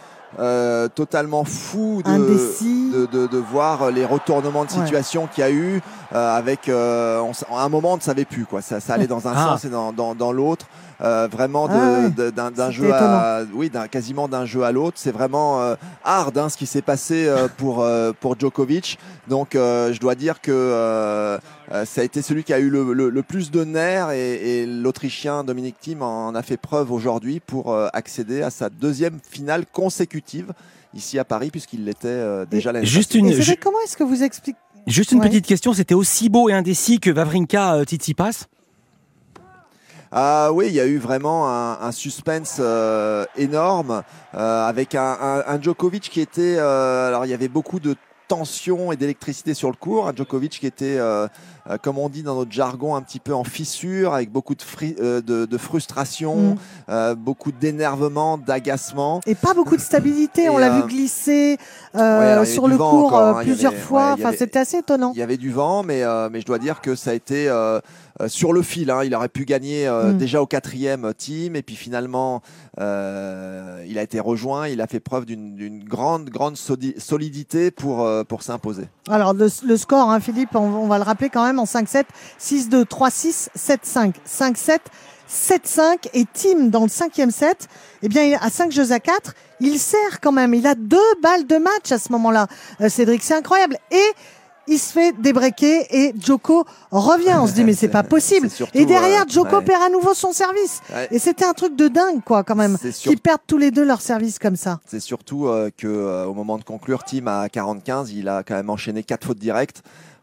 Speaker 16: fou de voir les retournements de situation qu'il y a eu avec à un moment on ne savait plus ça allait dans un sens et dans l'autre. Vraiment d'un jeu quasiment d'un jeu à l'autre. C'est vraiment hard ce qui s'est passé pour Djokovic. Donc je dois dire que ça a été celui qui a eu le plus de nerfs et l'Autrichien Dominic Thiem en a fait preuve aujourd'hui pour accéder à sa deuxième finale consécutive ici à Paris, puisqu'il l'était déjà l'année
Speaker 15: passée. Comment est-ce que vous expliquez?
Speaker 3: Juste une petite question, c'était aussi beau et indécis que Wawrinka Tsitsipas?
Speaker 16: Oui, il y a eu vraiment un suspense énorme avec un Djokovic qui était... alors il y avait beaucoup de tension et d'électricité sur le court, un Djokovic qui était, comme on dit dans notre jargon, un petit peu en fissure, avec beaucoup de frustration, beaucoup d'énervement, d'agacement.
Speaker 15: Et pas beaucoup de stabilité, on l'a vu glisser sur le court plusieurs fois, c'était assez étonnant.
Speaker 16: Il y avait du vent, mais je dois dire que ça a été... sur le fil, il aurait pu gagner déjà au 4e Thiem, et puis finalement il a été rejoint, il a fait preuve d'une grande solidité pour s'imposer.
Speaker 15: Alors le score, Philippe, on va le rappeler quand même en 5-7, 6-2, 3-6, 7-5, 5-7, 7-5, et Thiem dans le 5e set, à 5 jeux à 4, il sert quand même, il a 2 balles de match à ce moment-là, Cédric, c'est incroyable, et il se fait débreaker et Djoko revient. On se dit mais c'est pas possible. Et derrière Djoko perd à nouveau son service. Et c'était un truc de dingue quand même. Qu'ils perdent tous les deux leur service comme ça.
Speaker 16: C'est surtout que au moment de conclure, Thiem à 40-15, il a quand même enchaîné 4 fautes directes.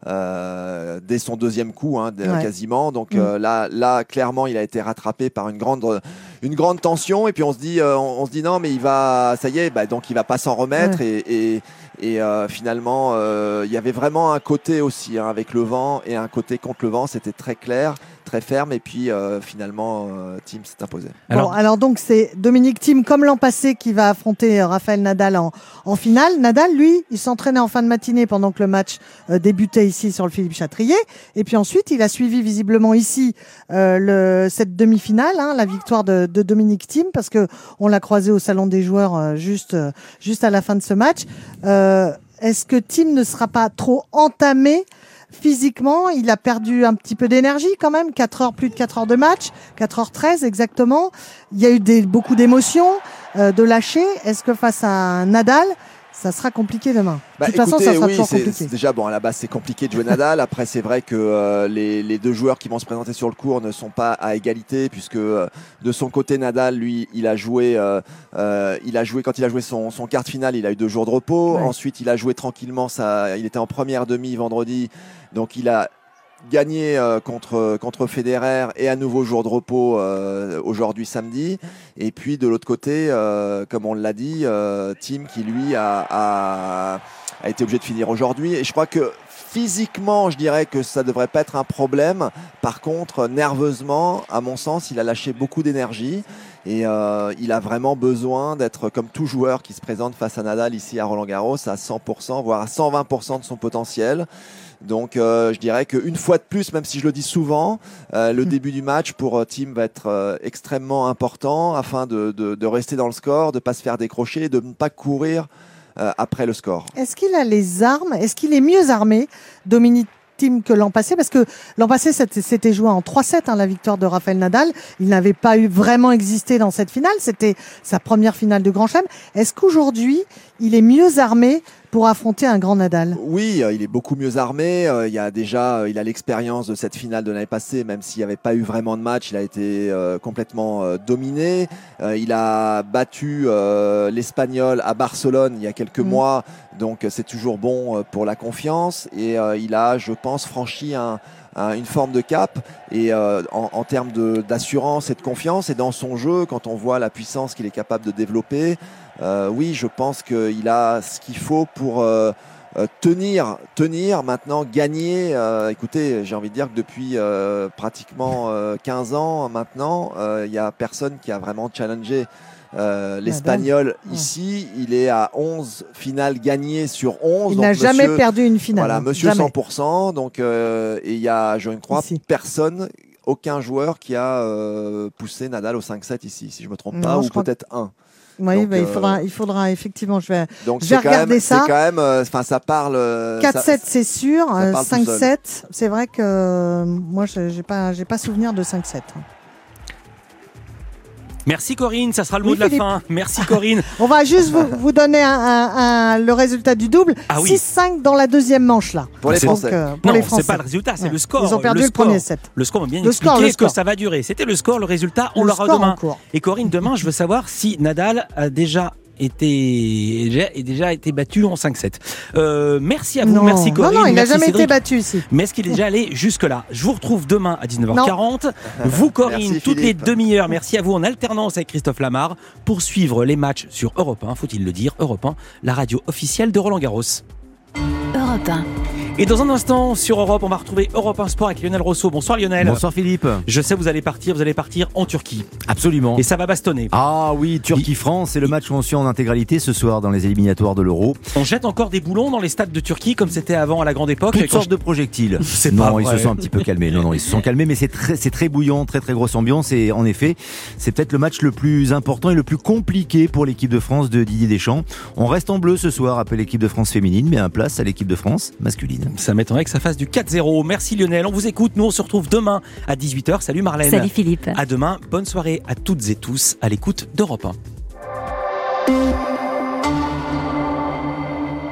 Speaker 16: Dès son 2e coup quasiment, donc là clairement il a été rattrapé par une grande tension, et puis on se dit non mais ça y est, donc il va pas s'en remettre, et finalement il y avait vraiment un côté aussi avec le vent et un côté contre le vent, c'était très clair, très ferme, et puis finalement Thiem s'est imposé.
Speaker 15: Alors donc c'est Dominic Thiem comme l'an passé qui va affronter Rafael Nadal en finale. Nadal, lui, il s'entraînait en fin de matinée pendant que le match débutait ici sur le Philippe Chatrier, et puis ensuite il a suivi visiblement ici cette demi-finale, la victoire de Dominic Thiem, parce que on l'a croisé au salon des joueurs juste à la fin de ce match. Est-ce que Thiem ne sera pas trop entamé physiquement? Il a perdu un petit peu d'énergie quand même, plus de 4 heures de match, 4h13 exactement. Il y a eu beaucoup d'émotions, de lâcher. Est-ce que face à Nadal, ça sera compliqué demain? De toute façon, ça sera toujours compliqué.
Speaker 16: Déjà, à la base, c'est compliqué de jouer Nadal. Après, c'est vrai que les deux joueurs qui vont se présenter sur le court ne sont pas à égalité, puisque de son côté, Nadal, lui, il a joué quand il a joué son quart de finale, il a eu 2 jours de repos. Ensuite, il a joué tranquillement. Il était en première demi vendredi, donc il a gagner contre Federer et à nouveau jour de repos aujourd'hui samedi. Et puis de l'autre côté, comme on l'a dit, Thiem qui lui a été obligé de finir aujourd'hui. Et je crois que physiquement, je dirais que ça ne devrait pas être un problème. Par contre, nerveusement, à mon sens, il a lâché beaucoup d'énergie. Et il a vraiment besoin d'être comme tout joueur qui se présente face à Nadal ici à Roland-Garros à 100%, voire à 120% de son potentiel. Donc je dirais qu'une fois de plus, même si je le dis souvent, le début du match pour Thiem va être extrêmement important afin de rester dans le score, de ne pas se faire décrocher, de ne pas courir après le score.
Speaker 15: Est-ce qu'il a les armes? Est-ce qu'il est mieux armé, Dominic Thiem, que l'an passé? Parce que l'an passé, c'était joué en 3-7, la victoire de Rafael Nadal. Il n'avait pas vraiment existé dans cette finale. C'était sa première finale de Grand Chelem. Est-ce qu'aujourd'hui, il est mieux armé pour affronter un grand Nadal?
Speaker 16: Oui, il est beaucoup mieux armé. Il a l'expérience de cette finale de l'année passée, même s'il n'y avait pas eu vraiment de match. Il a été complètement dominé. Il a battu l'Espagnol à Barcelone il y a quelques mois, donc c'est toujours bon pour la confiance. Et il a, je pense, franchi une forme de cap et en termes d'assurance et de confiance, et dans son jeu, quand on voit la puissance qu'il est capable de développer, oui, je pense qu'il a ce qu'il faut pour tenir maintenant, gagner. Écoutez, j'ai envie de dire que depuis pratiquement 15 ans maintenant, il n'y a personne qui a vraiment challengé l'Espagnol ici. Il est à 11 finales gagnées sur 11.
Speaker 15: Il n'a jamais perdu une finale.
Speaker 16: Voilà, monsieur
Speaker 15: jamais.
Speaker 16: 100%. Donc, et il y a, je ne crois, personne, aucun joueur qui a poussé Nadal au 5-7 ici, si je ne me trompe pas, ou peut-être un.
Speaker 15: Oui, donc, il faudra effectivement, je vais regarder ça.
Speaker 16: C'est quand même, ça parle.
Speaker 15: 4-7, c'est sûr. 5-7, c'est vrai que moi, j'ai pas souvenir de 5-7.
Speaker 3: Merci Corinne, ça sera le mot de la fin. Merci Corinne.
Speaker 15: On va juste vous donner le résultat du double. 6-5 dans la deuxième manche là.
Speaker 16: Pour les Français.
Speaker 3: Donc, non, c'est pas le résultat, c'est le score.
Speaker 15: Ils ont perdu le premier set.
Speaker 3: Le score m'a bien expliqué que ça va durer. C'était le score, le résultat, on l'aura demain. Et Corinne, demain, je veux savoir si Nadal a déjà été battu en 5-7. Merci à vous, merci Corinne.
Speaker 15: Non, il n'a jamais
Speaker 3: Cédric.
Speaker 15: été battu ici.
Speaker 3: Mais est-ce qu'il est déjà allé jusque-là? Je vous retrouve demain à 19h40. Vous, Corinne,
Speaker 16: merci,
Speaker 3: toutes
Speaker 16: Philippe.
Speaker 3: les demi-heures. Merci à vous en alternance avec Christophe Lamar pour suivre les matchs sur Europe 1, faut-il le dire, Europe 1, la radio officielle de Roland-Garros.
Speaker 2: Europe 1.
Speaker 3: Et dans un instant, sur Europe, on va retrouver Europe 1 Sport avec Lionel Rousseau. Bonsoir Lionel.
Speaker 13: Bonsoir Philippe.
Speaker 3: Je sais, vous allez partir en Turquie.
Speaker 13: Absolument.
Speaker 3: Et ça va bastonner.
Speaker 13: Ah oui, Turquie-France, c'est le match qu'on suit en intégralité ce soir dans les éliminatoires de l'Euro.
Speaker 3: On jette encore des boulons dans les stades de Turquie comme c'était avant à la grande époque.
Speaker 13: Toutes sortes de projectiles. Non, ils se sont un petit peu calmés. Non, ils se sont calmés, mais c'est très bouillant, très grosse ambiance. Et en effet, c'est peut-être le match le plus important et le plus compliqué pour l'équipe de France de Didier Deschamps. On reste en bleu ce soir après l'équipe de France féminine, mais un place à l'équipe de France masculine.
Speaker 3: Ça m'étonnerait que ça fasse du 4-0. Merci Lionel, on vous écoute. Nous on se retrouve demain à 18h. Salut Marlène.
Speaker 4: Salut Philippe.
Speaker 3: À demain. Bonne soirée à toutes et tous à l'écoute d'Europe 1.